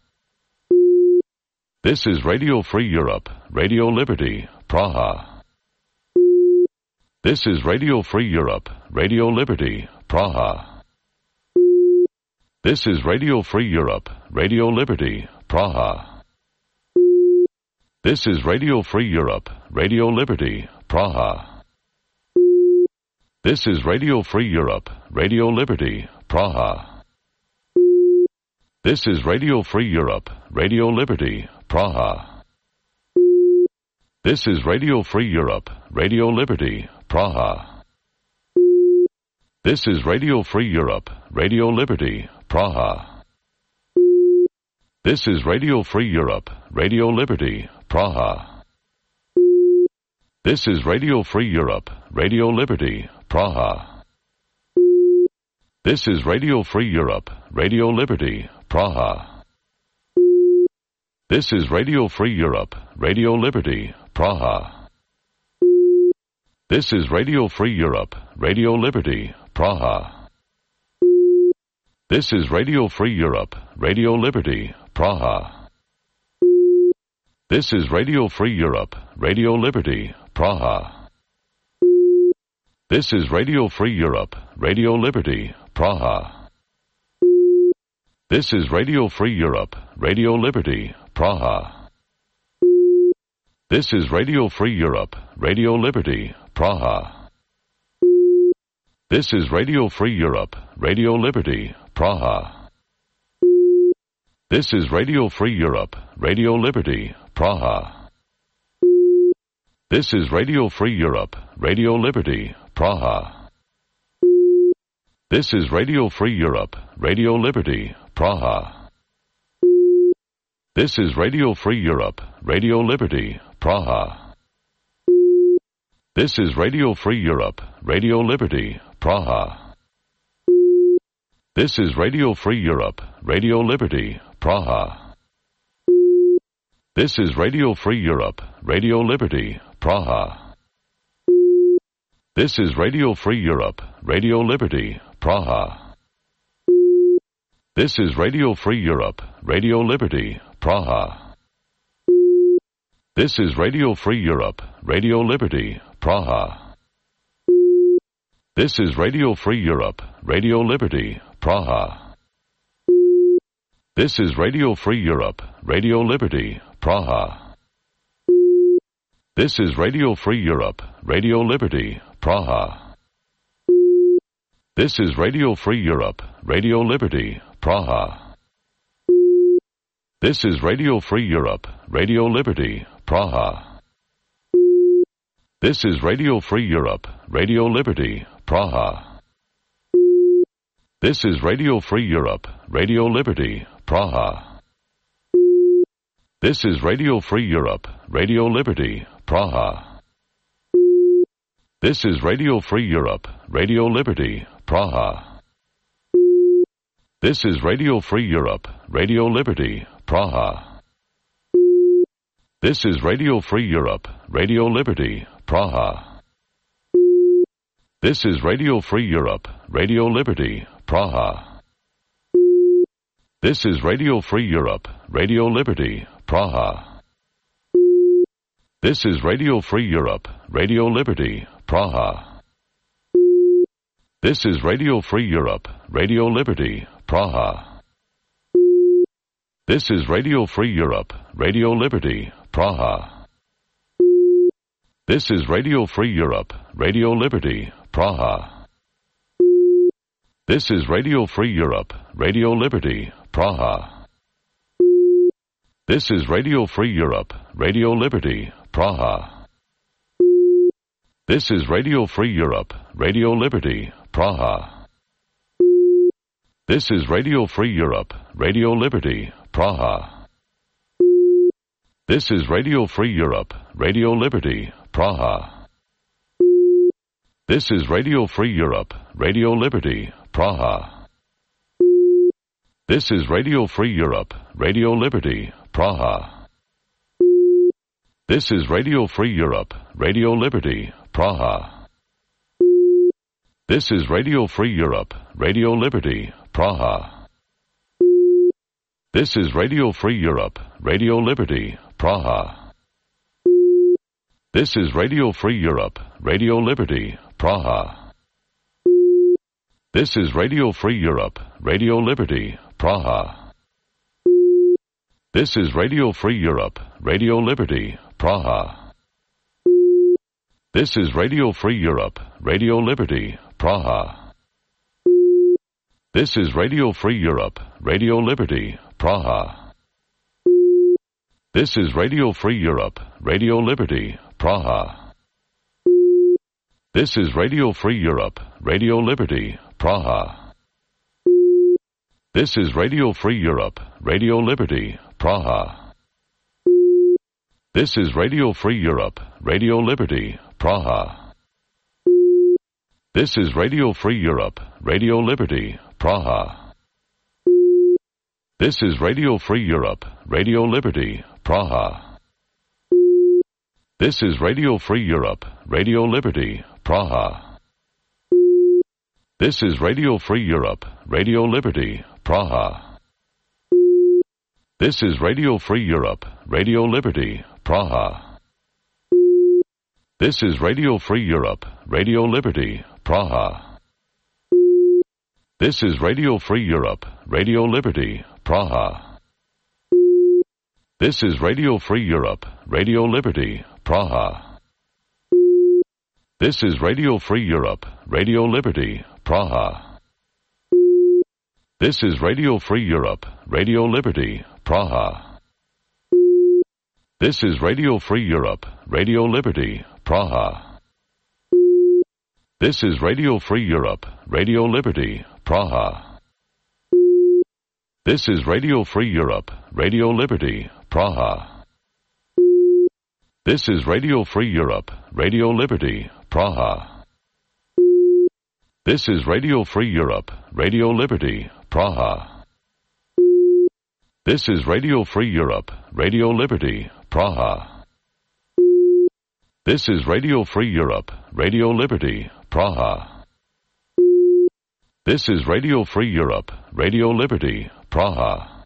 This is Radio Free Europe, Radio Liberty, Praha. This is Radio Free Europe, Radio Liberty, Praha. This is Radio Free Europe, Radio Liberty, Praha. This is Radio Free Europe, Radio Liberty, Praha. This is Radio Free Europe, Radio Liberty, Praha. This is Radio Free Europe, Radio Liberty, Praha. This is Radio Free Europe, Radio Liberty, Praha. This is Radio Free Europe, Radio Liberty, Praha. This is Radio Free Europe, Radio Liberty, Praha. This is Radio Free Europe, Radio Liberty, Praha. This is Radio Free Europe, Radio Liberty, Praha. This is Radio Free Europe, Radio Liberty, Praha. This is Radio Free Europe, Radio Liberty, Praha. This is Radio Free Europe, Radio Liberty, Praha. This is Radio Free Europe, Radio Liberty, Praha. This is Radio Free Europe, Radio Liberty, Praha. This is Radio Free Europe, Radio Liberty, Praha. This is Radio Free Europe, Radio Liberty, Praha. This is Radio Free Europe, Radio Liberty, Praha. This is Radio Free Europe, Radio Liberty, Praha. This is Radio Free Europe, Radio Liberty, Praha. This is Radio Free Europe, Radio Liberty, Praha. This is Radio Free Europe, Radio Liberty, Praha. This is Radio Free Europe, Radio Liberty, Praha. This is Radio Free Europe, Radio Liberty, Praha. This is Radio Free Europe, Radio Liberty, Praha. This is Radio Free Europe, Radio Liberty, Praha. This is Radio Free Europe, Radio Liberty, Praha. This is Radio Free Europe, Radio Liberty, Praha. This is Radio Free Europe, Radio Liberty, Praha. This is Radio Free Europe, Radio Liberty, Praha. This is Radio Free Europe, Radio Liberty, Praha. This is Radio Free Europe, Radio Liberty, Praha. This is Radio Free Europe, Radio Liberty, Praha. This is Radio Free Europe, Radio Liberty, Praha. This is Radio Free Europe, Radio Liberty, Praha. This is Radio Free Europe, Radio Liberty, Praha. This is Radio Free Europe, Radio Liberty, Praha. This is Radio Free Europe, Radio Liberty, Praha. This is Radio Free Europe, Radio Liberty, Praha. This is Radio Free Europe, Radio Liberty, Praha. This is Radio Free Europe, Radio Liberty, Praha. This is Radio Free Europe, Radio Liberty, Praha. This is Radio Free Europe, Radio Liberty, Praha. This is Radio Free Europe, Radio Liberty, Praha. This is Radio Free Europe, Radio Liberty, Praha. This is Radio Free Europe, Radio Liberty, Praha. This is Radio Free Europe, Radio Liberty, Praha. This is Radio Free Europe, Radio Liberty, Praha. This is Radio Free Europe, Radio Liberty, Praha. This is Radio Free Europe, Radio Liberty, Praha. This is Radio Free Europe, Radio Liberty, Praha. This is Radio Free Europe, Radio Liberty, Praha. This is Radio Free Europe, Radio Liberty, Praha. This is Radio Free Europe, Radio Liberty, Praha. This is Radio Free Europe, Radio Liberty, Praha. This is Radio Free Europe, Radio Liberty, Praha. This is Radio Free Europe, Radio Liberty, Praha. This is Radio Free Europe, Radio Liberty, Praha. This is Radio Free Europe, Radio Liberty, Praha. This is Radio Free Europe, Radio Liberty, Praha. This is Radio Free Europe, Radio Liberty, Praha. This is Radio Free Europe, Radio Liberty, Praha. This is Radio Free Europe, Radio Liberty, Praha. This is Radio Free Europe, Radio Liberty, Praha. This is Radio Free Europe, Radio Liberty, Praha. This is Radio Free Europe, Radio Liberty, Praha. This is Radio Free Europe, Radio Liberty, Praha. This is Radio Free Europe, Radio Liberty, Praha. This is Radio Free Europe, Radio Liberty, Praha. This is Radio Free Europe, Radio Liberty, Praha. This is Radio Free Europe, Radio Liberty, Praha. This is Radio Free Europe, Radio Liberty, Praha. This is Radio Free Europe, Radio Liberty, Praha. This is Radio Free Europe, Radio Liberty, Praha. This is Radio Free Europe, Radio Liberty, Praha. This is Radio Free Europe, Radio Liberty, Praha. This is Radio Free Europe, Radio Liberty, Praha. This is Radio Free Europe, Radio Liberty, Praha. This is Radio Free Europe, Radio Liberty, Praha. This is Radio Free Europe, Radio Liberty, Praha. This is Radio Free Europe, Radio Liberty, Praha. This is Radio Free Europe, Radio Liberty, Praha.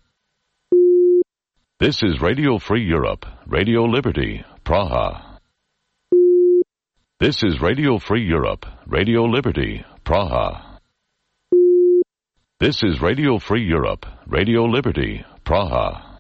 This is Radio Free Europe, Radio Liberty, Praha. This is Radio Free Europe, Radio Liberty, Praha. This is Radio Free Europe, Radio Liberty, Praha.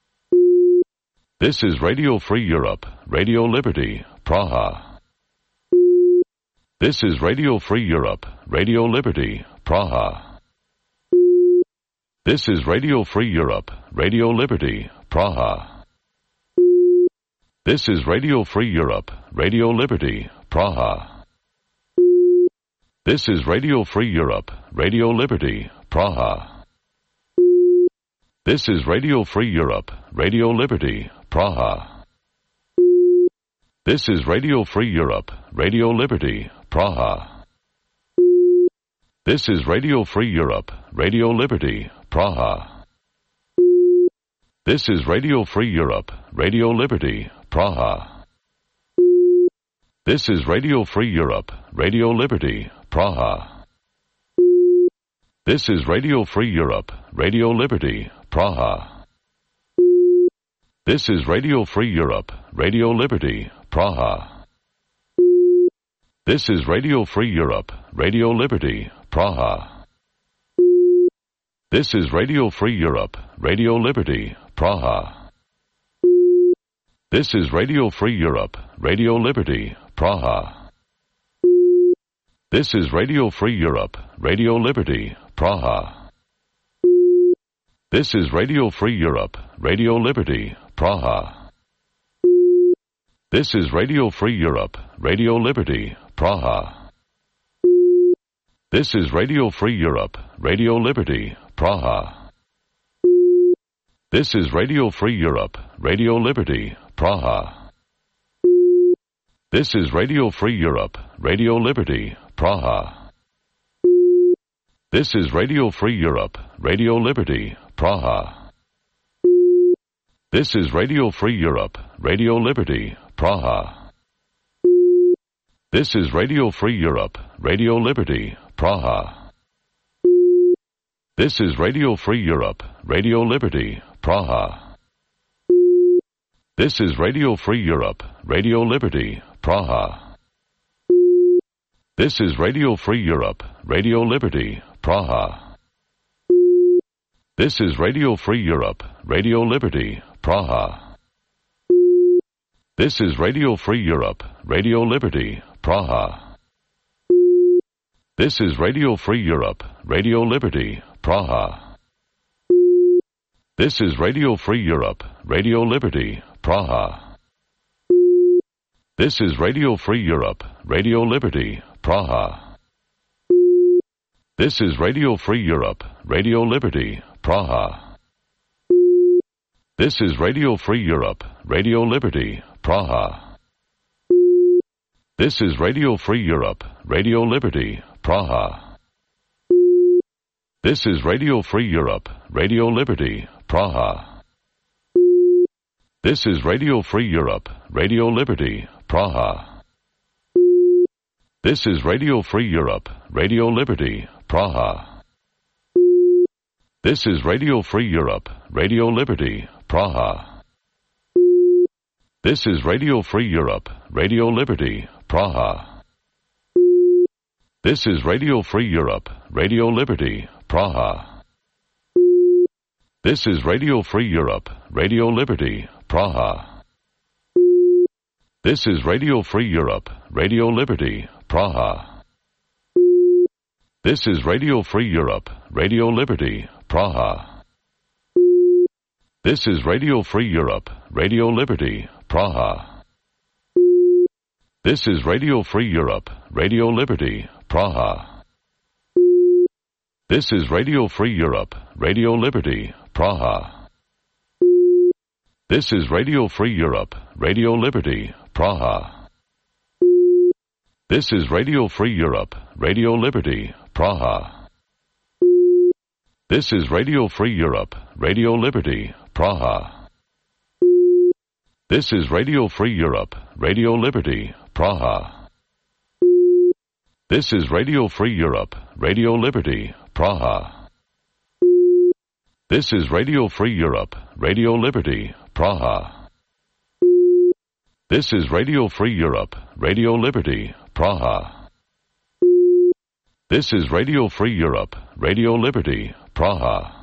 This is Radio Free Europe, Radio Liberty, Praha. This is Radio Free Europe, Radio Liberty, Praha. This is Radio Free Europe, Radio Liberty, Praha. This is Radio Free Europe, Radio Liberty, Praha. This is Radio Free Europe, Radio Liberty, Praha. This is Radio Free Europe, Radio Liberty, Praha. This is Radio Free Europe, Radio Liberty, Praha. This is Radio Free Europe, Radio Liberty, Praha. This is Radio Free Europe, Radio Liberty, Praha. This is Radio Free Europe, Radio Liberty, Praha. This is Radio Free Europe, Radio Liberty, Praha. This is Radio Free Europe, Radio Liberty, Praha. This is Radio Free Europe, Radio Liberty, Praha. This is Radio Free Europe, Radio Liberty, Praha. This is Radio Free Europe, Radio Liberty, Praha. This is Radio Free Europe, Radio Liberty, Praha. This is Radio Free Europe, Radio Liberty, Praha. This is Radio Free Europe, Radio Liberty, Praha. This is Radio Free Europe, Radio Liberty, Praha. This is Radio Free Europe, Radio Liberty, Praha. This is Radio Free Europe, Radio Liberty, Praha. This is Radio Free Europe, Radio Liberty, Praha. This is Radio Free Europe, Radio Liberty, Praha. This is Radio Free Europe, Radio Liberty, Praha. This is Radio Free Europe, Radio Liberty, Praha. This is Radio Free Europe, Radio Liberty, Praha. This is Radio Free Europe, Radio Liberty, Praha. This is Radio Free Europe, Radio Liberty, Praha. This is Radio Free Europe, Radio Liberty, Praha. This is Radio Free Europe, Radio Liberty, Praha. This is Radio Free Europe, Radio Liberty, Praha. This is Radio Free Europe, Radio Liberty, Praha. This is Radio Free Europe, Radio Liberty, Praha. This is Radio Free Europe, Radio Liberty, Praha. This is Radio Free Europe, Radio Liberty, Praha. This is Radio Free Europe, Radio Liberty, Praha. This is Radio Free Europe, Radio Liberty, Praha. This is Radio Free Europe, Radio Liberty, Praha. This is Radio Free Europe, Radio Liberty, Praha. This is Radio Free Europe, Radio Liberty, Praha. This is Radio Free Europe, Radio Liberty, Praha. This is Radio Free Europe, Radio Liberty, Praha. This is Radio Free Europe, Radio Liberty, Praha. This is Radio Free Europe, Radio Liberty, Praha. This is Radio Free Europe, Radio Liberty, Praha. This is Radio Free Europe, Radio Liberty, Praha. This is Radio Free Europe, Radio Liberty, Praha. This is Radio Free Europe, Radio Liberty, Praha. This is Radio Free Europe, Radio Liberty, Praha. This is Radio Free Europe, Radio Liberty, Praha. This is Radio Free Europe, Radio Liberty, Praha. This is Radio Free Europe, Radio Liberty, Praha. This is Radio Free Europe, Radio Liberty, Praha. This is Radio Free Europe, Radio Liberty, Praha. This is Radio Free Europe, Radio Liberty, Praha.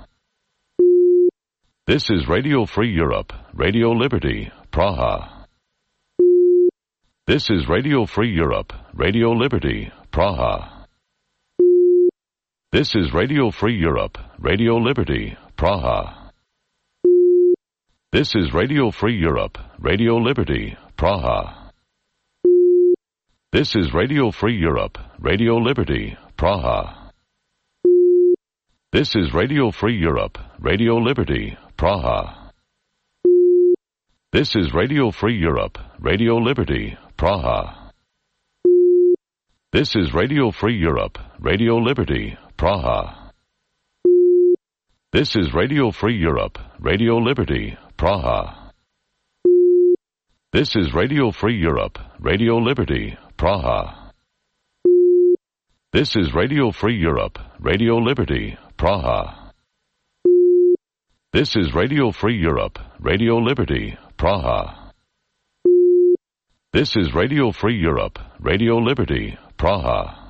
This is Radio Free Europe, Radio Liberty, Praha. This is Radio Free Europe, Radio Liberty, Praha. This is Radio Free Europe, Radio Liberty, Praha. This is Radio Free Europe, Radio Liberty, Praha. This is Radio Free Europe, Radio Liberty, Praha. This is Radio Free Europe, Radio Liberty, Praha. This is Radio Free Europe, Radio Liberty, Praha. This is Radio Free Europe, Radio Liberty, Praha. This is Radio Free Europe, Radio Liberty, Praha. This is Radio Free Europe, Radio Liberty, Praha. This is Radio Free Europe, Radio Liberty, Praha. This is Radio Free Europe, Radio Liberty, Praha. This is Radio Free Europe, Radio Liberty, Praha.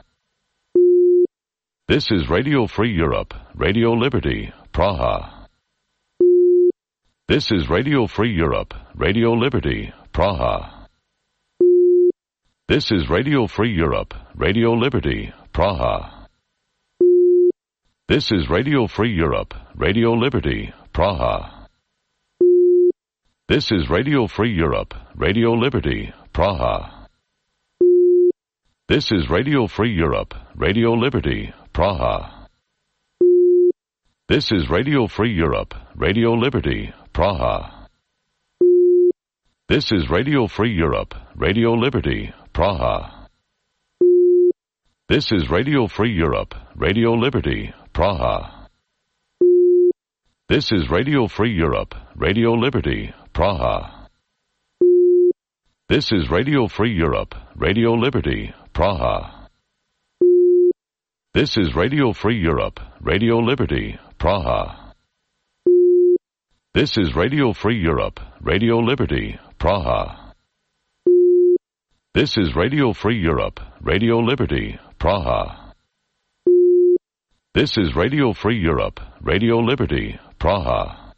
This is Radio Free Europe, Radio Liberty, Praha. This is Radio Free Europe, Radio Liberty, Praha. This is Radio Free Europe, Radio Liberty, Praha. This is Radio Free Europe, Radio Liberty, Praha. This is Radio Free Europe, Radio Liberty, Praha. This is Radio Free Europe, Radio Liberty, Praha. This is Radio Free Europe, Radio Liberty, Praha. This is Radio Free Europe, Radio Liberty, Praha. This is Radio Free Europe, Radio Liberty, Praha. This is Radio Free Europe, Radio Liberty, Praha. This is Radio Free Europe, Radio Liberty, Praha. This is Radio Free Europe, Radio Liberty, Praha. This is Radio Free Europe, Radio Liberty, Praha. This is Radio Free Europe, Radio Liberty, Praha. This is Radio Free Europe, Radio Liberty, Praha.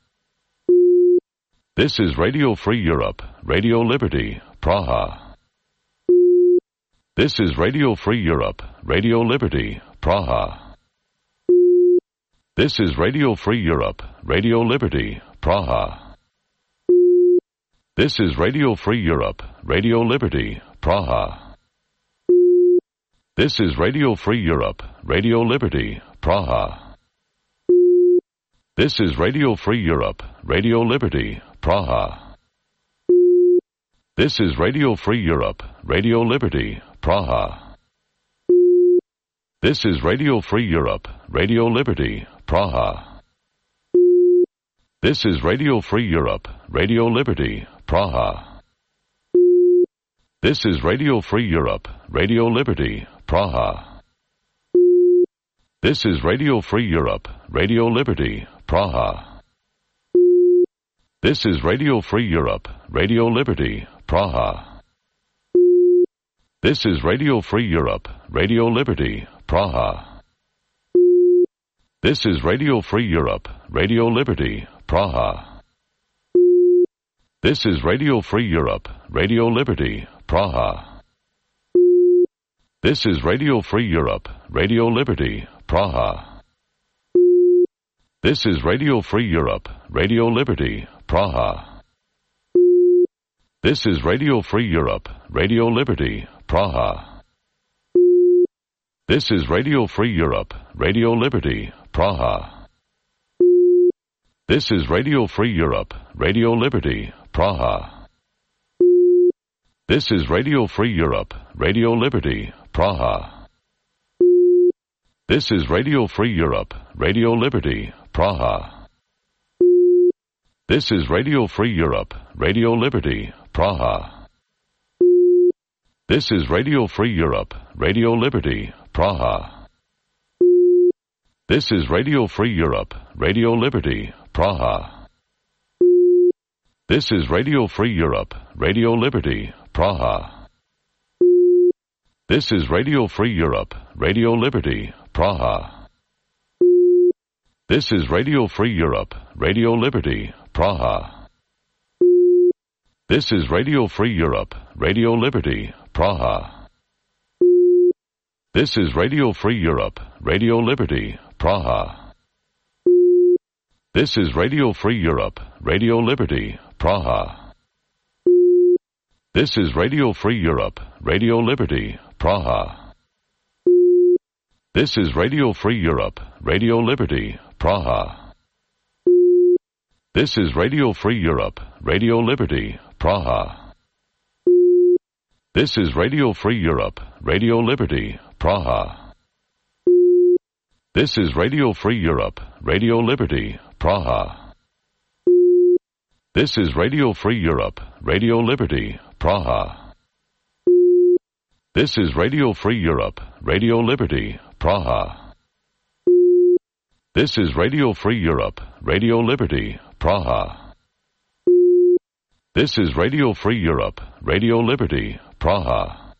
This is Radio Free Europe, Radio Liberty, Praha. This is Radio Free Europe, Radio Liberty, Praha. This is Radio Free Europe, Radio Liberty, Praha. This is Radio Free Europe, Radio Liberty, Praha. This is Radio Free Europe, Radio Liberty, Praha. This is Radio Free Europe, Radio Liberty, Praha. This is Radio Free Europe, Radio Liberty, Praha. This is Radio Free Europe, Radio Liberty, Praha. This is Radio Free Europe, Radio Liberty, Praha. This is Radio Free Europe, Radio Liberty, Praha. This is Radio Free Europe, Radio Liberty, Praha. This is Radio Free Europe, Radio Liberty, Praha. This is Radio Free Europe, Radio Liberty, Praha. This is Radio Free Europe, Radio Liberty, Praha. This is Radio Free Europe, Radio Liberty, Praha. This is Radio Free Europe, Radio Liberty, Praha. This is Radio Free Europe, Radio Liberty, Praha. This is Radio Free Europe, Radio Liberty, Praha. This is Radio Free Europe, Radio Liberty, Praha. This is Radio Free Europe, Radio Liberty, Praha. This is Radio Free Europe, Radio Liberty, Praha. This is Radio Free Europe, Radio Liberty, Praha. This is Radio Free Europe, Radio Liberty, Praha. This is Radio Free Europe, Radio Liberty, Praha. This is Radio Free Europe, Radio Liberty, Praha. This is Radio Free Europe, Radio Liberty, Praha. This is Radio Free Europe, Radio Liberty, Praha. This is Radio Free Europe, Radio Liberty, Praha. This is Radio Free Europe, Radio Liberty, Praha. This is Radio Free Europe, Radio Liberty, Praha. This is Radio Free Europe, Radio Liberty, Praha. This is Radio Free Europe, Radio Liberty, Praha. This is Radio Free Europe, Radio Liberty, Praha. This is Radio Free Europe, Radio Liberty, Praha. This is Radio Free Europe, Radio Liberty, Praha. This is Radio Free Europe, Radio Liberty, Praha. This is Radio Free Europe, Radio Liberty, Praha. This is Radio Free Europe, Radio Liberty, Praha. This is Radio Free Europe, Radio Liberty, Praha. This is Radio Free Europe, Radio Liberty, Praha.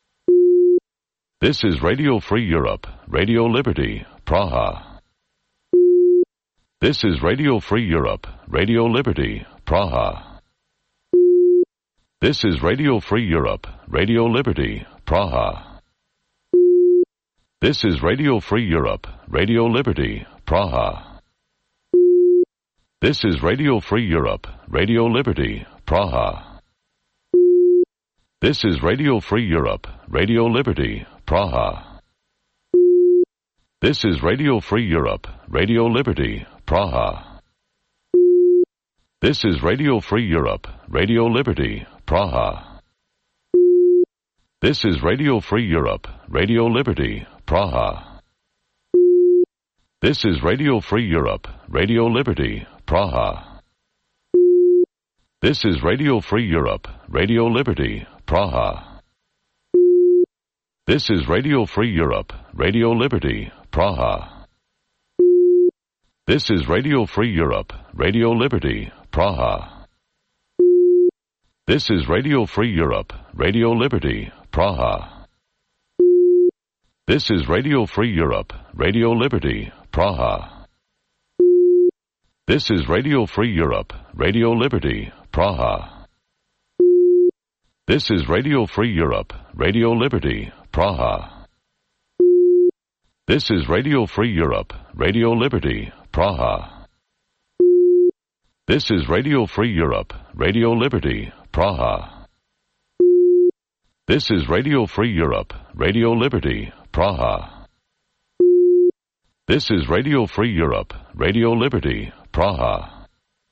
This is Radio Free Europe, Radio Liberty, Praha. This is Radio Free Europe, Radio Liberty, Praha. This is Radio Free Europe, Radio Liberty, Praha. This is Radio Free Europe, Radio Liberty, Praha. This is Radio Free Europe, Radio Liberty, Praha. This is Radio Free Europe, Radio Liberty, Praha. This is Radio Free Europe, Radio Liberty, Praha. This is Radio Free Europe, Radio Liberty, Praha. This is Radio Free Europe, Radio Liberty, Praha. This is Radio Free Europe, Radio Liberty, Praha. This is Radio Free Europe, Radio Liberty, Praha. This is Radio Free Europe, Radio Liberty, Praha. This is Radio Free Europe, Radio Liberty, Praha. This is Radio Free Europe, Radio Liberty, Praha. This is Radio Free Europe, Radio Liberty, Praha. This is Radio Free Europe, Radio Liberty, Praha. This is Radio Free Europe, Radio Liberty, Praha. This is Radio Free Europe, Radio Liberty, Praha. This is Radio Free Europe, Radio Liberty, Praha. This is Radio Free Europe, Radio Liberty, Praha. This is Radio Free Europe, Radio Liberty, Praha.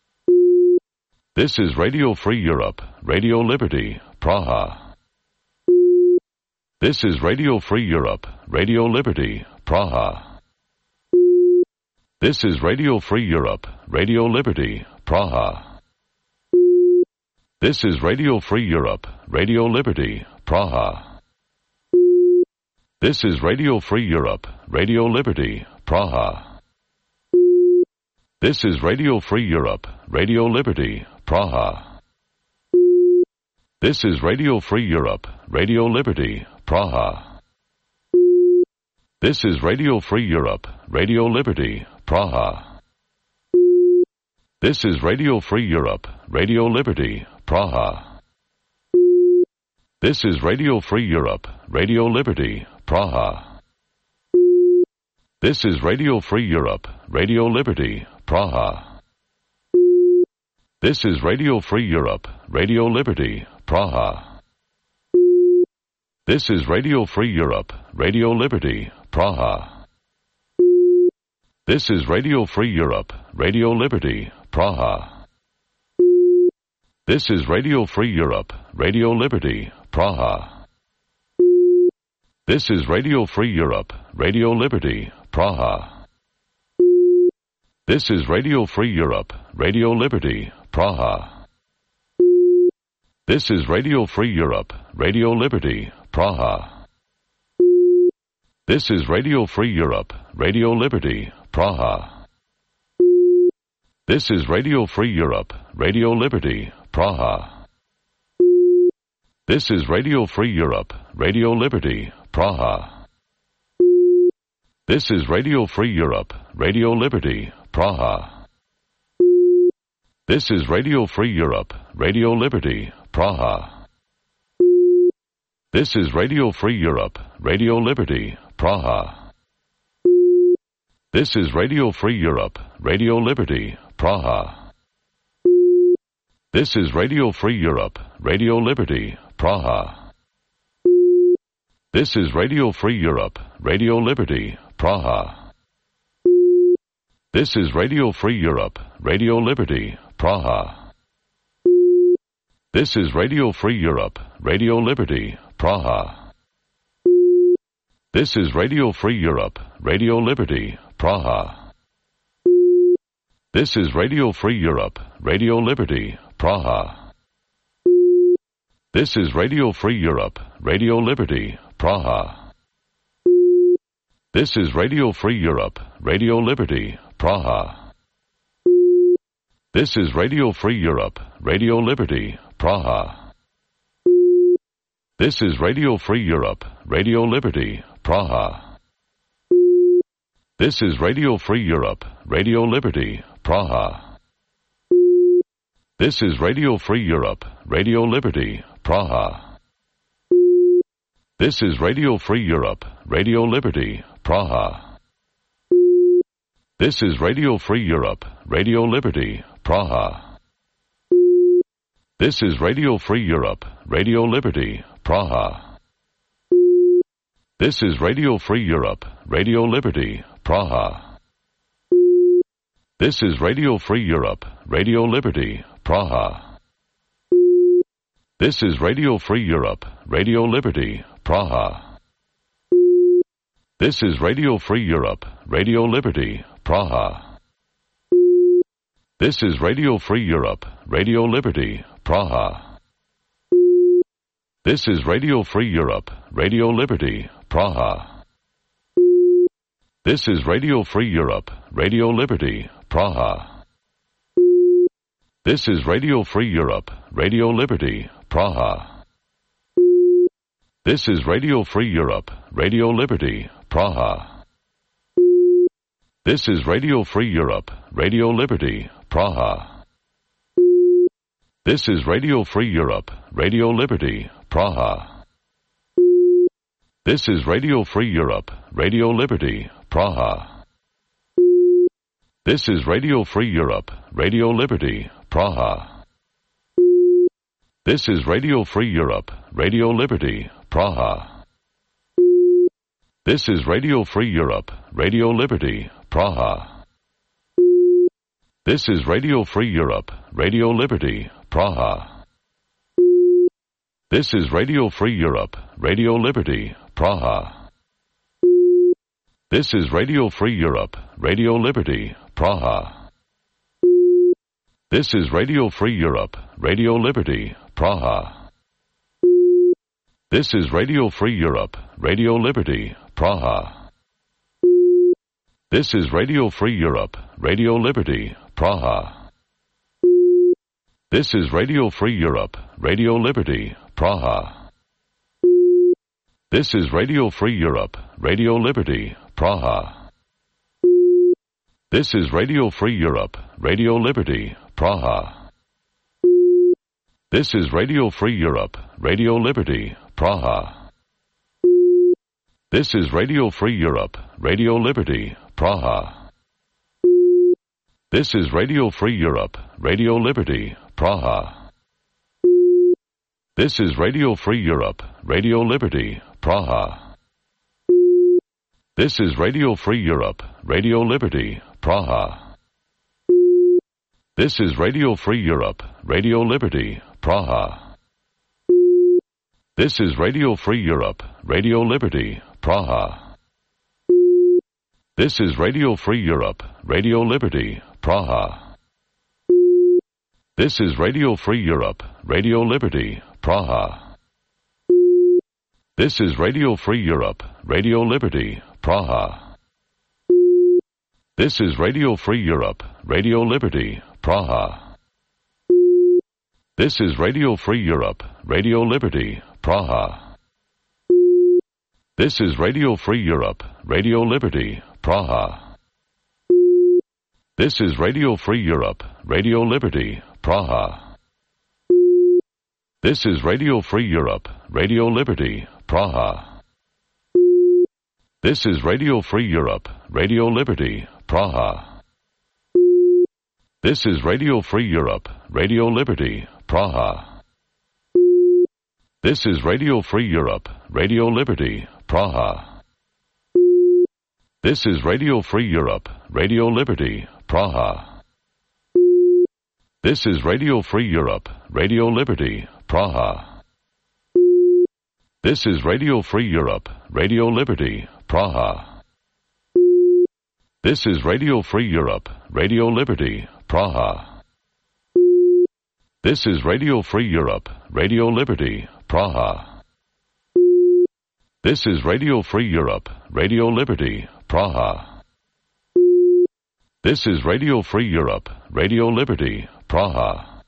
This is Radio Free Europe, Radio Liberty, Praha. This is Radio Free Europe, Radio Liberty, Praha. This is Radio Free Europe, Radio Liberty, Praha. This is Radio Free Europe, Radio Liberty, Praha. This is Radio Free Europe, Radio Liberty, Praha. This is Radio Free Europe, Radio Liberty, Praha. This is Radio Free Europe, Radio Liberty, Praha. This is Radio Free Europe, Radio Liberty, Praha. This is Radio Free Europe, Radio Liberty, Praha. This is Radio Free Europe, Radio Liberty, Praha. This is Radio Free Europe, Radio Liberty, Praha. This is Radio Free Europe, Radio Liberty, Praha. This is Radio Free Europe, Radio Liberty, Praha. This is Radio Free Europe, Radio Liberty, Praha. This is Radio Free Europe, Radio Liberty, Praha. This is Radio Free Europe, Radio Liberty, Praha. This is Radio Free Europe, Radio Liberty, Praha. This is Radio Free Europe, Radio Liberty, Praha. This is Radio Free Europe, Radio Liberty, Praha. This is Radio Free Europe, Radio Liberty, Praha. This is Radio Free Europe, Radio Liberty, Praha. This is Radio Free Europe, Radio Liberty, Praha. This is Radio Free Europe, Radio Liberty, Praha. This is Radio Free Europe, Radio Liberty, Praha. This is Radio Free Europe, Radio Liberty, Praha. This is Radio Free Europe, Radio Liberty, Praha. This is Radio Free Europe, Radio Liberty, Praha. This is Radio Free Europe, Radio Liberty, Praha. This is Radio Free Europe, Radio Liberty, Praha. This is Radio Free Europe, Radio Liberty, Praha. This is Radio Free Europe, Radio Liberty, Praha. This is Radio Free Europe, Radio Liberty, Praha. This is Radio Free Europe, Radio Liberty, Praha. This is Radio Free Europe, Radio Liberty, Praha. This is Radio Free Europe, Radio Liberty, Praha. This is Radio Free Europe, Radio Liberty, Praha. This is Radio Free Europe, Radio Liberty, Praha. This is Radio Free Europe, Radio Liberty, Praha. This is Radio Free Europe, Radio Liberty, Praha. This is Radio Free Europe, Radio Liberty, Praha. This is Radio Free Europe, Radio Liberty, Praha. This is Radio Free Europe, Radio Liberty, Praha. This is Radio Free Europe, Radio Liberty, Praha. This is Radio Free Europe, Radio Liberty, Praha. This is Radio Free Europe, Radio Liberty, Praha. This is Radio Free Europe, Radio Liberty, Praha. This is Radio Free Europe, Radio Liberty, Praha. This is Radio Free Europe, Radio Liberty, Praha. This is Radio Free Europe, Radio Liberty, Praha. This is Radio Free Europe, Radio Liberty, Praha. This is Radio Free Europe, Radio Liberty, Praha. This is Radio Free Europe, Radio Liberty, Praha. This is Radio Free Europe, Radio Liberty, Praha. This is Radio Free Europe, Radio Liberty, Praha. This is Radio Free Europe, Radio Liberty, Praha. This is Radio Free Europe, Radio Liberty, Praha. This is Radio Free Europe, Radio Liberty, Praha. This is Radio Free Europe, Radio Liberty, Praha. This is Radio Free Europe, Radio Liberty, Praha. This is Radio Free Europe, Radio Liberty, Praha. This is Radio Free Europe, Radio Liberty, Praha. This is Radio Free Europe, Radio Liberty, Praha. This is Radio Free Europe, Radio Liberty, Praha. This is Radio Free Europe, Radio Liberty, Praha. This is Radio Free Europe, Radio Liberty, Praha. This is Radio Free Europe, Radio Liberty, Praha. This is Radio Free Europe, Radio Liberty, Praha. This is Radio Free Europe, Radio Liberty, Praha. This is Radio Free Europe, Radio Liberty, Praha. This is Radio Free Europe, Radio Liberty, Praha. This is Radio Free Europe, Radio Liberty, Praha. This is Radio Free Europe, Radio Liberty, Praha. This is Radio Free Europe, Radio Liberty, Praha. This is Radio Free Europe, Radio Liberty, Praha. This is Radio Free Europe, Radio Liberty, Praha. This is Radio Free Europe, Radio Liberty, Praha. This is Radio Free Europe, Radio Liberty, Praha. This is Radio Free Europe, Radio Liberty, Praha. This is Radio Free Europe, Radio Liberty, Praha. This is Radio Free Europe, Radio Liberty, Praha. This is Radio Free Europe, Radio Liberty, Praha. This is Radio Free Europe, Radio Liberty, Praha. This is Radio Free Europe, Radio Liberty, Praha. This is Radio Free Europe, Radio Liberty, Praha. This is Radio Free Europe, Radio Liberty, Praha. This is Radio Free Europe, Radio Liberty, Praha. This is Radio Free Europe, Radio Liberty, Praha. This is Radio Free Europe, Radio Liberty, Praha. This is Radio Free Europe, Radio Liberty, Praha.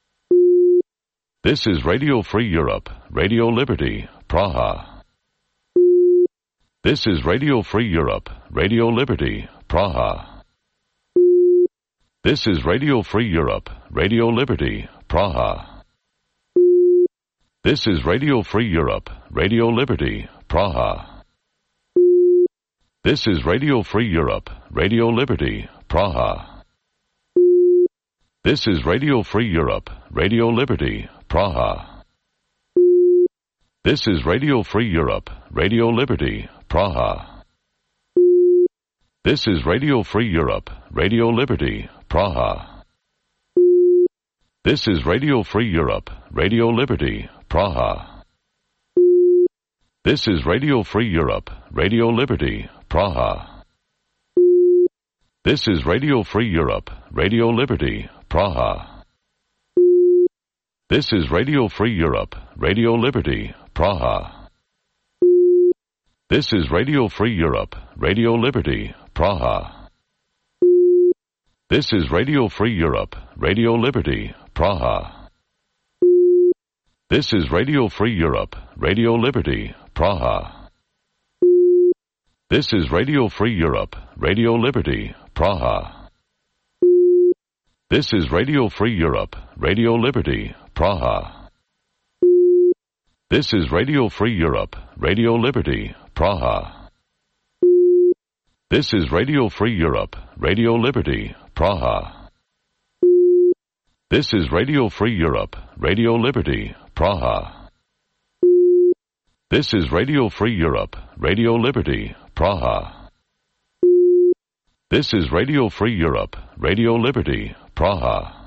This is Radio Free Europe, Radio Liberty, Praha. This is Radio Free Europe, Radio Liberty, Praha. This is Radio Free Europe, Radio Liberty, Praha. This is Radio Free Europe, Radio Liberty, Praha. This is Radio Free Europe, Radio Liberty, Praha. This is Radio Free Europe, Radio Liberty, Praha. This is Radio Free Europe, Radio Liberty, Praha. This is Radio Free Europe, Radio Liberty, Praha. This is Radio Free Europe, Radio Liberty, Praha. This is Radio Free Europe, Radio Liberty, Praha. This is Radio Free Europe, Radio Liberty, Praha. This is Radio Free Europe, Radio Liberty, Praha. This is Radio Free Europe, Radio Liberty, Praha. This is Radio Free Europe, Radio Liberty, Praha. This is Radio Free Europe, Radio Liberty, Praha. This is Radio Free Europe, Radio Liberty, Praha. This is Radio Free Europe, Radio Liberty, Praha. This is Radio Free Europe, Radio Liberty, Praha. This is Radio Free Europe, Radio Liberty, Praha. This is Radio Free Europe, Radio Liberty, Praha. This is Radio Free Europe, Radio Liberty, Praha. This is Radio Free Europe, Radio Liberty, Praha.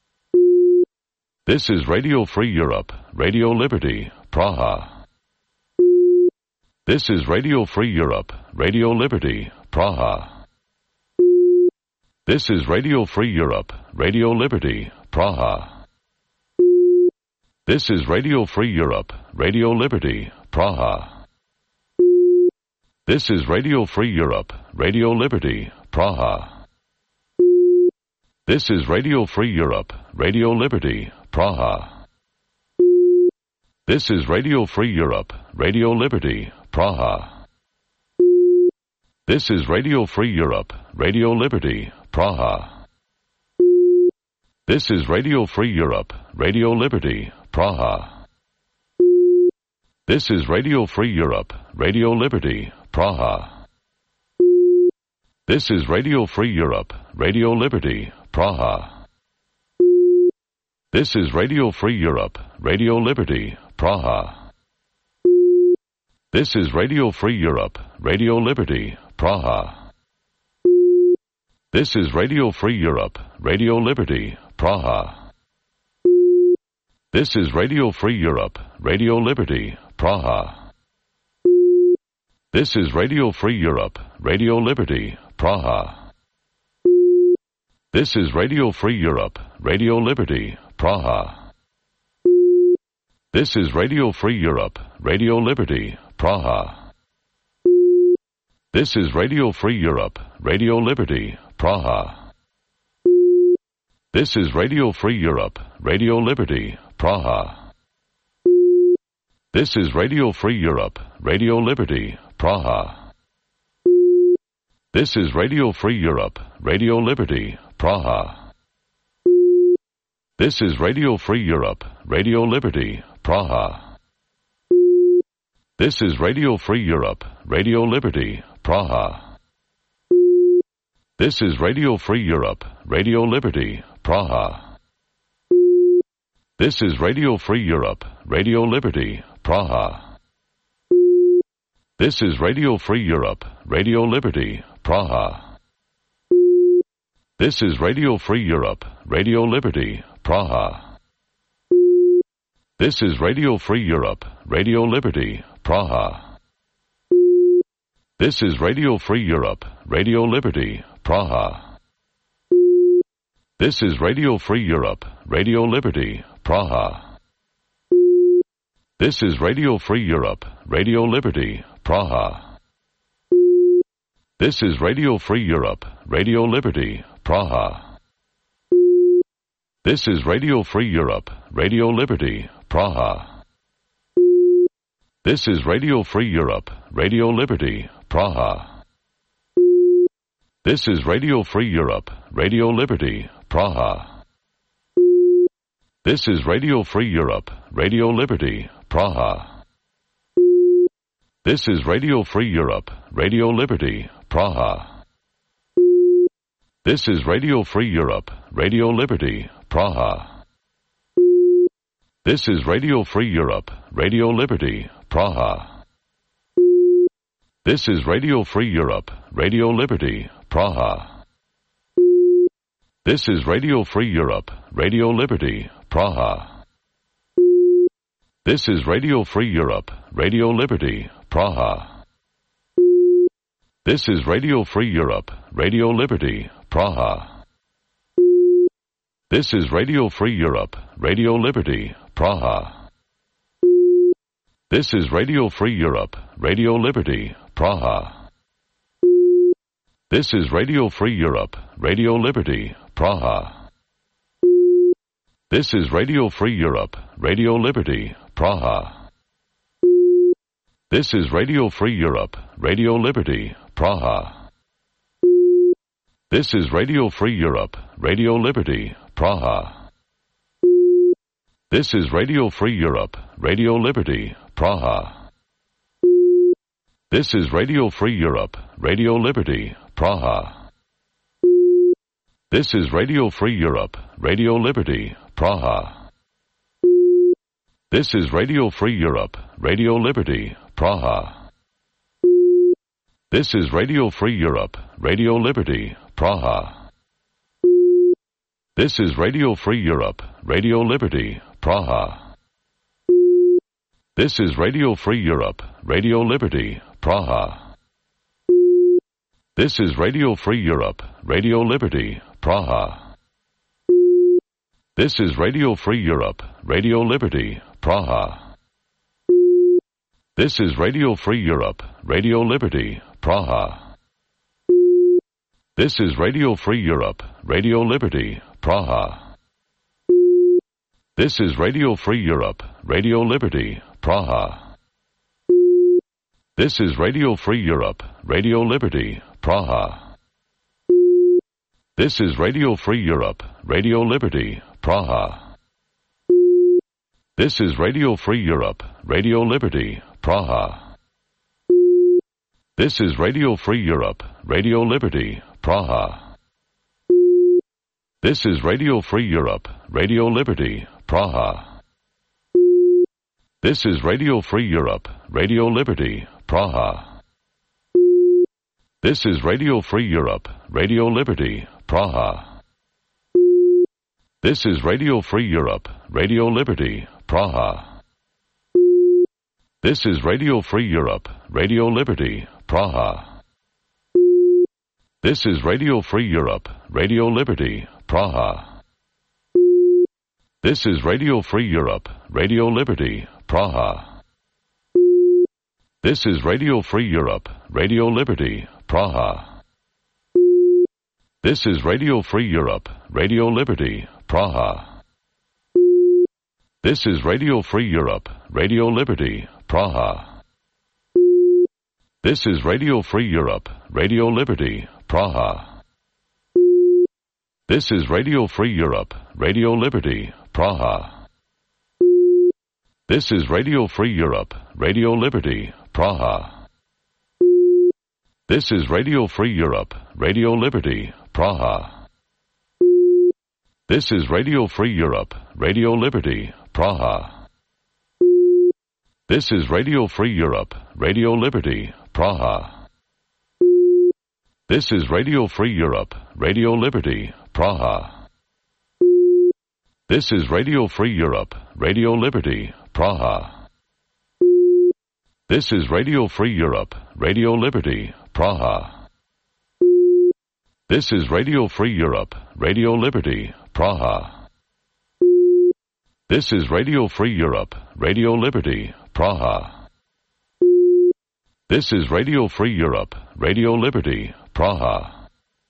This is Radio Free Europe, Radio Liberty, Praha. This is Radio Free Europe, Radio Liberty, Praha. This is Radio Free Europe, Radio Liberty, Praha. This is Radio Free Europe, Radio Liberty, Praha. This is Radio Free Europe, Radio Liberty, Praha. This is Radio Free Europe, Radio Liberty, Praha. This is Radio Free Europe, Radio Liberty, Praha. This is Radio Free Europe, Radio Liberty, Praha. This is Radio Free Europe, Radio Liberty, Praha. This is Radio Free Europe, Radio Liberty, Praha. This is Radio Free Europe, Radio Liberty, Praha. This is Radio Free Europe, Radio Liberty, Praha. This is Radio Free Europe, Radio Liberty, Praha. This is Radio Free Europe, Radio Liberty, Praha. This is Radio Free Europe, Radio Liberty, Praha. This is Radio Free Europe, Radio Liberty, Praha. This is Radio Free Europe, Radio Liberty, Praha. This is Radio Free Europe, Radio Liberty, Praha. This is Radio Free Europe, Radio Liberty, Praha. This is Radio Free Europe, Radio Liberty, Praha. This is Radio Free Europe, Radio Liberty, Praha. This is Radio Free Europe, Radio Liberty, Praha. This is Radio Free Europe, Radio Liberty, Praha. This is Radio Free Europe, Radio Liberty, Praha. This is Radio Free Europe, Radio Liberty, Praha. This is Radio Free Europe, Radio Liberty, Praha. This is Radio Free Europe, Radio Liberty, Praha. This is Radio Free Europe, Radio Liberty, Praha. This is Radio Free Europe, Radio Liberty, Praha. This is Radio Free Europe, Radio Liberty, Praha. This is Radio Free Europe, Radio Liberty, Praha. This is Radio Free Europe, Radio Liberty, Praha. This is Radio Free Europe, Radio Liberty, Praha. This is Radio Free Europe, Radio Liberty, Praha. This is Radio Free Europe, Radio Liberty, Praha. This is Radio Free Europe, Radio Liberty, Praha. This is Radio Free Europe, Radio Liberty, Praha. This is Radio Free Europe, Radio Liberty, Praha. This is Radio Free Europe, Radio Liberty, Praha. This is Radio Free Europe, Radio Liberty, Praha. This is Radio Free Europe, Radio Liberty, Praha. This is Radio Free Europe, Radio Liberty, Praha. This is Radio Free Europe, Radio Liberty, Praha. This is Radio Free Europe, Radio Liberty, Praha. This is Radio Free Europe, Radio Liberty, Praha. This is Radio Free Europe, Radio Liberty, Praha. This is Radio Free Europe, Radio Liberty, Praha. This is Radio Free Europe, Radio Liberty, Praha. This is Radio Free Europe, Radio Liberty, Praha. This is Radio Free Europe, Radio Liberty, Praha. This is Radio Free Europe, Radio Liberty, Praha. This is Radio Free Europe, Radio Liberty, Praha. This is Radio Free Europe, Radio Liberty, Praha. This is Radio Free Europe, Radio Liberty, Praha. This is Radio Free Europe, Radio Liberty, Praha. This is Radio Free Europe, Radio Liberty, Praha. This is Radio Free Europe, Radio Liberty, Praha. This is Radio Free Europe, Radio Liberty, Praha. This is Radio Free Europe, Radio Liberty, Praha. This is Radio Free Europe, Radio Liberty, Praha. This is Radio Free Europe, Radio Liberty, Praha. This is Radio Free Europe, Radio Liberty, Praha. This is Radio Free Europe, Radio Liberty, Praha. This is Radio Free Europe, Radio Liberty, Praha. This is Radio Free Europe, Radio Liberty, Praha. This is Radio Free Europe, Radio Liberty, Praha. This is Radio Free Europe, Radio Liberty, Praha. This is Radio Free Europe, Radio Liberty, Praha. This is Radio Free Europe, Radio Liberty, Praha. This is Radio Free Europe, Radio Liberty, Praha. This is Radio Free Europe, Radio Liberty, Praha. This is Radio Free Europe, Radio Liberty, Praha. This is Radio Free Europe, Radio Liberty, Praha. This is Radio Free Europe, Radio Liberty, Praha. This is Radio Free Europe, Radio Liberty, Praha. This is Radio Free Europe, Radio Liberty, Praha. This is Radio Free Europe, Radio Liberty, Praha. This is Radio Free Europe, Radio Liberty, Praha. This is Radio Free Europe, Radio Liberty, Praha. This is Radio Free Europe, Radio Liberty, Praha. This is Radio Free Europe, Radio Liberty, Praha. This is Radio Free Europe, Radio Liberty, Praha. This is Radio Free Europe, Radio Liberty, Praha. This is Radio Free Europe, Radio Liberty, Praha. This is Radio Free Europe, Radio Liberty, Praha. This is Radio Free Europe, Radio Liberty, Praha. This is Radio Free Europe, Radio Liberty, Praha. This is Radio Free Europe, Radio Liberty, Praha.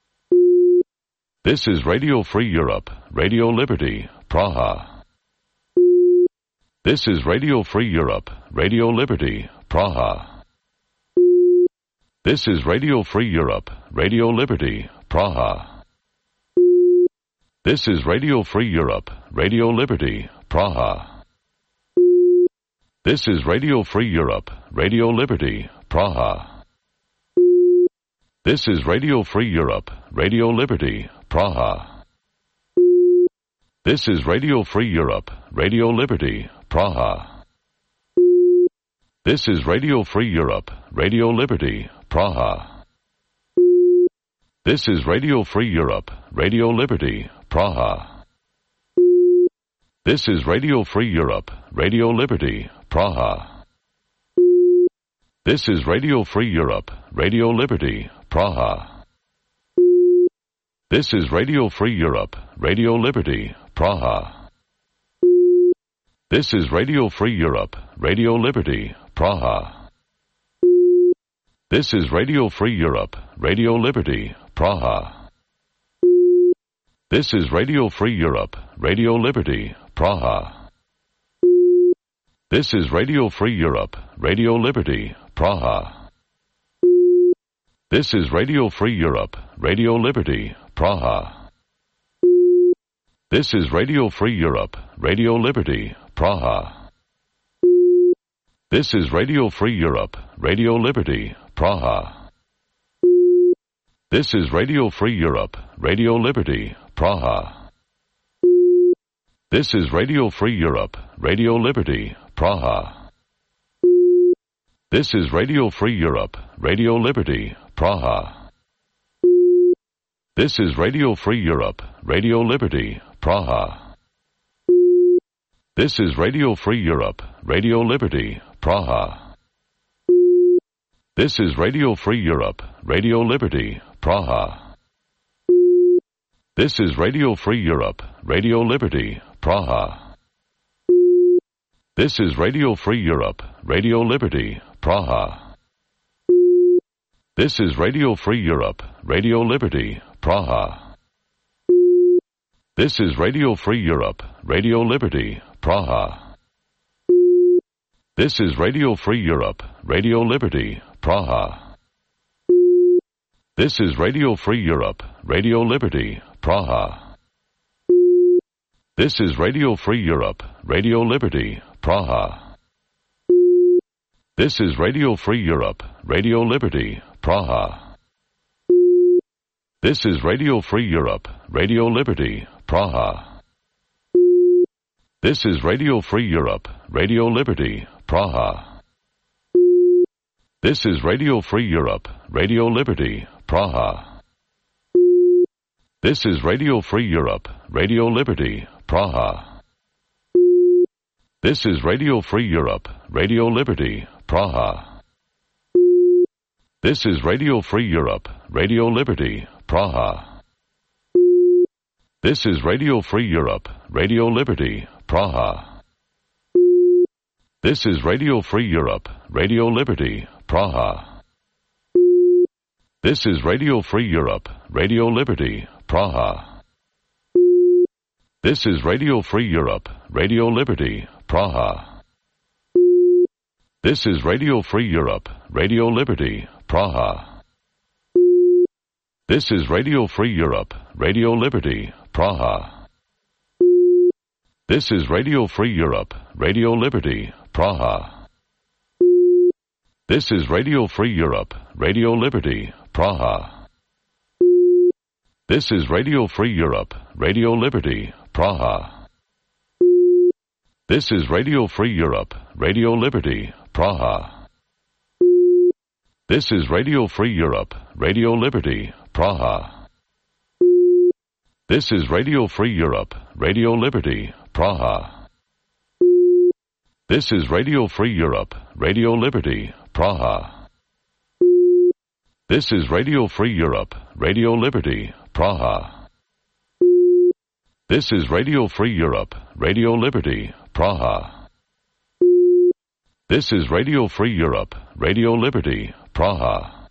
This is Radio Free Europe, Radio Liberty, Praha. This is Radio Free Europe, Radio Liberty, Praha. This is Radio Free Europe, Radio Liberty, Praha. This is Radio Free Europe, Radio Liberty, Praha. This is Radio Free Europe, Radio Liberty, Praha. This is Radio Free Europe, Radio Liberty, Praha. This is Radio Free Europe, Radio Liberty, Praha. This is Radio Free Europe, Radio Liberty, Praha. This is Radio Free Europe, Radio Liberty, Praha. This is Radio Free Europe, Radio Liberty, Praha. This is Radio Free Europe, Radio Liberty, Praha. This is Radio Free Europe, Radio Liberty, Praha. This is Radio Free Europe, Radio Liberty, Praha. This is Radio Free Europe, Radio Liberty, Praha. This is Radio Free Europe, Radio Liberty, Praha. This is Radio Free Europe, Radio Liberty, Praha. This is Radio Free Europe, Radio Liberty, Praha. This is Radio Free Europe, Radio Liberty, Praha. This is Radio Free Europe, Radio Liberty, Praha. This is Radio Free Europe, Radio Liberty, Praha. This is Radio Free Europe, Radio Liberty, Praha. This is Radio Free Europe, Radio Liberty, Praha. This is Radio Free Europe, Radio Liberty, Praha. This is Radio Free Europe, Radio Liberty, Praha. This is Radio Free Europe, Radio Liberty, Praha. This is Radio Free Europe, Radio Liberty, Praha. This is Radio Free Europe, Radio Liberty, Praha. This is Radio Free Europe, Radio Liberty, Praha. This is Radio Free Europe, Radio Liberty, Praha. This is Radio Free Europe, Radio Liberty, Praha. This is Radio Free Europe, Radio Liberty, Praha. This is Radio Free Europe, Radio Liberty, Praha. This is Radio Free Europe, Radio Liberty, Praha. This is Radio Free Europe, Radio Liberty, Praha. This is Radio Free Europe, Radio Liberty, Praha. This is Radio Free Europe, Radio Liberty, Praha. This is Radio Free Europe, Radio Liberty, Praha. This is Radio Free Europe, Radio Liberty, Praha. This is Radio Free Europe, Radio Liberty, Praha. This is Radio Free Europe, Radio Liberty, Praha. This is Radio Free Europe, Radio Liberty, Praha. This is Radio Free Europe, Radio Liberty, Praha. This is Radio Free Europe, Radio Liberty, Praha. This is Radio Free Europe, Radio Liberty, Praha. This is Radio Free Europe, Radio Liberty, Praha. This is Radio Free Europe, Radio Liberty, Praha. This is Radio Free Europe, Radio Liberty, Praha. This is Radio Free Europe, Radio Liberty, Praha. This is Radio Free Europe, Radio Liberty, Praha. This is Radio Free Europe, Radio Liberty, Praha. This is Radio Free Europe, Radio Liberty, Praha. This is Radio Free Europe, Radio Liberty, Praha. This is Radio Free Europe, Radio Liberty, Praha. This is Radio Free Europe, Radio Liberty, Praha. This is Radio Free Europe, Radio Liberty, Praha.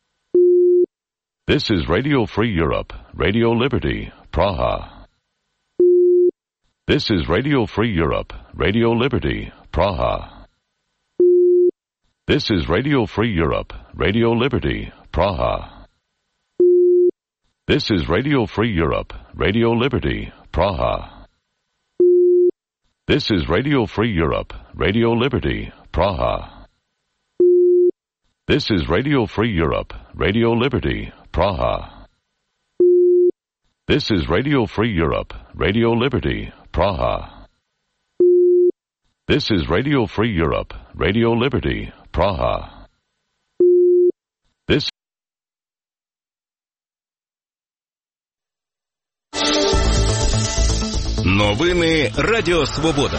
This is Radio Free Europe, Radio Liberty, Praha. This is Radio Free Europe, Radio Liberty, Praha. This is Radio Free Europe, Radio Liberty, Praha. This is Radio Free Europe, Radio Liberty, Praha. This is Radio Free Europe, Radio Liberty, Praha. This is Radio Free Europe, Radio Liberty, Praha. This is Radio Free Europe, Radio Liberty, Praha. This is Radio Free Europe, Radio Liberty, Praha. This Новини Радіо Свобода.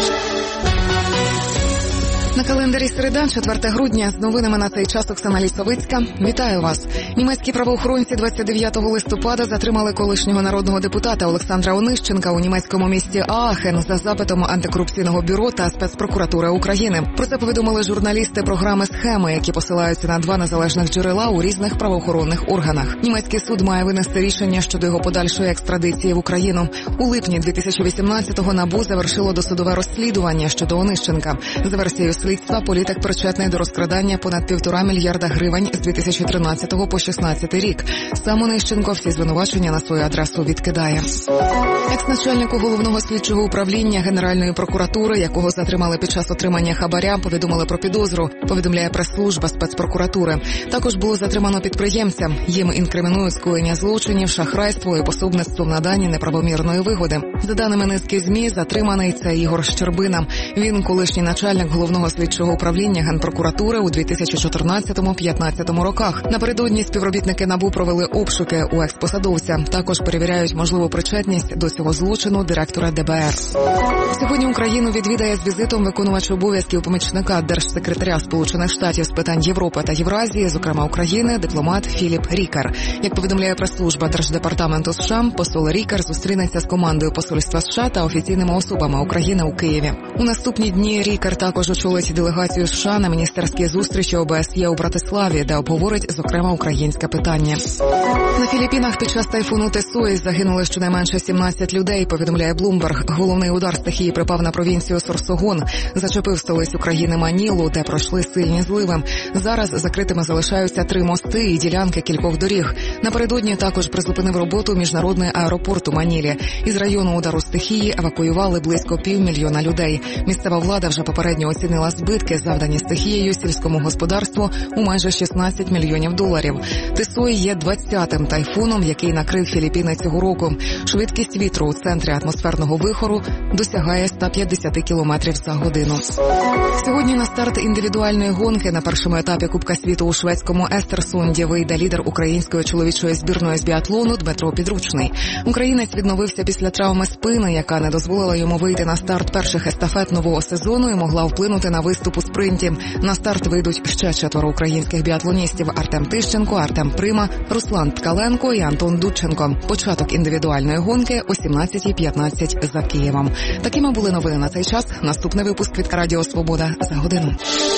На календарі середа, четверте грудня, з новинами на цей час Оксана Лісовицька. Вітаю вас. Німецькі правоохоронці двадцять дев'ятого листопада затримали колишнього народного депутата Олександра Онищенка у німецькому місті Аахен за запитом антикорупційного бюро та спецпрокуратури України. Про це повідомили журналісти програми «Схеми», які посилаються на два незалежних джерела у різних правоохоронних органах. Німецький суд має винести рішення щодо його подальшої екстрадиції в Україну. У липні дві тисячі вісімнадцятого НАБУ завершило досудове розслідування щодо Онищенка. За версією слідства, політик причетний до розкрадання понад півтора мільярда гривень з дві тисячі тринадцятого по шістнадцятий рік. Сам Онищенко всі звинувачення на свою адресу відкидає. Екс-начальнику головного слідчого управління Генеральної прокуратури, якого затримали під час отримання хабаря, повідомили про підозру, повідомляє прес-служба спецпрокуратури. Також було затримано підприємця. Їм інкримінують скоєння злочинів, шахрайство і пособництво в наданні неправомірної вигоди. За даними низки ЗМІ, затриманий це Ігор Щербина. Він колишній начальник головного слідчого управління Генпрокуратури у дві тисячі чотирнадцятому-п'ятнадцятому роках. Напередодні співробітники НАБУ провели обшуки у експосадовця. Також перевіряють можливу причетність до цього злочину директора ДБР. Сьогодні Україну відвідає з візитом виконувач обов'язків помічника держсекретаря Сполучених Штатів з питань Європи та Євразії, зокрема України, дипломат Філіп Рікер. Як повідомляє прес-служба Держдепартаменту США, посол Рікер зустрінеться з командою посольства США та офіційними особами України у Києві. У наступні дні Рікер також очолить делегацію США на міністерській зустрічі ОБСЄ у Братиславі, де обговорить, зокрема, українське питання. На Філіппінах під час тайфуну Тесої загинули щонайменше сімнадцять людей, повідомляє Блумберг. Головний удар стихії припав на провінцію Сорсогон, зачепив столицю країни Манілу, де пройшли сильні зливи. Зараз закритими залишаються три мости і ділянки кількох доріг. Напередодні також призупинив роботу міжнародний аеропорт у Манілі. Із району удару стихії евакуювали близько півмільйона людей. Місцева влада вже попередньо оцінила збитки, завдані стихією сільському господарству, у майже шістнадцять мільйонів доларів. Тесой є двадцятим тайфуном, який накрив Філіппіни цього року. Швидкість вітру у центрі атмосферного вихору досягає сто п'ятдесят кілометрів за годину. Сьогодні на старт індивідуальної гонки на першому етапі Кубка світу у шведському Естерсунді вийде лідер української чоловічої збірної з біатлону Дмитро Підручний. Українець відновився після травми спини, яка не дозволила йому вийти на старт перших естафет нового сезону і могла вплинути на виступ у спринті. На старт вийдуть ще четверо українських біатлоністів: Артем Тищенко, Артем Прима, Руслан Ткаленко і Антон Дудченко. Початок індивідуальної гонки о сімнадцятій п'ятнадцять за Києвом. Такими були новини на цей час. Наступний випуск від Радіо Свобода за годину.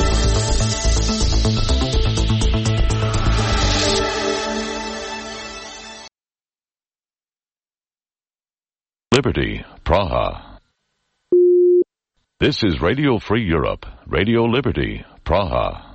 Liberty, Praha. This is Radio Free Europe, Radio Liberty, Praha.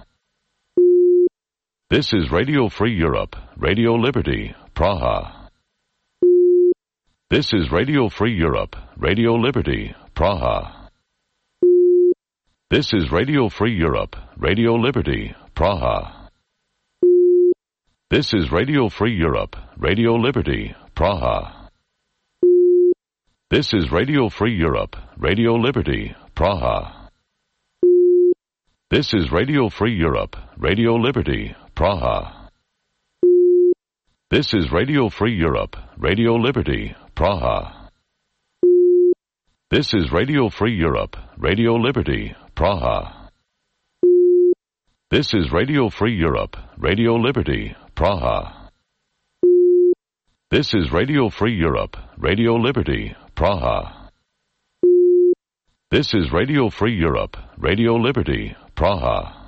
This is Radio Free Europe, Radio Liberty, Praha. This is Radio Free Europe, Radio Liberty, Praha. This is Radio Free Europe, Radio Liberty, Praha. This is Radio Free Europe, Radio Liberty, Praha. This is Radio Free Europe, Radio Liberty, Praha. This is Radio Free Europe, Radio Liberty, Praha. This is Radio Free Europe, Radio Liberty, Praha. This is Radio Free Europe, Radio Liberty, Praha. This is Radio Free Europe, Radio Liberty, Praha. This is Radio Free Europe, Radio Liberty, Praha. This is Radio Free Europe, Radio Liberty, Praha.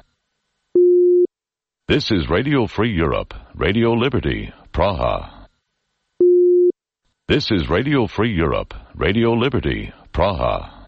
This is Radio Free Europe, Radio Liberty, Praha. This is Radio Free Europe, Radio Liberty, Praha.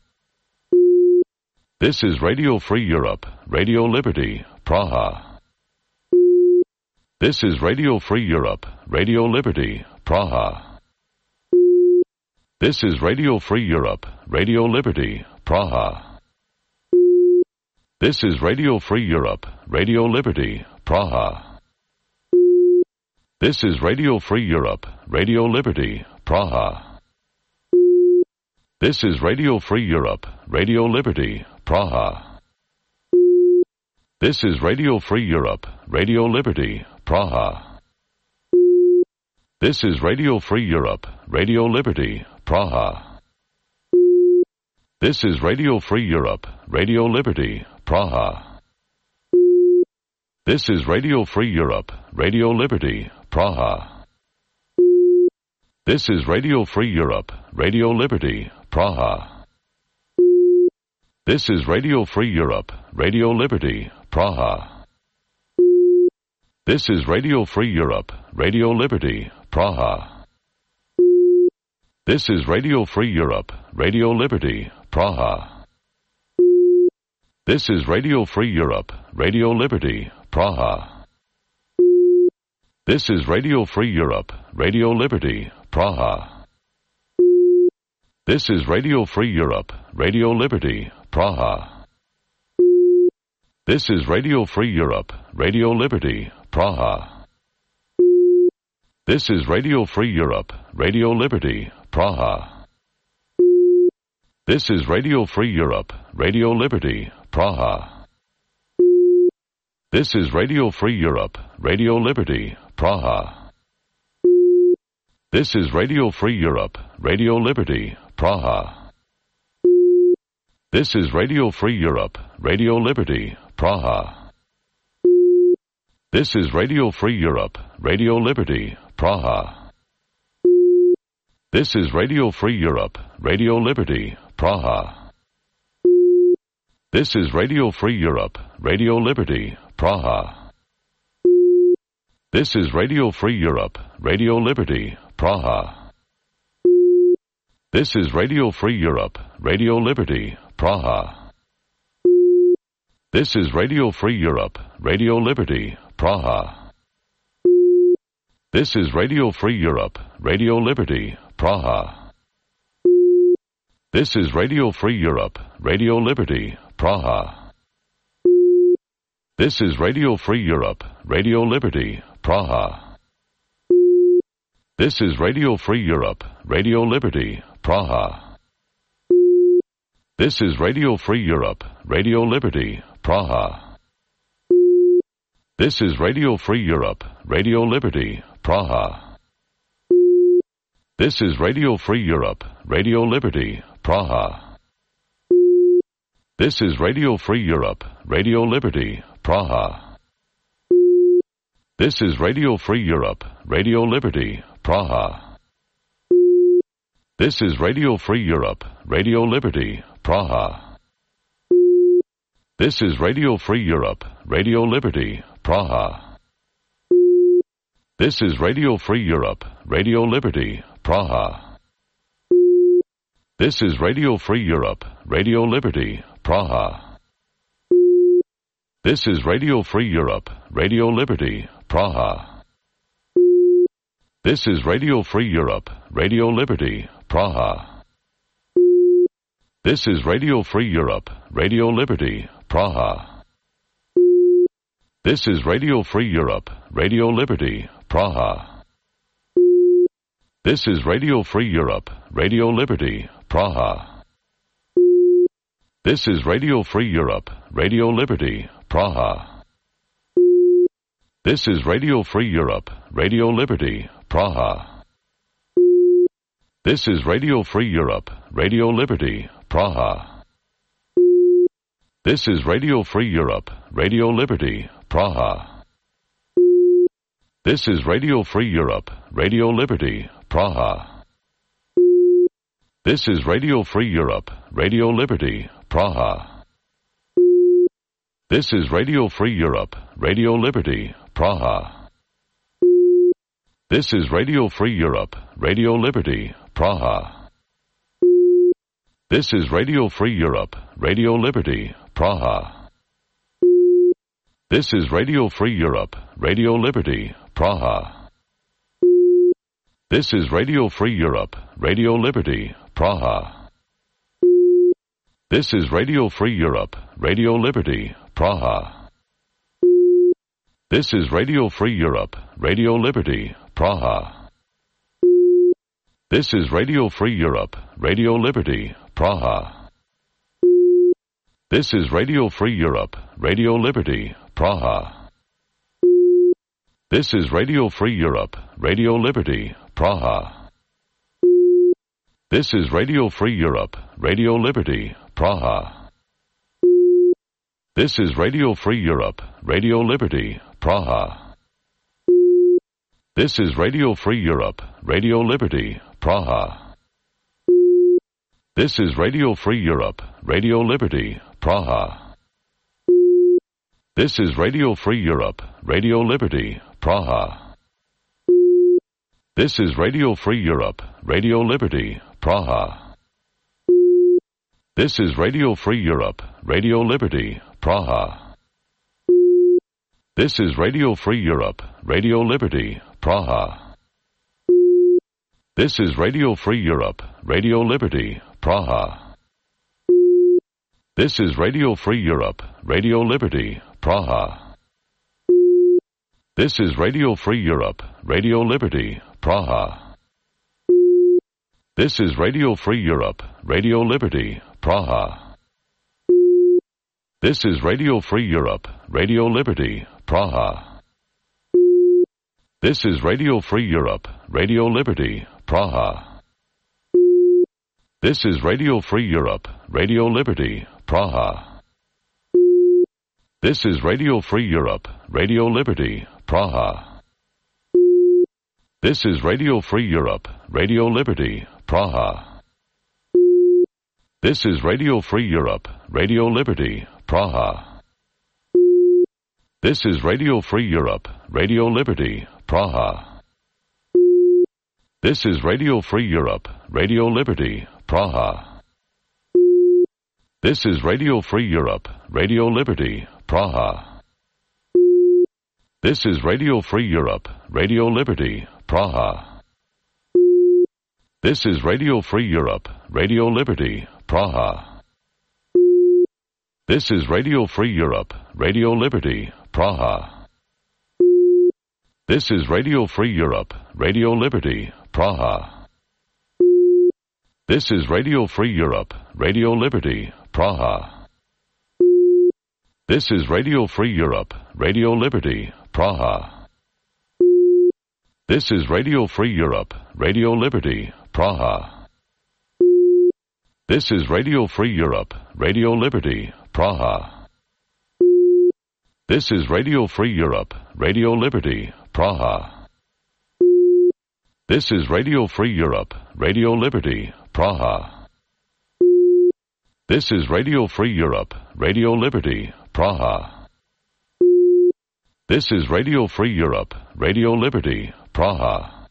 This is Radio Free Europe, Radio Liberty, Praha. This is Radio Free Europe, Radio Liberty, Praha. This is Radio Free Europe, Radio Liberty, Praha. This is Radio Free Europe, Radio Liberty, Praha. This is Radio Free Europe, Radio Liberty, Praha. This is Radio Free Europe, Radio Liberty, Praha. This is Radio Free Europe, Radio Liberty, Praha. This is Radio Free Europe, Radio Liberty, Praha. This is Radio Free Europe, Radio Liberty, Praha. This is Radio Free Europe, Radio Liberty, Praha. This is Radio Free Europe, Radio Liberty, Praha. This is Radio Free Europe, Radio Liberty, Praha. This is Radio Free Europe, Radio Liberty, Praha. This is Radio Free Europe, Radio Liberty, Praha. This is Radio Free Europe, Radio Liberty, Praha. This is Radio Free Europe, Radio Liberty, Praha. This is Radio Free Europe, Radio Liberty, Praha. This is Radio Free Europe, Radio Liberty, Praha. This is Radio Free Europe, Radio Liberty, Praha. This is Radio Free Europe, Radio Liberty, Praha. This is Radio Free Europe, Radio Liberty, Praha. This is Radio Free Europe, Radio Liberty, Praha. This is Radio Free Europe, Radio Liberty, Praha. This is Radio Free Europe, Radio Liberty, Praha. This is Radio Free Europe, Radio Liberty, Praha. This is Radio Free Europe, Radio Liberty, Praha. This is Radio Free Europe, Radio Liberty, Praha. This is Radio Free Europe, Radio Liberty, Praha. This is Radio Free Europe, Radio Liberty, Praha. This is Radio Free Europe, Radio Liberty, Praha. This is Radio Free Europe, Radio Liberty, Praha. This is Radio Free Europe, Radio Liberty, Praha. This is Radio Free Europe, Radio Liberty, Praha. This is Radio Free Europe, Radio Liberty, Praha. This is Radio Free Europe, Radio Liberty, Praha. This is Radio Free Europe, Radio Liberty, Praha. This is Radio Free Europe, Radio Liberty, Praha. This is Radio Free Europe, Radio Liberty, Praha. This is Radio Free Europe, Radio Liberty, Praha. This is Radio Free Europe, Radio Liberty, Praha. This is Radio Free Europe, Radio Liberty, Praha. This is Radio Free Europe, Radio Liberty, Praha. This is Radio Free Europe, Radio Liberty, Praha. This is Radio Free Europe, Radio Liberty, Praha. This is Radio Free Europe, Radio Liberty, Praha. This is Radio Free Europe, Radio Liberty, Praha. This is Radio Free Europe, Radio Liberty, Praha. This is Radio Free Europe, Radio Liberty, Praha. This is Radio Free Europe, Radio Liberty, Praha. This is Radio Free Europe, Radio Liberty, Praha. This is Radio Free Europe, Radio Liberty, Praha. This is Radio Free Europe, Radio Liberty, Praha. This is Radio Free Europe, Radio Liberty, Praha. This is Radio Free Europe, Radio Liberty, Praha. This is Radio Free Europe, Radio Liberty, Praha. This is Radio Free Europe, Radio Liberty, Praha. This is Radio Free Europe, Radio Liberty, Praha. This is Radio Free Europe, Radio Liberty, Praha. This is Radio Free Europe, Radio Liberty, Praha. This is Radio Free Europe, Radio Liberty, Praha. This is Radio Free Europe, Radio Liberty, Praha. This is Radio Free Europe, Radio Liberty, Praha. This is Radio Free Europe, Radio Liberty, Praha. This is Radio Free Europe, Radio Liberty, Praha. This is Radio Free Europe, Radio Liberty, Praha. This is Radio Free Europe, Radio Liberty, Praha. This is Radio Free Europe, Radio Liberty, Praha. This is Radio Free Europe, Radio Liberty, Praha. This is Radio Free Europe, Radio Liberty, Praha. This is Radio Free Europe, Radio Liberty, Praha. This is Radio Free Europe, Radio Liberty, Praha. This is Radio Free Europe, Radio Liberty, Praha. This is Radio Free Europe, Radio Liberty, Praha. This is Radio Free Europe, Radio Liberty, Praha. This is Radio Free Europe, Radio Liberty, Praha. This is Radio Free Europe, Radio Liberty, Praha. This is Radio Free Europe, Radio Liberty, Praha. This is Radio Free Europe, Radio Liberty, Praha. This is Radio Free Europe, Radio Liberty, Praha. This is Radio Free Europe, Radio Liberty, Praha. This is Radio Free Europe, Radio Liberty, Praha. This is Radio Free Europe, Radio Liberty, Praha. This is Radio Free Europe, Radio Liberty, Praha. This is Radio Free Europe, Radio Liberty, Praha. This is Radio Free Europe, Radio Liberty, Praha. This is Radio Free Europe, Radio Liberty, Praha. This is Radio Free Europe, Radio Liberty, Praha. This is Radio Free Europe, Radio Liberty, Praha. This is Radio Free Europe, Radio Liberty, Praha. This is Radio Free Europe, Radio Liberty, Praha. This is Radio Free Europe, Radio Liberty, Praha. This is Radio Free Europe, Radio Liberty, Praha. This is Radio Free Europe, Radio Liberty, Praha. This is Radio Free Europe, Radio Liberty, Praha. This is Radio Free Europe, Radio Liberty, Praha. This is Radio Free Europe, Radio Liberty, Praha.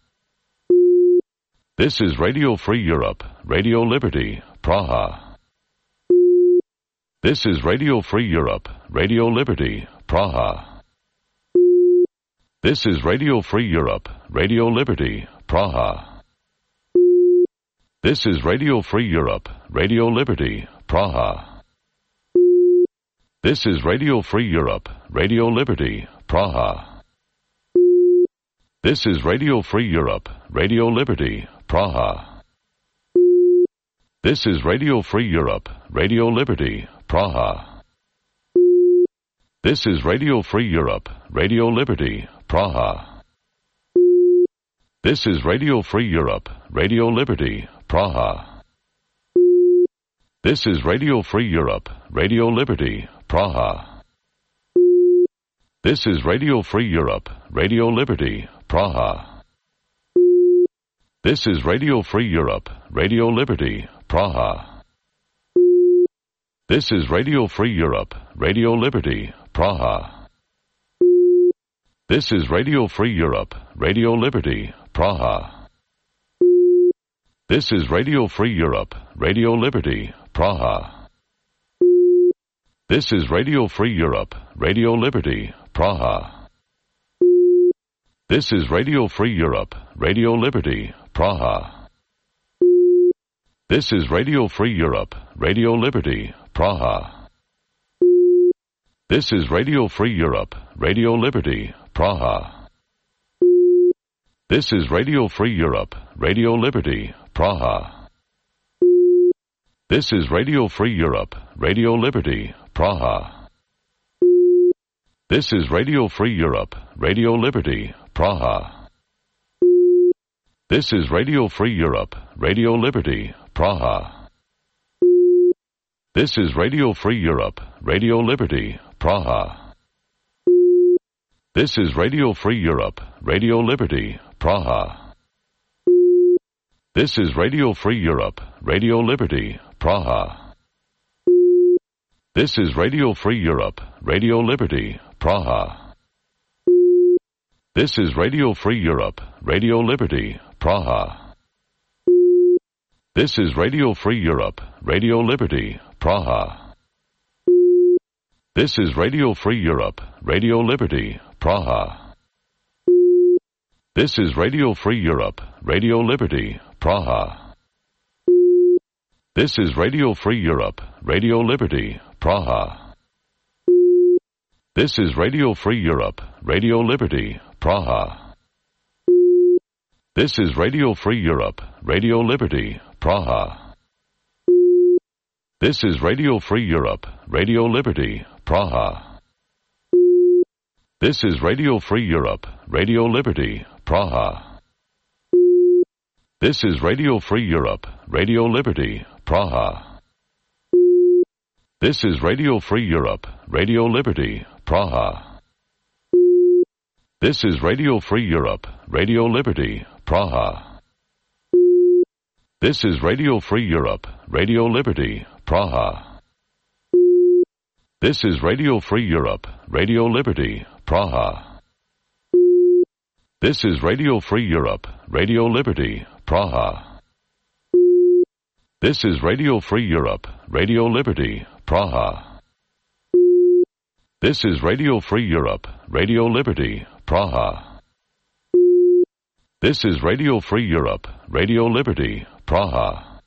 This is Radio Free Europe, Radio Liberty, Praha. This is Radio Free Europe, Radio Liberty, Praha. This is Radio Free Europe, Radio Liberty, Praha. This is Radio Free Europe, Radio Liberty, Praha. This is Radio Free Europe, Radio Liberty, Praha. This is Radio Free Europe, Radio Liberty, Praha. This is Radio Free Europe, Radio Liberty, Praha. This is Radio Free Europe, Radio Liberty, Praha. This is Radio Free Europe, Radio Liberty, Praha. This is Radio Free Europe, Radio Liberty, Praha. This is Radio Free Europe, Radio Liberty, Praha. This is Radio Free Europe, Radio Liberty, Praha. This is Radio Free Europe, Radio Liberty, Praha. This is Radio Free Europe, Radio Liberty, Praha. This is Radio Free Europe, Radio Liberty, Praha. This is Radio Free Europe, Radio Liberty, Praha. This is Radio Free Europe, Radio Liberty, Praha. This is Radio Free Europe, Radio Liberty, Praha. This is Radio Free Europe, Radio Liberty, Praha. This is Radio Free Europe, Radio Liberty, Praha. This is Radio Free Europe, Radio Liberty, Praha. This is Radio Free Europe, Radio Liberty, Praha. This is Radio Free Europe, Radio Liberty, Praha. This is Radio Free Europe, Radio Liberty, Praha. This is Radio Free Europe, Radio Liberty, Praha. This is Radio Free Europe, Radio Liberty, Praha. This is Radio Free Europe, Radio Liberty, Praha. This is Radio Free Europe, Radio Liberty, Praha. This is Radio Free Europe, Radio Liberty, Praha. This is Radio Free Europe, Radio Liberty, Praha. This is Radio Free Europe, Radio Liberty, Praha. This is Radio Free Europe, Radio Liberty, Praha. This is Radio Free Europe, Radio Liberty, Praha. This is Radio Free Europe, Radio Liberty, Praha. This is Radio Free Europe, Radio Liberty, Praha. This is Radio Free Europe, Radio Liberty, Praha. This is Radio Free Europe, Radio Liberty, Praha. This is Radio Free Europe, Radio Liberty, Praha. This is Radio Free Europe, Radio Liberty, Praha. This is Radio Free Europe, Radio Liberty, Praha. This is Radio Free Europe, Radio Liberty, Praha. This is Radio Free Europe, Radio Liberty, Praha. This is Radio Free Europe, Radio Liberty, Praha. This is Radio Free Europe, Radio Liberty, Praha. This is Radio Free Europe, Radio Liberty, Praha.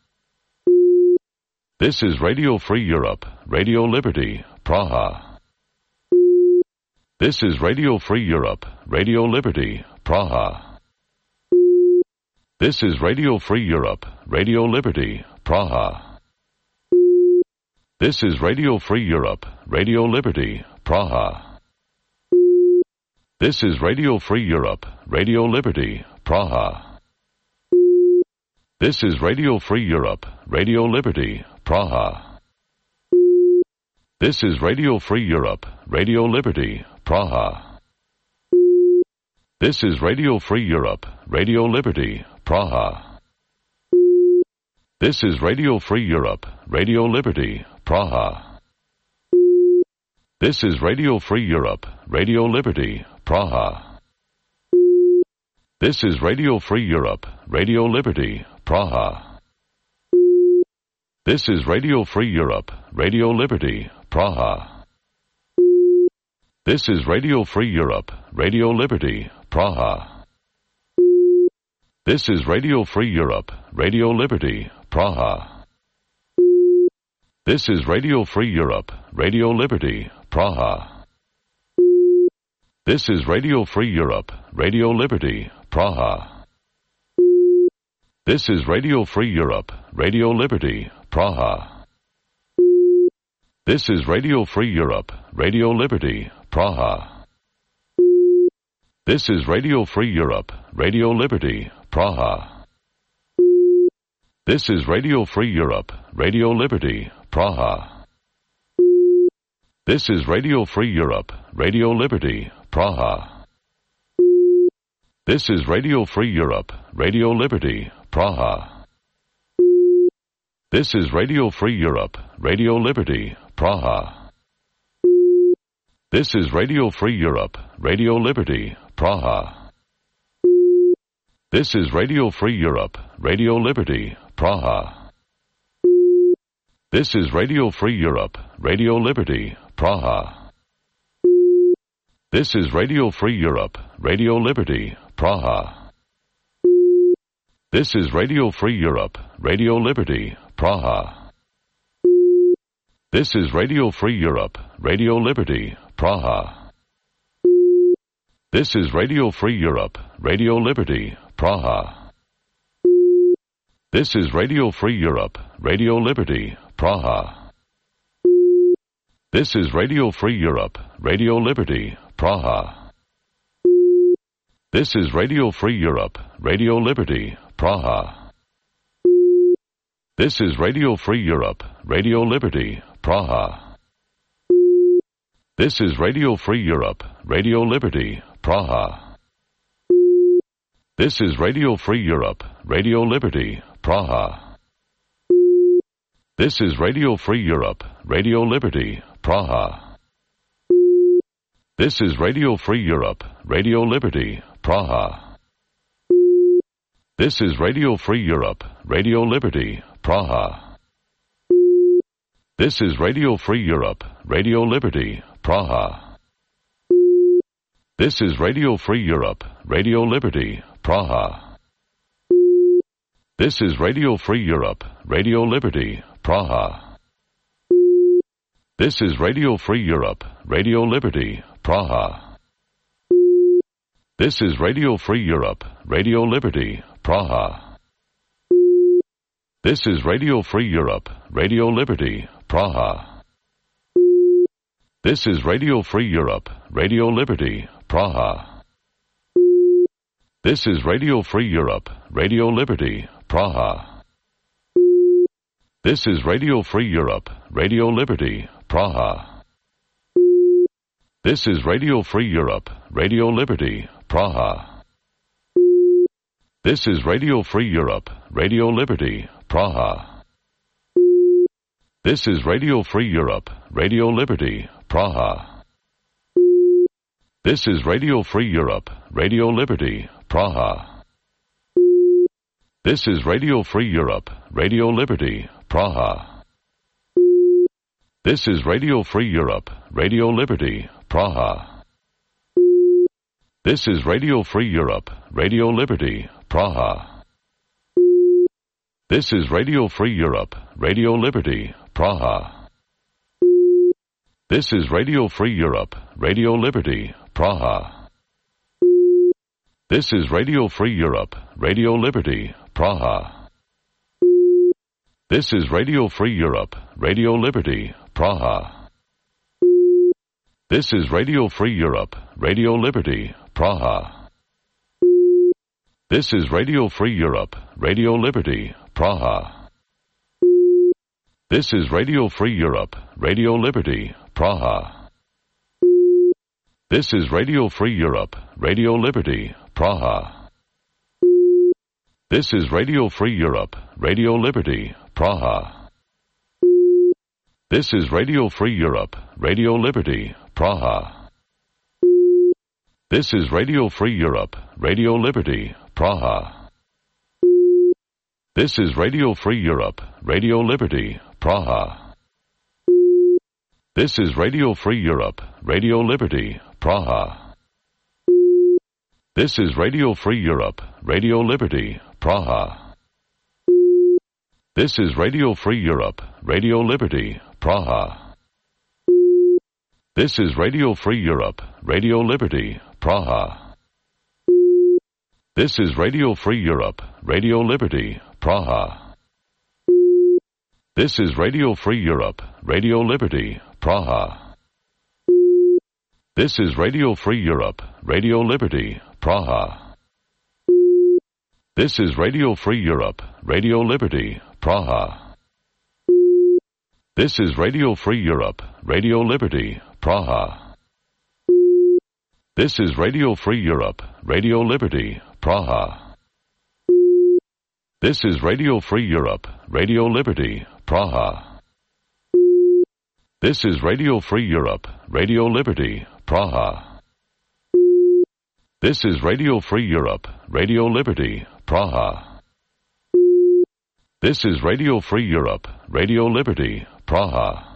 This is Radio Free Europe, Radio Liberty, Praha. This is Radio Free Europe, Radio Liberty, Praha. This is Radio Free Europe, Radio Liberty, Praha. This is Radio Free Europe, Radio Liberty, Praha. This is Radio Free Europe, Radio Liberty, Praha. This is Radio Free Europe, Radio Liberty, Praha. This is Radio Free Europe, Radio Liberty, Praha. This is Radio Free Europe, Radio Liberty, Praha. This is Radio Free Europe, Radio Liberty, Praha. This is Radio Free Europe, Radio Liberty, Praha. This is Radio Free Europe, Radio Liberty, Praha. This is Radio Free Europe, Radio Liberty, Praha. This is Radio Free Europe, Radio Liberty, Praha. This is Radio Free Europe, Radio Liberty, Praha. This is Radio Free Europe, Radio Liberty, Praha. This is Radio Free Europe, Radio Liberty, Praha. This is Radio Free Europe, Radio Liberty, Praha. This is Radio Free Europe, Radio Liberty, Praha. This is Radio Free Europe, Radio Liberty, Praha. This is Radio Free Europe, Radio Liberty, Praha. This is Radio Free Europe, Radio Liberty, Praha. This is Radio Free Europe, Radio Liberty, Praha. This is Radio Free Europe, Radio Liberty, Praha. This is Radio Free Europe, Radio Liberty, Praha. This is Radio Free Europe, Radio Liberty, Praha. This is Radio Free Europe, Radio Liberty, Praha. This is Radio Free Europe, Radio Liberty, Praha. This is Radio Free Europe, Radio Liberty, Praha. This is Radio Free Europe, Radio Liberty, Praha. This is Radio Free Europe, Radio Liberty, Praha. This is Radio Free Europe, Radio Liberty, Praha. This is Radio Free Europe, Radio Liberty, Praha. This is Radio Free Europe, Radio Liberty, Praha. This is Radio Free Europe, Radio Liberty, Praha. This is Radio Free Europe, Radio Liberty, Praha. This is Radio Free Europe, Radio Liberty, Praha. This is Radio Free Europe, Radio Liberty, Praha. This is Radio Free Europe, Radio Liberty, Praha. This is Radio Free Europe, Radio Liberty, Praha. This is Radio Free Europe, Radio Liberty, Praha. This is Radio Free Europe, Radio Liberty, Praha. This is Radio Free Europe, Radio Liberty, Praha. This is Radio Free Europe, Radio Liberty, Praha. This is Radio Free Europe, Radio Liberty, Praha. This is Radio Free Europe, Radio Liberty, Praha. This is Radio Free Europe, Radio Liberty, Praha. This is Radio Free Europe, Radio Liberty, Praha. This is Radio Free Europe, Radio Liberty, Praha. This is Radio Free Europe, Radio Liberty, Praha. This is Radio Free Europe, Radio Liberty, Praha. This is Radio Free Europe, Radio Liberty, Praha. This is Radio Free Europe, Radio Liberty, Praha. This is Radio Free Europe, Radio Liberty, Praha. This is Radio Free Europe, Radio Liberty, Praha. This is Radio Free Europe, Radio Liberty, Praha. This is Radio Free Europe, Radio Liberty, Praha. This is Radio Free Europe, Radio Liberty, Praha. This is Radio Free Europe, Radio Liberty, Praha. This is Radio Free Europe, Radio Liberty, Praha. This is Radio Free Europe, Radio Liberty, Praha. This is Radio Free Europe, Radio Liberty, Praha. This is Radio Free Europe, Radio Liberty, Praha. This is Radio Free Europe, Radio Liberty, Praha. This is Radio Free Europe, Radio Liberty, Praha. This is Radio Free Europe, Radio Liberty, Praha. This is Radio Free Europe, Radio Liberty, Praha. This is Radio Free Europe, Radio Liberty, Praha. This is Radio Free Europe, Radio Liberty, Praha. This is Radio Free Europe, Radio Liberty, Praha. This is Radio Free Europe, Radio Liberty, Praha. This is Radio Free Europe, Radio Liberty, Praha. This is Radio Free Europe, Radio Liberty, Praha. This is Radio Free Europe, Radio Liberty, Praha. This is Radio Free Europe, Radio Liberty, Praha. This is Radio Free Europe, Radio Liberty, Praha. This is Radio Free Europe, Radio Liberty, Praha. This is Radio Free Europe, Radio Liberty, Praha. This is Radio Free Europe, Radio Liberty, Praha. This is Radio Free Europe, Radio Liberty, Praha. This is Radio Free Europe, Radio Liberty, Praha. This is Radio Free Europe, Radio Liberty, Praha.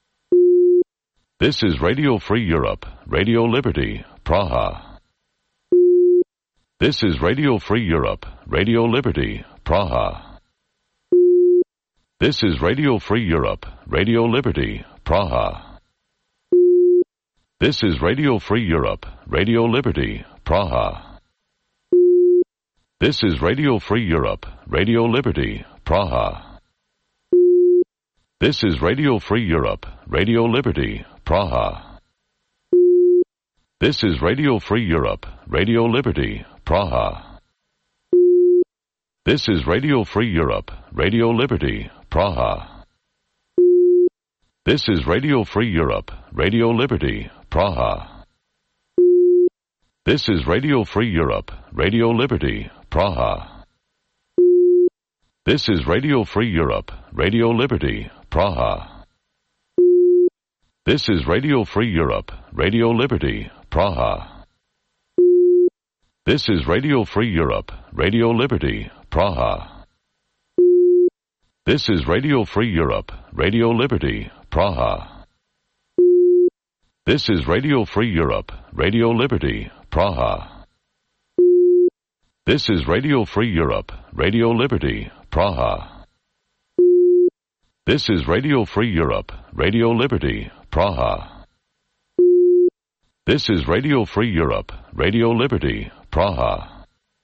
This is Radio Free Europe, Radio Liberty, Praha. This is Radio Free Europe, Radio Liberty, Praha. This is Radio Free Europe, Radio Liberty, Praha. This is Radio Free Europe, Radio Liberty, Praha. This is Radio Free Europe, Radio Liberty, Praha. This is Radio Free Europe, Radio Liberty, Praha. This is Radio Free Europe, Radio Liberty, Praha. This is Radio Free Europe, Radio Liberty, Praha. This is Radio Free Europe, Radio Liberty, Praha. This is Radio Free Europe, Radio Liberty, Praha. This is Radio Free Europe, Radio Liberty, Praha. This is Radio Free Europe, Radio Liberty, Praha. This is Radio Free Europe, Radio Liberty, Praha. This is Radio Free Europe, Radio Liberty, Praha. This is Radio Free Europe, Radio Liberty, Praha. This is Radio Free Europe, Radio Liberty, Praha. This is Radio Free Europe, Radio Liberty, Praha. This is Radio Free Europe, Radio Liberty, Praha.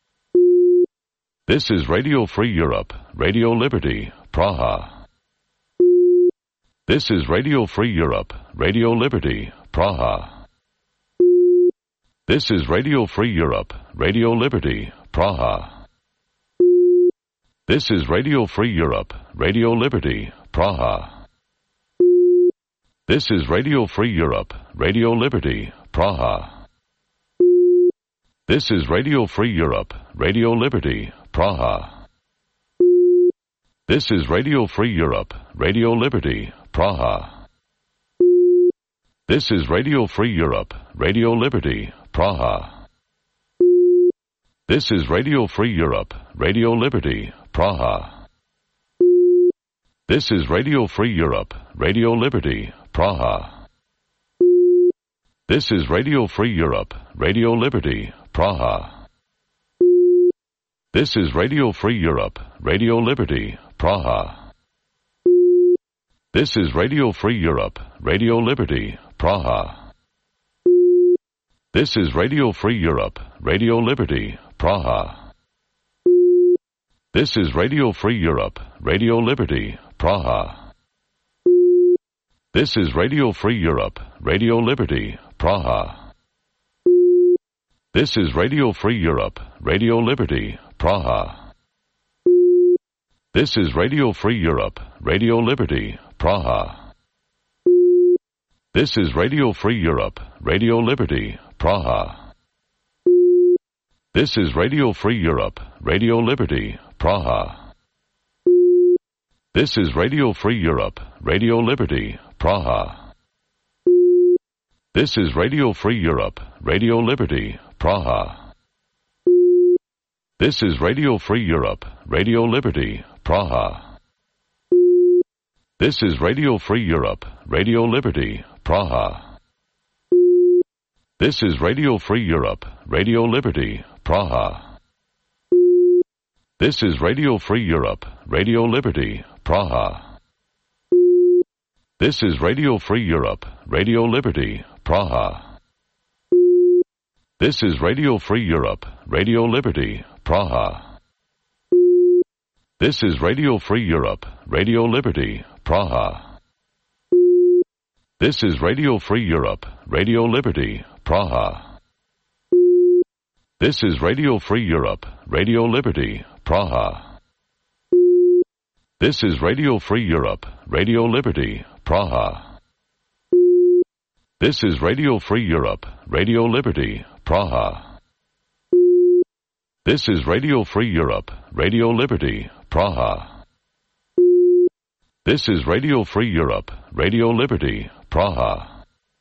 This is Radio Free Europe, Radio Liberty, Praha. This is Radio Free Europe, Radio Liberty, Praha. This is Radio Free Europe, Radio Liberty, Praha. This is Radio Free Europe, Radio Liberty, Praha. This is Radio Free Europe, Radio Liberty, Praha. This is Radio Free Europe, Radio Liberty, Praha. This is Radio Free Europe, Radio Liberty, Praha. This is Radio Free Europe, Radio Liberty, Praha. This is Radio Free Europe, Radio Liberty, Praha. This is Radio Free Europe, Radio Liberty, Praha. This is Radio Free Europe, Radio Liberty, Praha. This is Radio Free Europe, Radio Liberty, Praha. This is Radio Free Europe, Radio Liberty, Praha. This is Radio Free Europe, Radio Liberty, Praha. This is Radio Free Europe, Radio Liberty, Praha. This is Radio Free Europe, Radio Liberty, Praha. This is Radio Free Europe, Radio Liberty, Praha. This is Radio Free Europe, Radio Liberty, Praha. This is Radio Free Europe, Radio Liberty, Praha. This is Radio Free Europe, Radio Liberty, Praha. This is Radio Free Europe, Radio Liberty, Praha. This is Radio Free Europe, Radio Liberty, Praha. This is Radio Free Europe, Radio Liberty, Praha. This is Radio Free Europe, Radio Liberty, Praha. This is Radio Free Europe, Radio Liberty, Praha. This is Radio Free Europe, Radio Liberty, Praha. This is Radio Free Europe, Radio Liberty, Praha. This is Radio Free Europe, Radio Liberty, Praha. This is Radio Free Europe, Radio Liberty, Praha. This is Radio Free Europe, Radio Liberty, Praha. This is Radio Free Europe, Radio Liberty, Praha. This is Radio Free Europe, Radio Liberty, Praha. This is Radio Free Europe, Radio Liberty, Praha. This is Radio Free Europe, Radio Liberty, Praha. This is Radio Free Europe, Radio Liberty, Praha.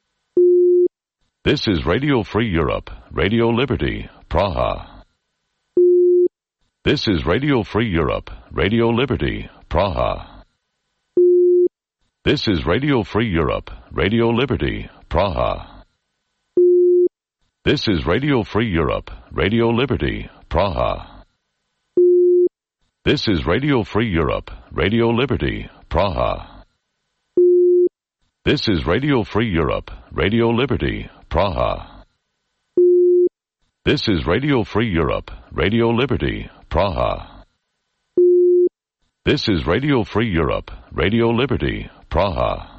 This is Radio Free Europe, Radio Liberty, Praha. This is Radio Free Europe, Radio Liberty, Praha. This is Radio Free Europe, Radio Liberty, Praha. This is Radio Free Europe, Radio Liberty, Praha. This is Radio Free Europe, Radio Liberty, Praha. This is Radio Free Europe, Radio Liberty, Praha. This is Radio Free Europe, Radio Liberty, Praha. This is Radio Free Europe, Radio Liberty, Praha.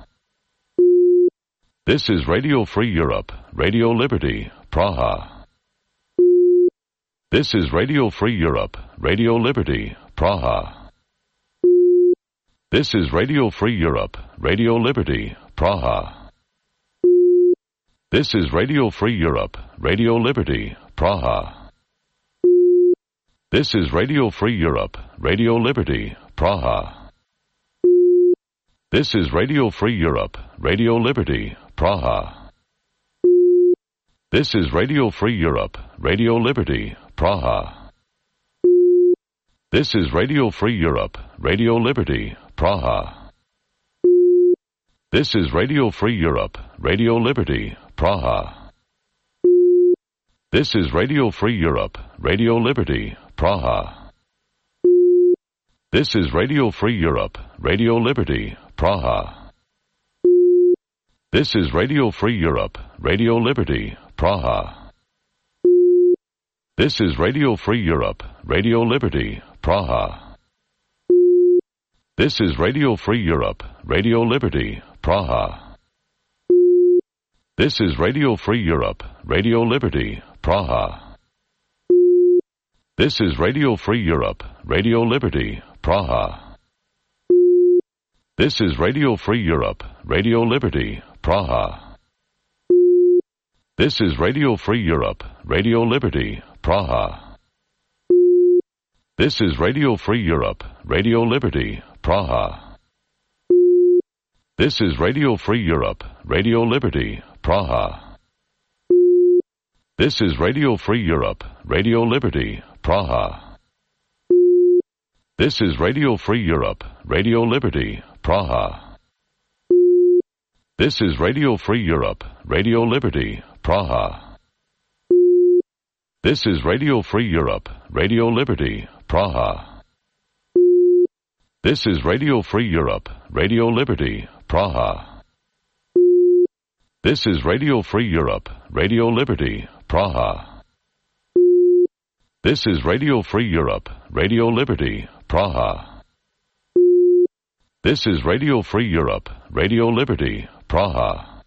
This is Radio Free Europe, Radio Liberty, Praha. This is Radio Free Europe, Radio Liberty, Praha. This is Radio Free Europe, Radio Liberty, Praha. This is Radio Free Europe, Radio Liberty, Praha. This is Radio Free Europe, Radio Liberty, Praha. This is Radio Free Europe, Radio Liberty, Praha. This is Radio Free Europe, Radio Liberty, Praha. This is Radio Free Europe, Radio Liberty, Praha. This is Radio Free Europe, Radio Liberty, Praha. This is Radio Free Europe, Radio Liberty, Praha. This is Radio Free Europe, Radio Liberty, Praha. This is Radio Free Europe, Radio Liberty, Praha. This is Radio Free Europe, Radio Liberty, Praha. This is Radio Free Europe, Radio Liberty, Praha. This is Radio Free Europe, Radio Liberty, Praha. This is Radio Free Europe, Radio Liberty, Praha. This is Radio Free Europe, Radio Liberty, Praha. This is Radio Free Europe, Radio Liberty, Praha. This is Radio Free Europe, Radio Liberty, Praha. This is Radio Free Europe, Radio Liberty, Praha. This is Radio Free Europe, Radio Liberty, Praha. This is Radio Free Europe, Radio Liberty, Praha. This is Radio Free Europe, Radio Liberty, Praha. This is Radio Free Europe, Radio Liberty, Praha. This is Radio Free Europe, Radio Liberty, Praha. This is Radio Free Europe, Radio Liberty, Praha. This is Radio Free Europe, Radio Liberty, Praha. This is Radio Free Europe, Radio Liberty, Praha.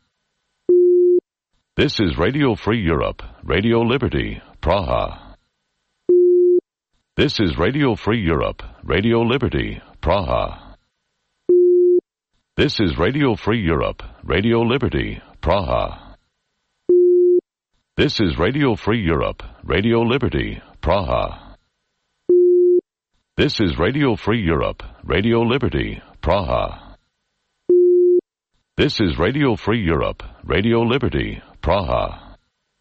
This is Radio Free Europe, Radio Liberty, Praha. This is Radio Free Europe, Radio Liberty, Praha. This is Radio Free Europe, Radio Liberty, Praha. This is Radio Free Europe, Radio Liberty, Praha. This is Radio Free Europe, Radio Liberty, Praha. This is Radio Free Europe, Radio Liberty, Praha.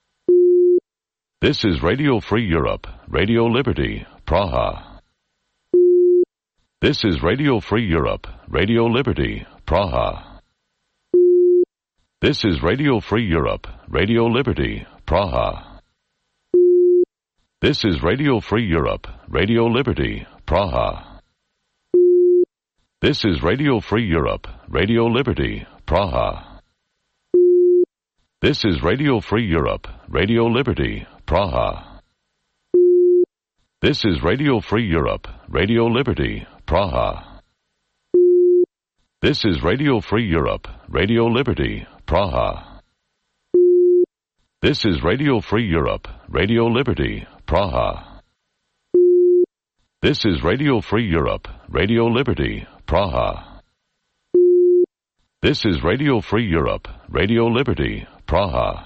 This is Radio Free Europe, Radio Liberty, Praha. This is Radio Free Europe, Radio Liberty, Praha. This is Radio Free Europe, Radio Liberty, Praha. This is Radio Free Europe, Radio Liberty, Praha. This is Radio Free Europe, Radio Liberty, Praha. This is Radio Free Europe, Radio Liberty, Praha. This is Radio Free Europe, Radio Liberty, Praha. This is Radio Free Europe, Radio Liberty, Praha. This is Radio Free Europe, Radio Liberty, Praha. This is Radio Free Europe, Radio Liberty, Praha. This is Radio Free Europe, Radio Liberty, Praha.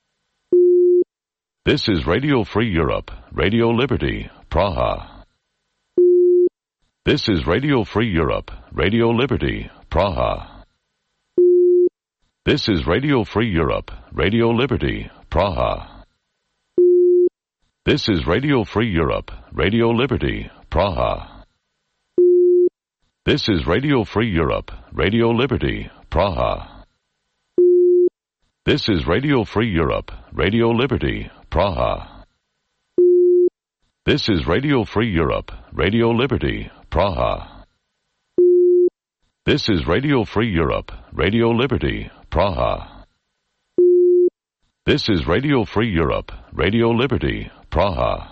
This is Radio Free Europe, Radio Liberty, Praha. This is Radio Free Europe, Radio Liberty, Praha. This is Radio Free Europe, Radio Liberty, Praha. This is Radio Free Europe, Radio Liberty, Praha. This is Radio Free Europe, Radio Liberty, Praha. This is Radio Free Europe, Radio Liberty, Praha. This is Radio Free Europe, Radio Liberty, Praha. This is Radio Free Europe, Radio Liberty, Praha. This is Radio Free Europe, Radio Liberty, Praha.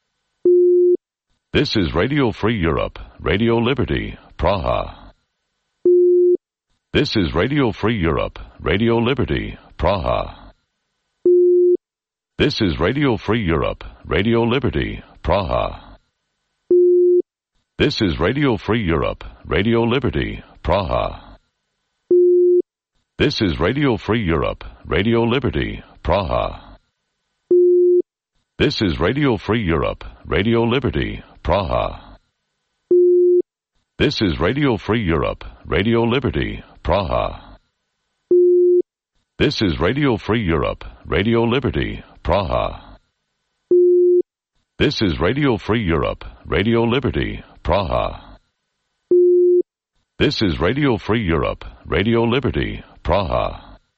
This is Radio Free Europe, Radio Liberty, Praha. This is Radio Free Europe, Radio Liberty, Praha. This is Radio Free Europe, Radio Liberty, Praha. This is Radio Free Europe, Radio Liberty, Praha. This is Radio Free Europe, Radio Liberty, Praha. This is Radio Free Europe, Radio Liberty, Praha. This is Radio Free Europe, Radio Liberty, Praha. This is Radio Free Europe, Radio Liberty, Praha. This is Radio Free Europe, Radio Liberty, Praha. This is Radio Free Europe, Radio Liberty, Praha.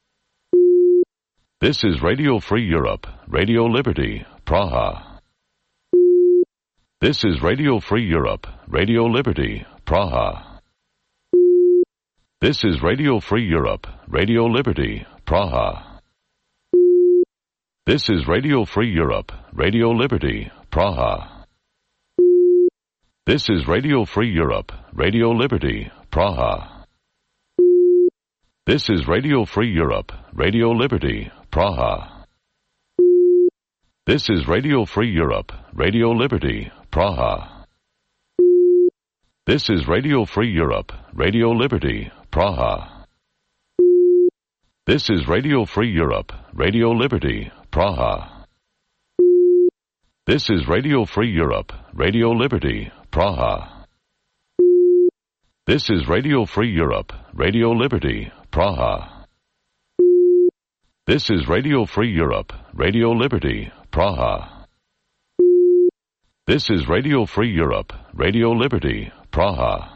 This is Radio Free Europe, Radio Liberty, Praha. This is Radio Free Europe, Radio Liberty, Praha. This is Radio Free Europe, Radio Liberty, Praha. This is Radio Free Europe, Radio Liberty, Praha. This is Radio Free Europe, Radio Liberty, Praha. This is Radio Free Europe, Radio Liberty, Praha. This is Radio Free Europe, Radio Liberty, Praha. This is Radio Free Europe, Radio Liberty, Praha. This is Radio Free Europe, Radio Liberty, Praha. This is Radio Free Europe, Radio Liberty, Praha. This is Radio Free Europe, Radio Liberty, Praha. This is Radio Free Europe, Radio Liberty, Praha. This is Radio Free Europe, Radio Liberty, Praha.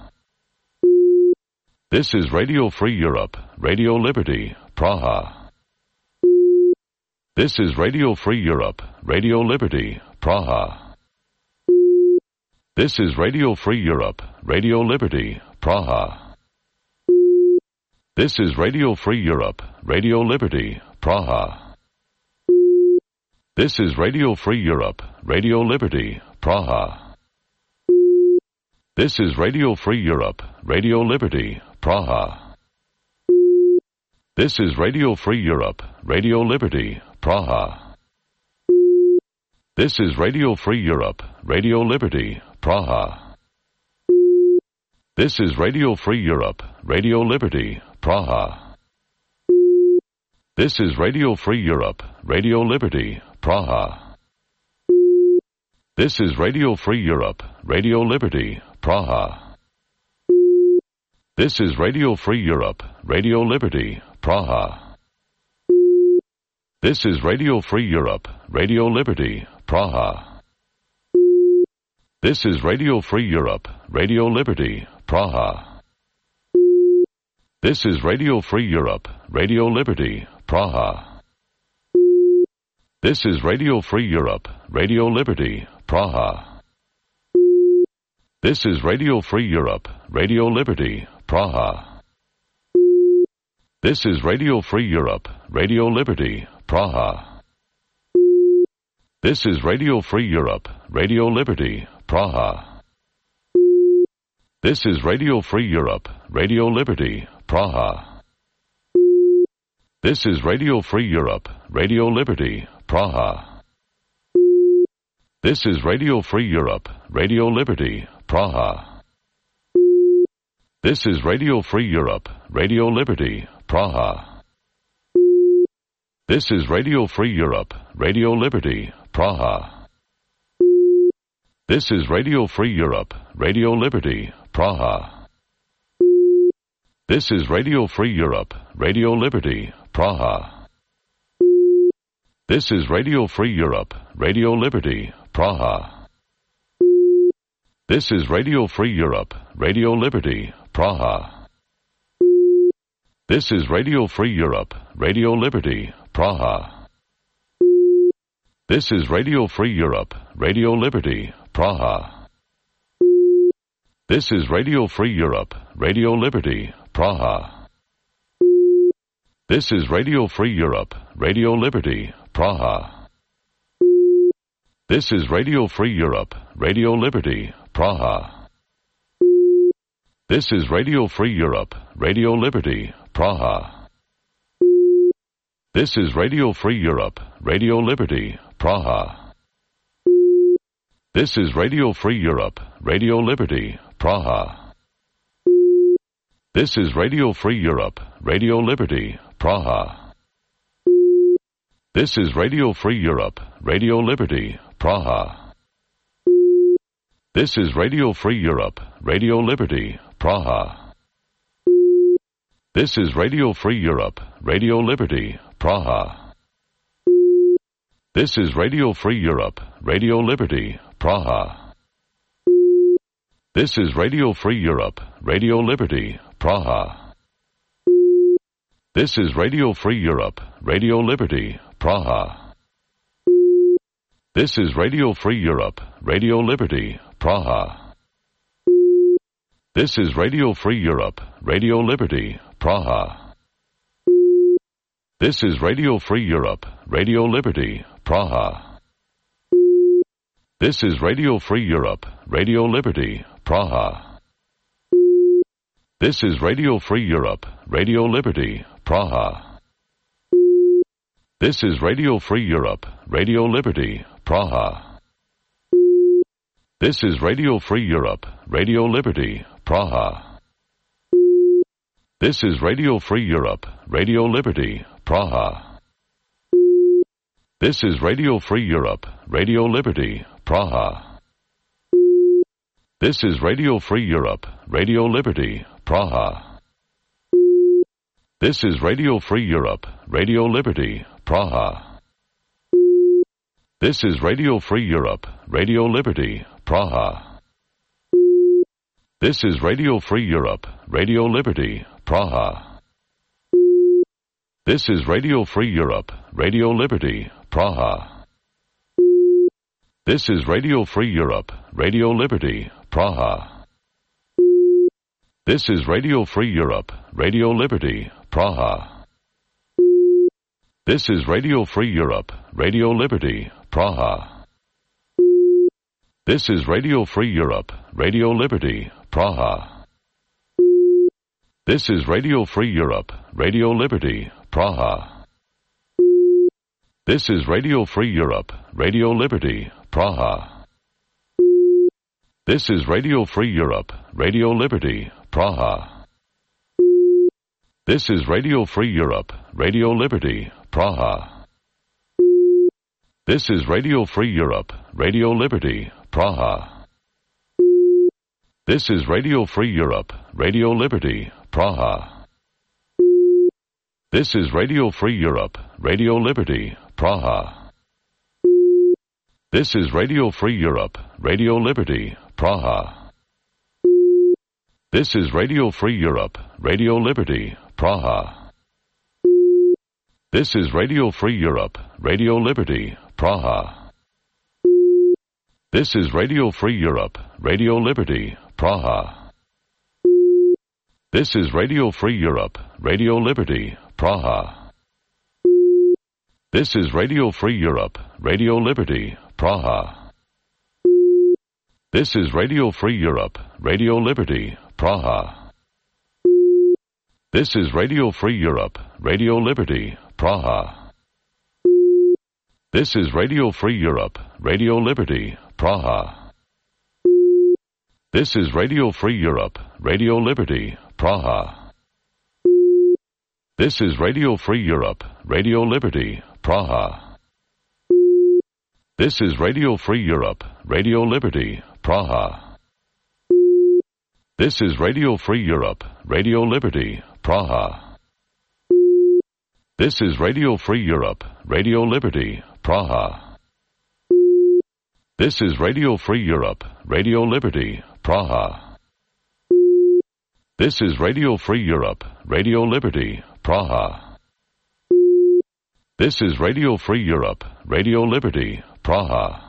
This is Radio Free Europe, Radio Liberty, Praha. This is Radio Free Europe, Radio Liberty, Praha. This is Radio Free Europe, Radio Liberty, Praha. This is Radio Free Europe, Radio Liberty, Praha. This is Radio Free Europe, Radio Liberty, Praha. This is Radio Free Europe, Radio Liberty, Praha. This is Radio Free Europe, Radio Liberty, Praha. This is Radio Free Europe, Radio Liberty, Praha. This is Radio Free Europe, Radio Liberty, Praha. This is Radio Free Europe, Radio Liberty, Praha. This is Radio Free Europe, Radio Liberty, Praha. This is Radio Free Europe, Radio Liberty, Praha. This is Radio Free Europe, Radio Liberty, Praha. This is Radio Free Europe, Radio Liberty, Praha. This is Radio Free Europe, Radio Liberty, Praha. This is Radio Free Europe, Radio Liberty, Praha. This is Radio Free Europe, Radio Liberty, Praha. This is Radio Free Europe, Radio Liberty, Praha. This is Radio Free Europe, Radio Liberty, Praha. This is Radio Free Europe, Radio Liberty, Praha. This is Radio Free Europe, Radio Liberty, Praha. This is Radio Free Europe, Radio Liberty, Praha. This is Radio Free Europe, Radio Liberty, Praha. This is Radio Free Europe, Radio Liberty, Praha. This is Radio Free Europe, Radio Liberty, Praha. This is Radio Free Europe, Radio Liberty, Praha. This is Radio Free Europe, Radio Liberty, Praha. This is Radio Free Europe, Radio Liberty, Praha. This is Radio Free Europe, Radio Liberty, Praha. This is Radio Free Europe, Radio Liberty, Praha. This is Radio Free Europe, Radio Liberty, Praha. This is Radio Free Europe, Radio Liberty, Praha. This is Radio Free Europe, Radio Liberty, Praha. This is Radio Free Europe, Radio Liberty, Praha. This is Radio Free Europe, Radio Liberty, Praha. This is Radio Free Europe, Radio Liberty, Praha. This is Radio Free Europe, Radio Liberty, Praha. This is Radio Free Europe, Radio Liberty, Praha. This is Radio Free Europe, Radio Liberty, Praha. This is Radio Free Europe, Radio Liberty, Praha. This is Radio Free Europe, Radio Liberty, Praha. This is Radio Free Europe, Radio Liberty, Praha. This is Radio Free Europe, Radio Liberty, Praha. This is Radio Free Europe, Radio Liberty, Praha. This is Radio Free Europe, Radio Liberty, Praha. This is Radio Free Europe, Radio Liberty, Praha. This is Radio Free Europe, Radio Liberty, Praha. This is Radio Free Europe, Radio Liberty, Praha. This is Radio Free Europe, Radio Liberty, Praha. This is Radio Free Europe, Radio Liberty, Praha. This is Radio Free Europe, Radio Liberty, Praha. This is Radio Free Europe, Radio Liberty, Praha. This is Radio Free Europe, Radio Liberty, Praha. This is Radio Free Europe, Radio Liberty, Praha. This is Radio Free Europe, Radio Liberty, Praha. This is Radio Free Europe, Radio Liberty, Praha. This is Radio Free Europe, Radio Liberty, Praha. This is Radio Free Europe, Radio Liberty, Praha. This is Radio Free Europe, Radio Liberty, Praha. This is Radio Free Europe, Radio Liberty, Praha. This is Radio Free Europe, Radio Liberty, Praha. This is Radio Free Europe, Radio Liberty, Praha. This is Radio Free Europe, Radio Liberty, Praha. This is Radio Free Europe, Radio Liberty, Praha. This is Radio Free Europe, Radio Liberty, Praha. This is Radio Free Europe, Radio Liberty, Praha. This is Radio Free Europe, Radio Liberty, Praha. This is Radio Free Europe, Radio Liberty, Praha. This is Radio Free Europe, Radio Liberty, Praha. This is Radio Free Europe, Radio Liberty, Praha. This is Radio Free Europe, Radio Liberty, Praha. This is Radio Free Europe, Radio Liberty, Praha. This is Radio Free Europe, Radio Liberty, Praha. This is Radio Free Europe, Radio Liberty, Praha. This is Radio Free Europe, Radio Liberty, Praha. This is Radio Free Europe, Radio Liberty, Praha. This is Radio Free Europe, Radio Liberty, Praha. This is Radio Free Europe, Radio Liberty, Praha. This is Radio Free Europe, Radio Liberty, Praha. This is Radio Free Europe, Radio Liberty, Praha. This is Radio Free Europe, Radio Liberty, Praha. This is Radio Free Europe, Radio Liberty, Praha. This is Radio Free Europe, Radio Liberty, Praha. This is Radio Free Europe, Radio Liberty, Praha. This is Radio Free Europe, Radio Liberty, Praha.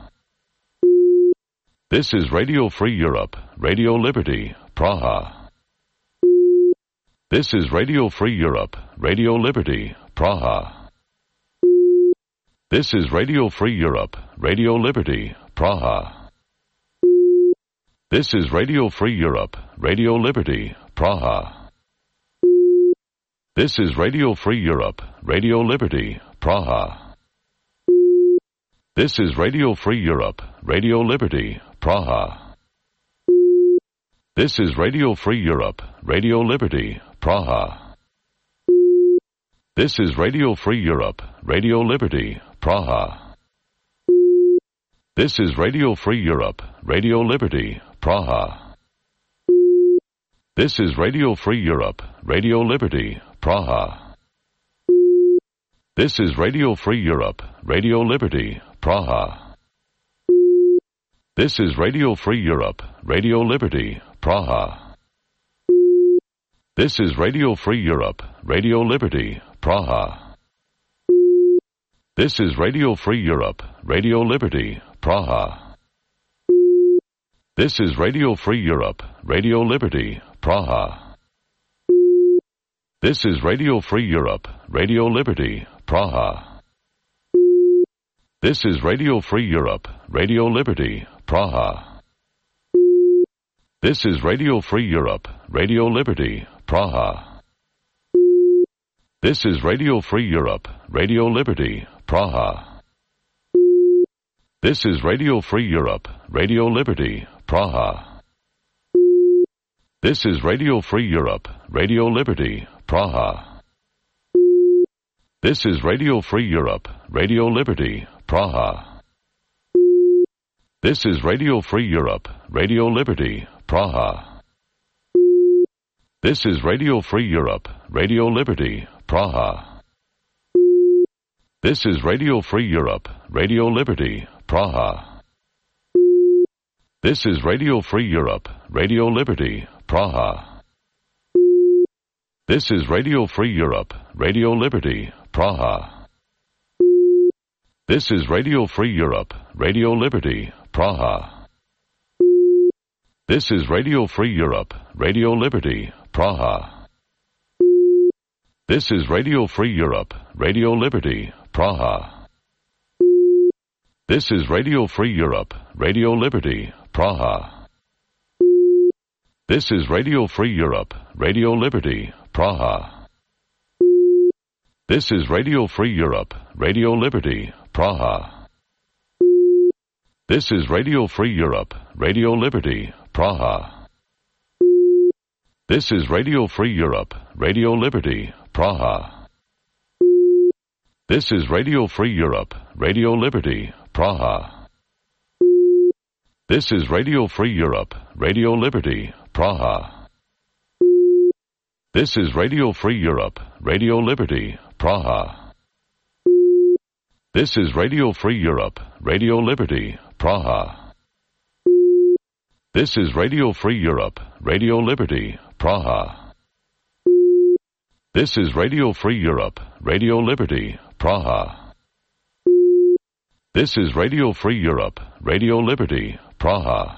This is Radio Free Europe, Radio Liberty, Praha. This is Radio Free Europe, Radio Liberty, Praha. This is Radio Free Europe, Radio Liberty, Praha. This is Radio Free Europe, Radio Liberty, Praha. This is Radio Free Europe, Radio Liberty, Praha. This is Radio Free Europe, Radio Liberty, Praha. This is Radio Free Europe, Radio Liberty, Praha. This is Radio Free Europe, Radio Liberty, Praha. This is Radio Free Europe, Radio Liberty, Praha. This is Radio Free Europe, Radio Liberty, Praha. This is Radio Free Europe, Radio Liberty, Praha. This is Radio Free Europe, Radio Liberty, Praha. This is Radio Free Europe, Radio Liberty, Praha. This is Radio Free Europe, Radio Liberty, Praha. This is Radio Free Europe, Radio Liberty, Praha. This is Radio Free Europe, Radio Liberty, Praha. This is Radio Free Europe, Radio Liberty, Praha. This is Radio Free Europe, Radio Liberty, Praha. This is Radio Free Europe, Radio Liberty, Praha. This is Radio Free Europe, Radio Liberty, Praha. This is Radio Free Europe, Radio Liberty, Praha. This is Radio Free Europe, Radio Liberty, Praha. This is Radio Free Europe, Radio Liberty, Praha. This is Radio Free Europe, Radio Liberty, Praha. This is Radio Free Europe, Radio Liberty, Praha. This is Radio Free Europe, Radio Liberty, Praha. This is Radio Free Europe, Radio Liberty, Praha. This is Radio Free Europe, Radio Liberty, Praha. This is Radio Free Europe, Radio Liberty, Praha. This is Radio Free Europe, Radio Liberty, Praha. This is Radio Free Europe, Radio Liberty, Praha. This is Radio Free Europe, Radio Liberty, Praha. This is Radio Free Europe, Radio Liberty, Praha. This is Radio Free Europe, Radio Liberty, Praha. This is Radio Free Europe, Radio Liberty, Praha. This is Radio Free Europe, Radio Liberty, Praha. This is Radio Free Europe, Radio Liberty, Praha. This is Radio Free Europe, Radio Liberty, Praha. This is Radio Free Europe, Radio Liberty, Praha. This is Radio Free Europe, Radio Liberty, Praha. This is Radio Free Europe, Radio Liberty, Praha. This is Radio Free Europe, Radio Liberty, Praha.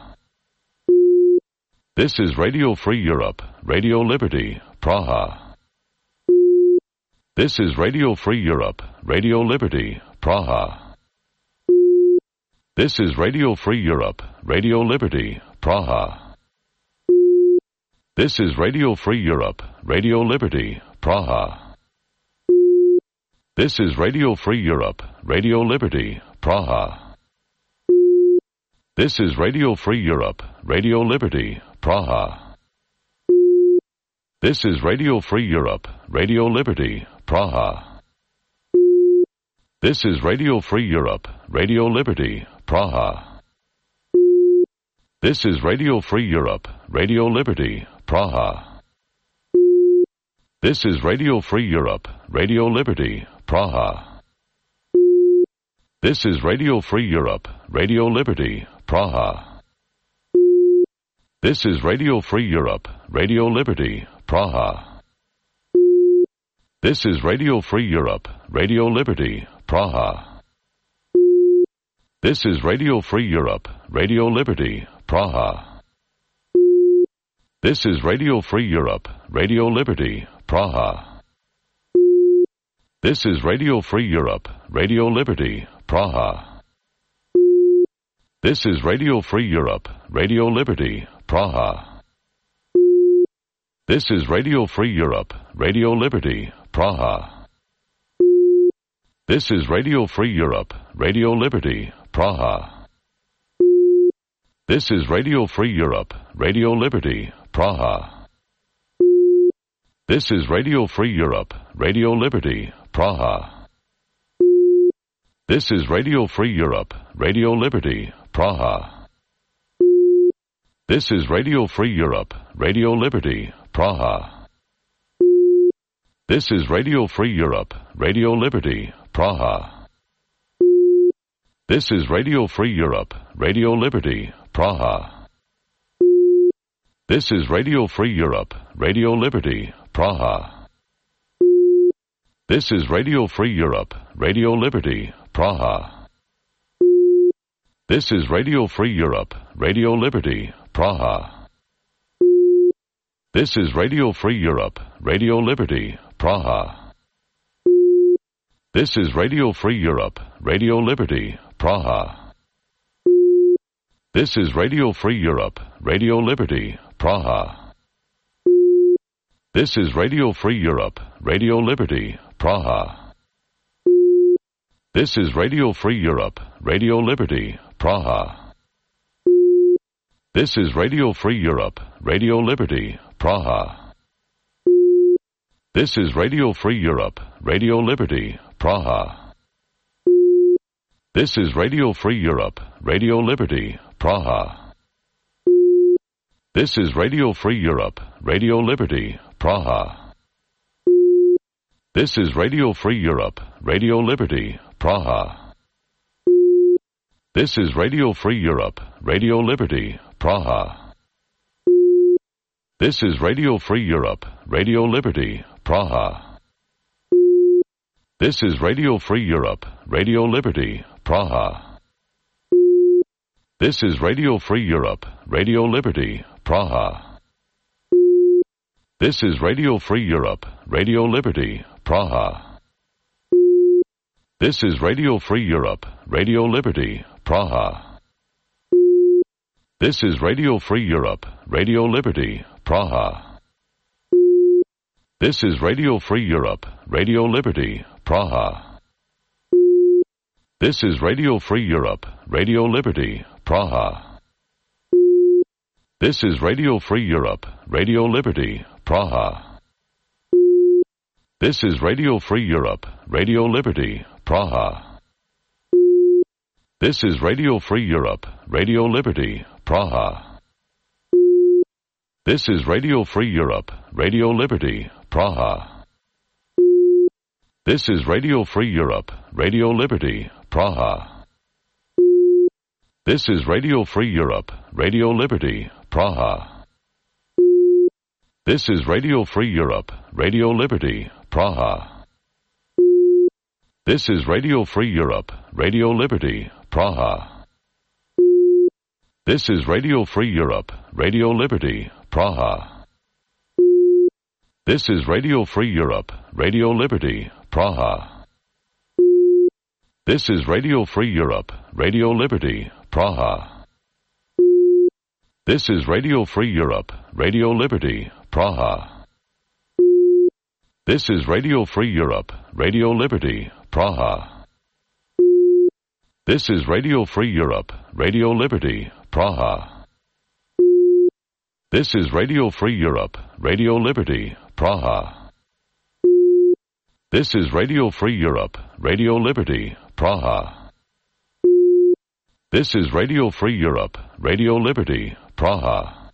This is Radio Free Europe, Radio Liberty, Praha. This is Radio Free Europe, Radio Liberty, Praha. This is Radio Free Europe, Radio Liberty, Praha. This is Radio Free Europe, Radio Liberty, Praha. This is Radio Free Europe, Radio Liberty, Praha. This is Radio Free Europe, Radio Liberty, Praha. This is Radio Free Europe, Radio Liberty, Praha. This is Radio Free Europe, Radio Liberty, Praha. This is Radio Free Europe, Radio Liberty, Praha. This is Radio Free Europe, Radio Liberty, Praha. This is Radio Free Europe, Radio Liberty, Praha. This is Radio Free Europe, Radio Liberty, Praha. This is Radio Free Europe, Radio Liberty, Praha. This is Radio Free Europe, Radio Liberty, Praha. This is Radio Free Europe, Radio Liberty, Praha. This is Radio Free Europe, Radio Liberty, Praha. This is Radio Free Europe, Radio Liberty, Praha. This is Radio Free Europe, Radio Liberty, Praha. This is Radio Free Europe, Radio Liberty, Praha. This is Radio Free Europe, Radio Liberty, Praha. This is Radio Free Europe, Radio Liberty, Praha. This is Radio Free Europe, Radio Liberty, Praha. This is Radio Free Europe, Radio Liberty, Praha. This is Radio Free Europe, Radio Liberty, Praha. This is Radio Free Europe, Radio Liberty, Praha. This is Radio Free Europe, Radio Liberty, Praha. This is Radio Free Europe, Radio Liberty, Praha. This is Radio Free Europe, Radio Liberty, Praha. This is Radio Free Europe, Radio Liberty, Praha. This is Radio Free Europe, Radio Liberty, Praha. This is Radio Free Europe, Radio Liberty, Praha. This is Radio Free Europe, Radio Liberty, Praha. This is Radio Free Europe, Radio Liberty, Praha. This is Radio Free Europe, Radio Liberty, Praha. This is Radio Free Europe, Radio Liberty, Praha. This is Radio Free Europe, Radio Liberty, Praha. This is Radio Free Europe, Radio Liberty, Praha. This is Radio Free Europe, Radio Liberty, Praha. This is Radio Free Europe, Radio Liberty, Praha. This is Radio Free Europe, Radio Liberty, Praha. This is Radio Free Europe, Radio Liberty, Praha. This is Radio Free Europe, Radio Liberty, Praha. This is Radio Free Europe, Radio Liberty, Praha. This is Radio Free Europe, Radio Liberty, Praha. This is Radio Free Europe, Radio Liberty, Praha. This is Radio Free Europe, Radio Liberty, Praha. This is Radio Free Europe, Radio Liberty, Praha. This is Radio Free Europe, Radio Liberty, Praha. This is Radio Free Europe, Radio Liberty, Praha. This is Radio Free Europe, Radio Liberty, Praha. This is Radio Free Europe, Radio Liberty, Praha. This is Radio Free Europe, Radio Liberty, Praha. This is Radio Free Europe, Radio Liberty, Praha. This is Radio Free Europe, Radio Liberty, Praha. This is Radio Free Europe, Radio Liberty, Praha. This is Radio Free Europe, Radio Liberty, Praha. This is Radio Free Europe, Radio Liberty, Praha. This is Radio Free Europe, Radio Liberty, Praha. This is Radio Free Europe, Radio Liberty, Praha. This is Radio Free Europe, Radio Liberty, Praha. This is Radio Free Europe, Radio Liberty, Praha. This is Radio Free Europe, Radio Liberty, Praha. This is Radio Free Europe, Radio Liberty, Praha. This is Radio Free Europe, Radio Liberty, Praha.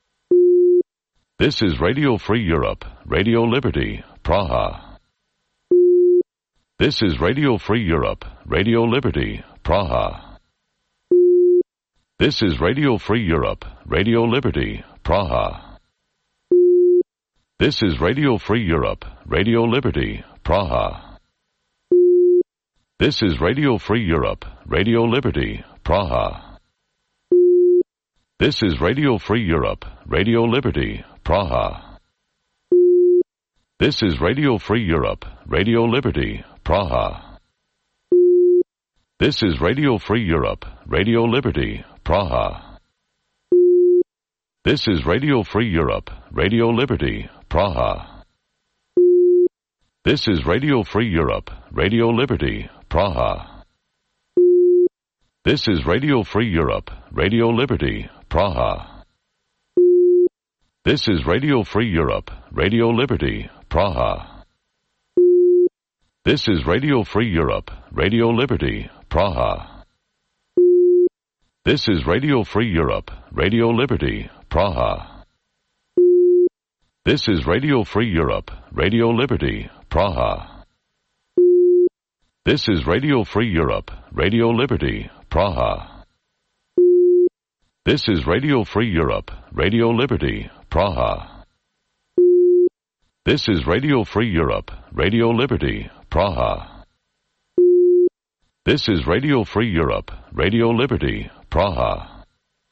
This is Radio Free Europe, Radio Liberty, Praha. This is Radio Free Europe, Radio Liberty, Praha. This is Radio Free Europe, Radio Liberty, Praha. This is Radio Free Europe, Radio Liberty, Praha. This is Radio Free Europe, Radio Liberty, Praha. This is Radio Free Europe, Radio Liberty, Praha. This is Radio Free Europe, Radio Liberty, Praha. This is Radio Free Europe, Radio Liberty, Praha. This is Radio Free Europe, Radio Liberty, Praha. This is Radio Free Europe, Radio Liberty, Praha. This is Radio Free Europe, Radio Liberty, Praha. This is Radio Free Europe, Radio Liberty, Praha. This is Radio Free Europe, Radio Liberty, Praha. This is Radio Free Europe, Radio Liberty, Praha. This is Radio Free Europe, Radio Liberty, Praha. This is Radio Free Europe, Radio Liberty, Praha. This is Radio Free Europe, Radio Liberty, Praha. This is Radio Free Europe, Radio Liberty, Praha. This is Radio Free Europe, Radio Liberty, Praha.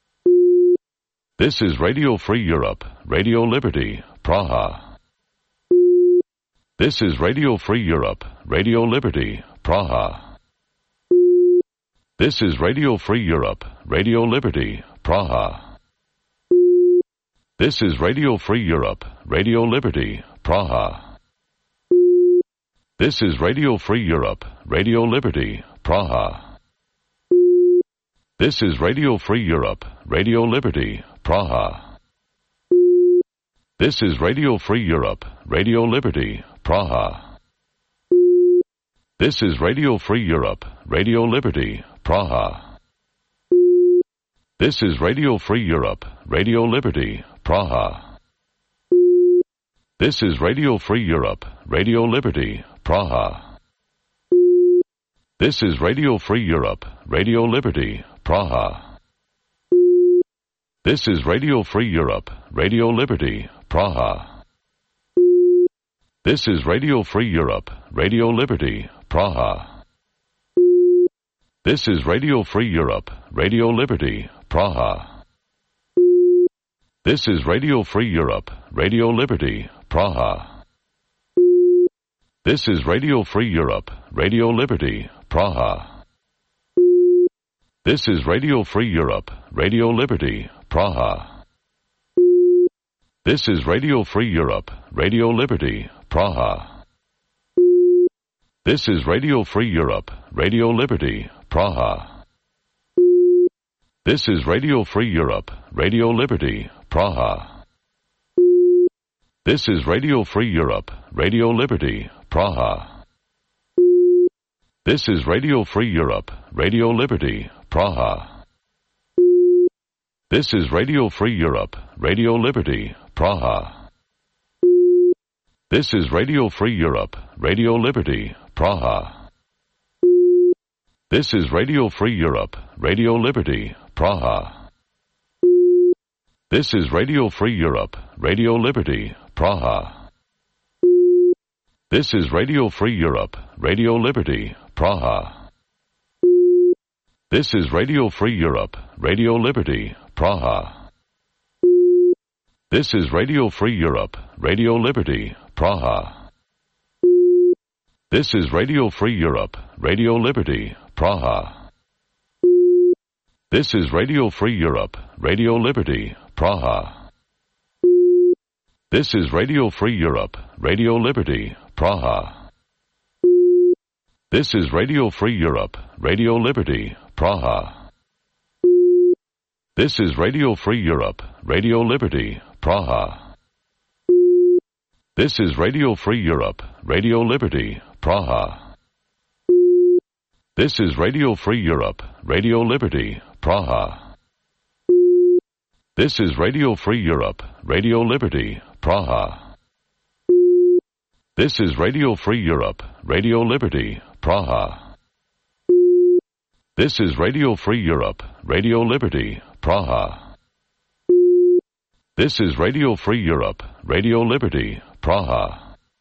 This is Radio Free Europe, Radio Liberty, Praha. This is Radio Free Europe, Radio Liberty, Praha. This is Radio Free Europe, Radio Liberty, Praha. This is Radio Free Europe, Radio Liberty, Praha. This is Radio Free Europe, Radio Liberty, Praha. This is Radio Free Europe, Radio Liberty, Praha. This is Radio Free Europe, Radio Liberty, Praha. This is Radio Free Europe, Radio Liberty, Praha. This is Radio Free Europe, Radio Liberty, Praha. This is Radio Free Europe, Radio Liberty, Praha. This is Radio Free Europe, Radio Liberty, Praha. This is Radio Free Europe, Radio Liberty, Praha. This is Radio Free Europe, Radio Liberty, Praha. This is Radio Free Europe, Radio Liberty, Praha. This is Radio Free Europe, Radio Liberty, Praha. This is Radio Free Europe, Radio Liberty, Praha. This is Radio Free Europe, Radio Liberty, Praha. This is Radio Free Europe, Radio Liberty, Praha. This is Radio Free Europe, Radio Liberty, Praha. This is Radio Free Europe, Radio Liberty, Praha. This is Radio Free Europe, Radio Liberty, Praha. This is Radio Free Europe, Radio Liberty, Praha. This is Radio Free Europe, Radio Liberty, Praha. This is Radio Free Europe, Radio Liberty, Praha. This is Radio Free Europe, Radio Liberty, Praha. This is Radio Free Europe, Radio Liberty, Praha. This is Radio Free Europe, Radio Liberty, Praha. This is Radio Free Europe, Radio Liberty, Praha. This is Radio Free Europe, Radio Liberty, Praha. This is Radio Free Europe, Radio Liberty, Praha. This is Radio Free Europe, Radio Liberty, Praha. This is Radio Free Europe, Radio Liberty, Praha. This is Radio Free Europe, Radio Liberty, Praha. This is Radio Free Europe, Radio Liberty, Praha. This is Radio Free Europe, Radio Liberty, Praha. This is Radio Free Europe, Radio Liberty, Praha. This is Radio Free Europe, Radio Liberty, Praha. This is Radio Free Europe, Radio Liberty, Praha. This is Radio Free Europe, Radio Liberty, Praha. This is Radio Free Europe, Radio Liberty, Praha.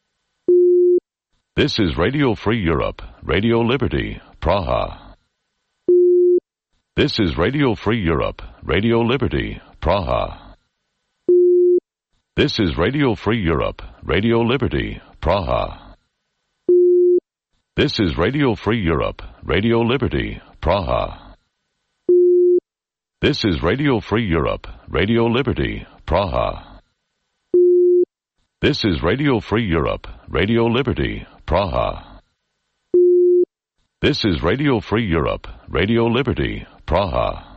This is Radio Free Europe, Radio Liberty, Praha. This is Radio Free Europe, Radio Liberty, Praha. This is Radio Free Europe, Radio Liberty, Praha. This is Radio Free Europe, Radio Liberty, Praha. This is Radio Free Europe, Radio Liberty, Praha. This is Radio Free Europe, Radio Liberty, Praha. This is Radio Free Europe, Radio Liberty, Praha.